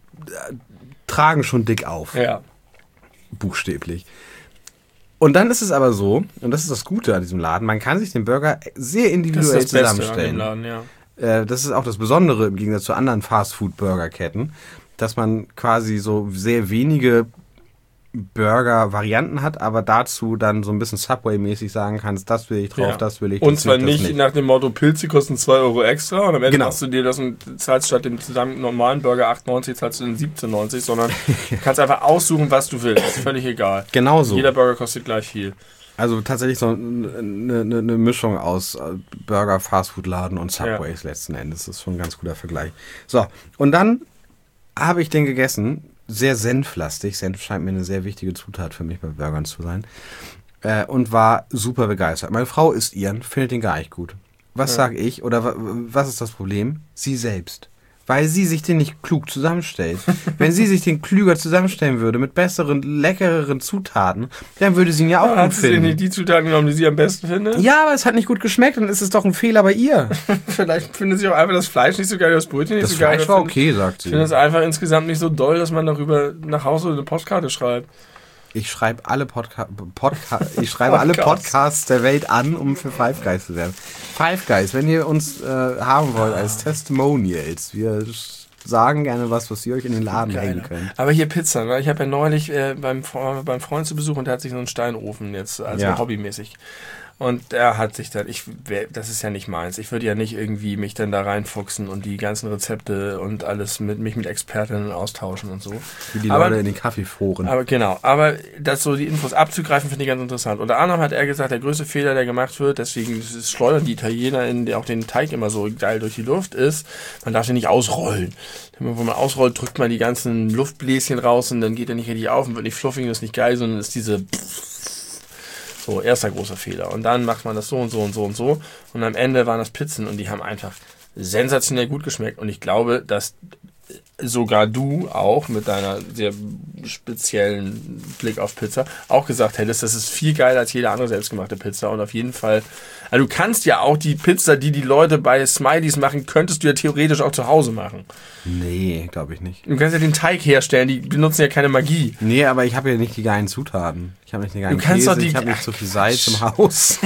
tragen schon dick auf. Ja. Buchstäblich. Und dann ist es aber so, und das ist das Gute an diesem Laden, man kann sich den Burger sehr individuell zusammenstellen. Laden, ja. Das ist auch das Besondere im Gegensatz zu anderen Fast-Food-Burgerketten, dass man quasi so sehr wenige Burger-Varianten hat, aber dazu dann so ein bisschen Subway-mäßig sagen kannst, das will ich drauf, das will ich. Und zwar nicht nach dem Motto, Pilze kosten 2 € extra und am Ende machst du dir das und zahlst statt dem zusammen normalen Burger 8,90, zahlst du den 17,90, sondern du kannst einfach aussuchen, was du willst. Ist völlig egal. Genau so. Jeder Burger kostet gleich viel. Also tatsächlich so eine Mischung aus Burger, Fastfood-Laden und Subways letzten Endes. Das ist schon ein ganz guter Vergleich. So, und dann habe ich den gegessen. Sehr senflastig. Senf scheint mir eine sehr wichtige Zutat für mich bei Burgern zu sein. Und war super begeistert. Meine Frau isst ihren, findet den gar nicht gut. Was sage ich? Oder was ist das Problem? Sie selbst. Weil sie sich den nicht klug zusammenstellt. Wenn sie sich den klüger zusammenstellen würde, mit besseren, leckereren Zutaten, dann würde sie ihn ja auch gut Hat sie finden. nicht die Zutaten genommen, die sie am besten findet? Ja, aber es hat nicht gut geschmeckt und es ist doch ein Fehler bei ihr. Vielleicht findet sie auch einfach das Fleisch nicht so geil, das Brötchen nicht Das so geil. Fleisch war okay, sagt Ich sie. finde es einfach insgesamt nicht so doll, dass man darüber nach Hause eine Postkarte schreibt. Ich schreibe alle Podcasts der Welt an, um für Five Guys zu werden. Five Guys, wenn ihr uns haben wollt als Testimonials, wir sagen gerne was ihr euch in den Laden hängen könnt. Aber hier Pizza, ne? Ich habe ja neulich beim Freund zu Besuch und der hat sich so einen Steinofen jetzt, also hobbymäßig. Und er hat sich dann, das ist ja nicht meins. Ich würde ja nicht irgendwie mich dann da reinfuchsen und die ganzen Rezepte und alles mich mit Expertinnen austauschen und so. Wie die Leute in den Kaffeeforen. Aber das so die Infos abzugreifen, finde ich ganz interessant. Unter anderem hat er gesagt, der größte Fehler, der gemacht wird, deswegen schleudern die Italiener auch den Teig immer so geil durch die Luft, ist, man darf den nicht ausrollen. Wenn man ausrollt, drückt man die ganzen Luftbläschen raus und dann geht er nicht richtig auf und wird nicht fluffig und ist nicht geil, sondern ist diese So, erster großer Fehler. Und dann macht man das so und so und so und so. Und am Ende waren das Pizzen und die haben einfach sensationell gut geschmeckt. Und ich glaube, dass sogar du auch mit deiner sehr speziellen Blick auf Pizza auch gesagt hättest, das ist viel geiler als jede andere selbstgemachte Pizza. Und auf jeden Fall, also du kannst ja auch die Pizza, die Leute bei Smileys machen, könntest du ja theoretisch auch zu Hause machen. Nee, glaube ich nicht. Du kannst ja den Teig herstellen, die benutzen ja keine Magie. Nee, aber ich habe ja nicht die geilen Zutaten. Ich habe nicht die geilen Du kannst Käse, doch ich habe nicht so viel Salz im Haus.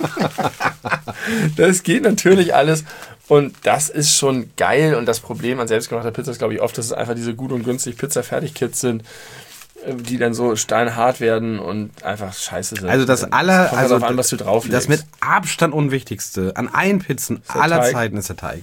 Das geht natürlich alles. Und das ist schon geil. Und das Problem an selbstgemachter Pizza ist, glaube ich, oft, dass es einfach diese gut und günstig Pizza-Fertig-Kits sind, die dann so steinhart werden und einfach scheiße sind. Also das aller, kommt also darauf an, was du drauflegst. das mit Abstand unwichtigste an allen Pizzen aller Teig. Zeiten ist der Teig.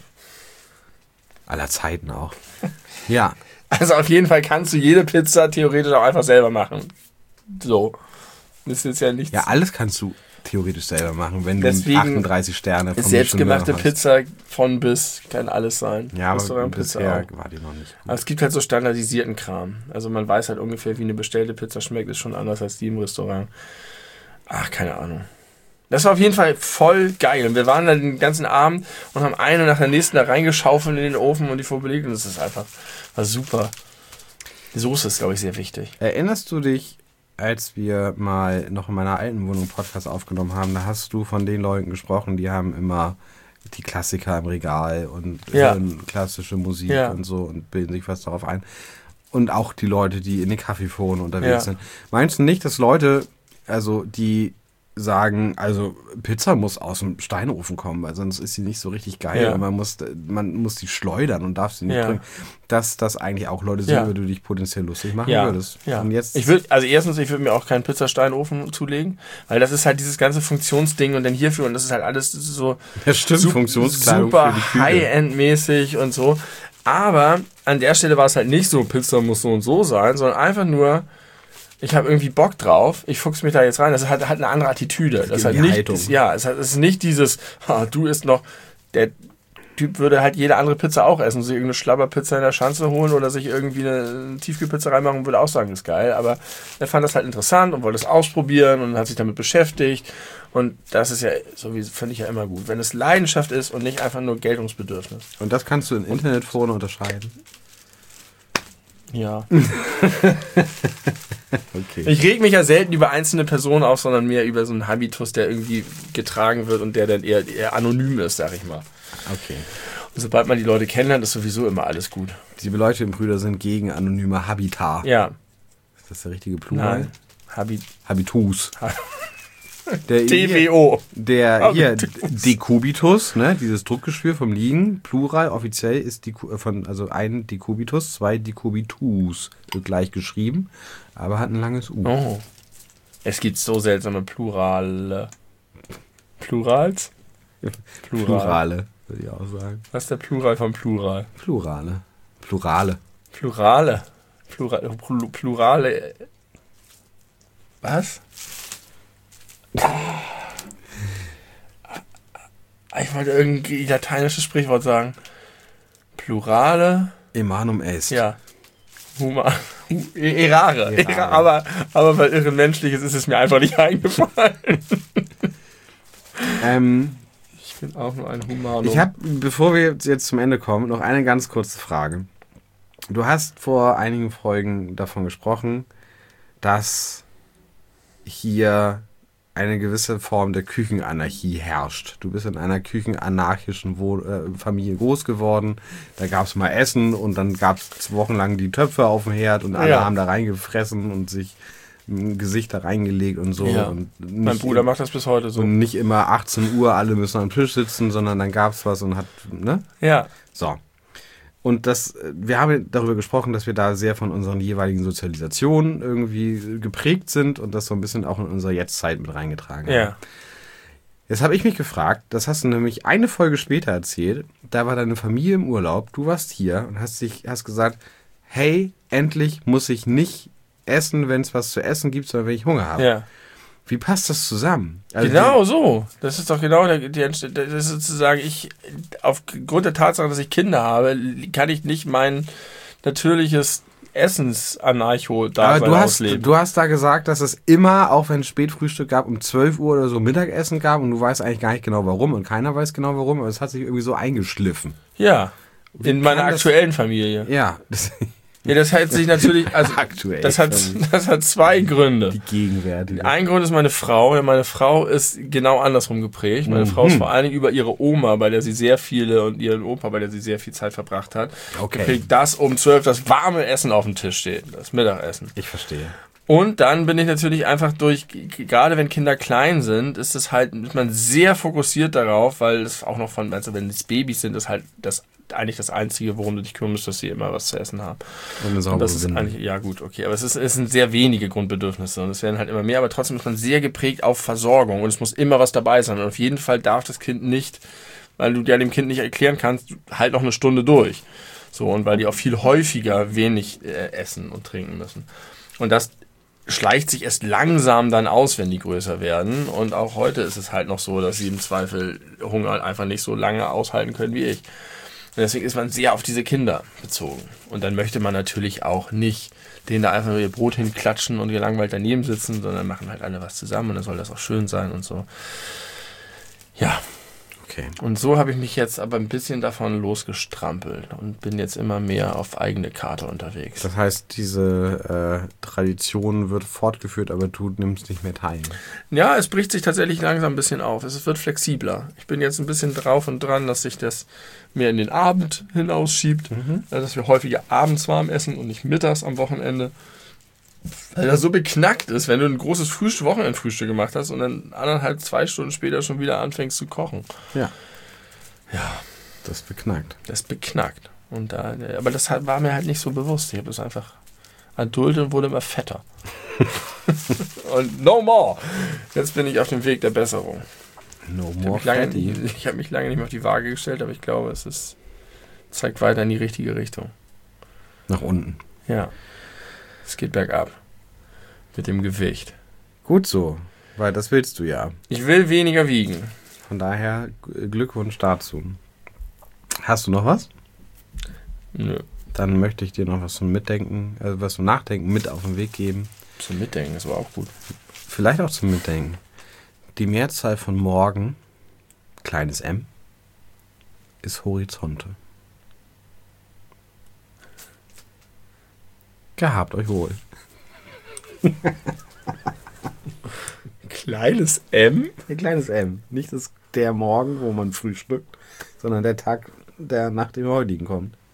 Aller Zeiten auch. Ja. Also auf jeden Fall kannst du jede Pizza theoretisch auch einfach selber machen. So. Das ist jetzt ja nichts. Ja, alles kannst du theoretisch selber machen, wenn Deswegen du 38 Sterne vom selbstgemachte Michelin hast. Pizza von bis kann alles sein. Ja, aber Restaurantpizza bisher auch. war die noch nicht gut. Aber es gibt halt so standardisierten Kram. Also man weiß halt ungefähr, wie eine bestellte Pizza schmeckt, ist schon anders als die im Restaurant. Ach, keine Ahnung. Das war auf jeden Fall voll geil. Und wir waren dann den ganzen Abend und haben eine nach der nächsten da reingeschaufelt in den Ofen und die vorbelegt. Und das ist einfach, war super. Die Soße ist, glaube ich, sehr wichtig. Erinnerst du dich, als wir mal noch in meiner alten Wohnung Podcast aufgenommen haben, da hast du von den Leuten gesprochen, die haben immer die Klassiker im Regal und hören klassische Musik und so und bilden sich was darauf ein. Und auch die Leute, die in den Kaffeeforen unterwegs sind. Meinst du nicht, dass Leute, also die sagen, also Pizza muss aus dem Steinofen kommen, weil sonst ist sie nicht so richtig geil und man muss die schleudern und darf sie nicht bringen, dass das eigentlich auch Leute sind, über die du dich potenziell lustig machen würdest. Ja. Und jetzt ich würde mir auch keinen Pizzasteinofen zulegen, weil das ist halt dieses ganze Funktionsding und dann hierfür und das ist halt alles so Funktionskleidung super für die Küche. High-End-mäßig und so. Aber an der Stelle war es halt nicht so, Pizza muss so und so sein, sondern einfach nur, ich habe irgendwie Bock drauf, ich fuchs mich da jetzt rein. Das hat eine andere Attitüde. Das ist halt nicht, es ist nicht dieses, du isst noch, der Typ würde halt jede andere Pizza auch essen, sich irgendeine Schlabberpizza in der Schanze holen oder sich irgendwie eine Tiefkühlpizza reinmachen und würde auch sagen, ist geil. Aber er fand das halt interessant und wollte es ausprobieren und hat sich damit beschäftigt. Und das ist ja sowieso, finde ich ja immer gut, wenn es Leidenschaft ist und nicht einfach nur Geltungsbedürfnis. Und das kannst du in Internetforen unterscheiden? Ja. Okay. Ich reg mich ja selten über einzelne Personen auf, sondern mehr über so einen Habitus, der irgendwie getragen wird und der dann eher anonym ist, sag ich mal. Okay. Und sobald man die Leute kennenlernt, ist sowieso immer alles gut. Die beleuchteten Brüder sind gegen anonyme Habitar. Ja. Ist das der richtige Plural? Nein. Habitus. Der TWO. Der hier, Dekubitus, ne, dieses Druckgeschwür vom Liegen, Plural, offiziell ist also ein Dekubitus, zwei Dekubitus, wird gleich geschrieben, aber hat ein langes U. Oh. Es gibt so seltsame Plurale. Plurals? Plurale, würde ich auch sagen. Was ist der Plural von Plural? Plurale. Plurale. Was? Ich wollte irgendwie lateinisches Sprichwort sagen. Plurale. Emanum est. Ja. Errare. Aber weil irre Menschliches ist es mir einfach nicht eingefallen. Ich bin auch nur ein Humanum. Ich habe, bevor wir jetzt zum Ende kommen, noch eine ganz kurze Frage. Du hast vor einigen Folgen davon gesprochen, dass hier eine gewisse Form der Küchenanarchie herrscht. Du bist in einer küchenanarchischen Familie groß geworden. Da gab es mal Essen und dann gab es wochenlang die Töpfe auf dem Herd und alle haben da reingefressen und sich ein Gesicht da reingelegt und so. Ja. Und mein Bruder macht das bis heute so. Und nicht immer 18 Uhr, alle müssen am Tisch sitzen, sondern dann gab es was und hat, ne? Ja. So. Und wir haben darüber gesprochen, dass wir da sehr von unseren jeweiligen Sozialisationen irgendwie geprägt sind und das so ein bisschen auch in unsere Jetztzeit mit reingetragen haben. Ja. Jetzt habe ich mich gefragt, das hast du nämlich eine Folge später erzählt, da war deine Familie im Urlaub, du warst hier und hast gesagt, hey, endlich muss ich nicht essen, wenn es was zu essen gibt, sondern wenn ich Hunger habe. Ja. Wie passt das zusammen? Also genau so. Das ist doch genau das ist sozusagen, aufgrund der Tatsache, dass ich Kinder habe, kann ich nicht mein natürliches Essensanarcho-Dasein Aber ausleben. du hast da gesagt, dass es immer, auch wenn es Spätfrühstück gab, um 12 Uhr oder so Mittagessen gab und du weißt eigentlich gar nicht genau warum und keiner weiß genau warum, aber es hat sich irgendwie so eingeschliffen. Ja, in meiner aktuellen Familie. Ja. Ja, das hat sich natürlich, also Aktuell. das hat zwei Gründe. Die Gegenwärtige. Ein Grund ist meine Frau. Ja, meine Frau ist genau andersrum geprägt. Meine Frau ist vor allen Dingen über ihre Oma, bei der sie sehr viele, und ihren Opa, bei der sie sehr viel Zeit verbracht hat, geprägt, dass um 12 das warme Essen auf dem Tisch steht, das Mittagessen. Ich verstehe. Und dann bin ich natürlich einfach gerade wenn Kinder klein sind, ist man sehr fokussiert darauf, weil es auch noch also wenn es Babys sind, ist halt eigentlich das Einzige, worum du dich kümmerst, dass sie immer was zu essen haben. Und eine saubere das ist Windel. eigentlich, ja gut, okay, aber es sind sehr wenige Grundbedürfnisse und es werden halt immer mehr, aber trotzdem ist man sehr geprägt auf Versorgung und es muss immer was dabei sein und auf jeden Fall darf das Kind nicht, weil du ja dem Kind nicht erklären kannst, halt noch eine Stunde durch. So, und weil die auch viel häufiger wenig essen und trinken müssen. Und das schleicht sich erst langsam dann aus, wenn die größer werden. Und auch heute ist es halt noch so, dass sie im Zweifel Hunger einfach nicht so lange aushalten können wie ich. Und deswegen ist man sehr auf diese Kinder bezogen. Und dann möchte man natürlich auch nicht denen da einfach nur ihr Brot hinklatschen und gelangweilt daneben sitzen, sondern machen halt alle was zusammen und dann soll das auch schön sein und so. Ja. Okay. Und so habe ich mich jetzt aber ein bisschen davon losgestrampelt und bin jetzt immer mehr auf eigene Karte unterwegs. Das heißt, diese Tradition wird fortgeführt, aber du nimmst nicht mehr teil. Ja, es bricht sich tatsächlich langsam ein bisschen auf. Es wird flexibler. Ich bin jetzt ein bisschen drauf und dran, dass sich das mehr in den Abend hinausschiebt. Also, dass wir häufiger abends warm essen und nicht mittags am Wochenende. Weil das so beknackt ist, wenn du ein großes Wochenendfrühstück gemacht hast und dann 2 Stunden später schon wieder anfängst zu kochen. Ja. Ja. Das ist beknackt. Das ist beknackt. Aber das war mir halt nicht so bewusst. Ich habe es einfach erduldet und wurde immer fetter. Und no more. Jetzt bin ich auf dem Weg der Besserung. No more fatty. Ich habe mich lange nicht mehr auf die Waage gestellt, aber ich glaube, zeigt weiter in die richtige Richtung. Nach unten. Ja. Es geht bergab. Mit dem Gewicht. Gut so, weil das willst du ja. Ich will weniger wiegen. Von daher Glückwunsch dazu. Hast du noch was? Nö. Dann möchte ich dir noch was zum Mitdenken, also was zum Nachdenken mit auf den Weg geben. Zum Mitdenken, das war auch gut. Vielleicht auch zum Mitdenken. Die Mehrzahl von morgen, kleines m, ist Horizonte. Gehabt euch wohl. Kleines M? Ein kleines m. Nicht der Morgen, wo man frühstückt, sondern der Tag, der nach dem heutigen kommt.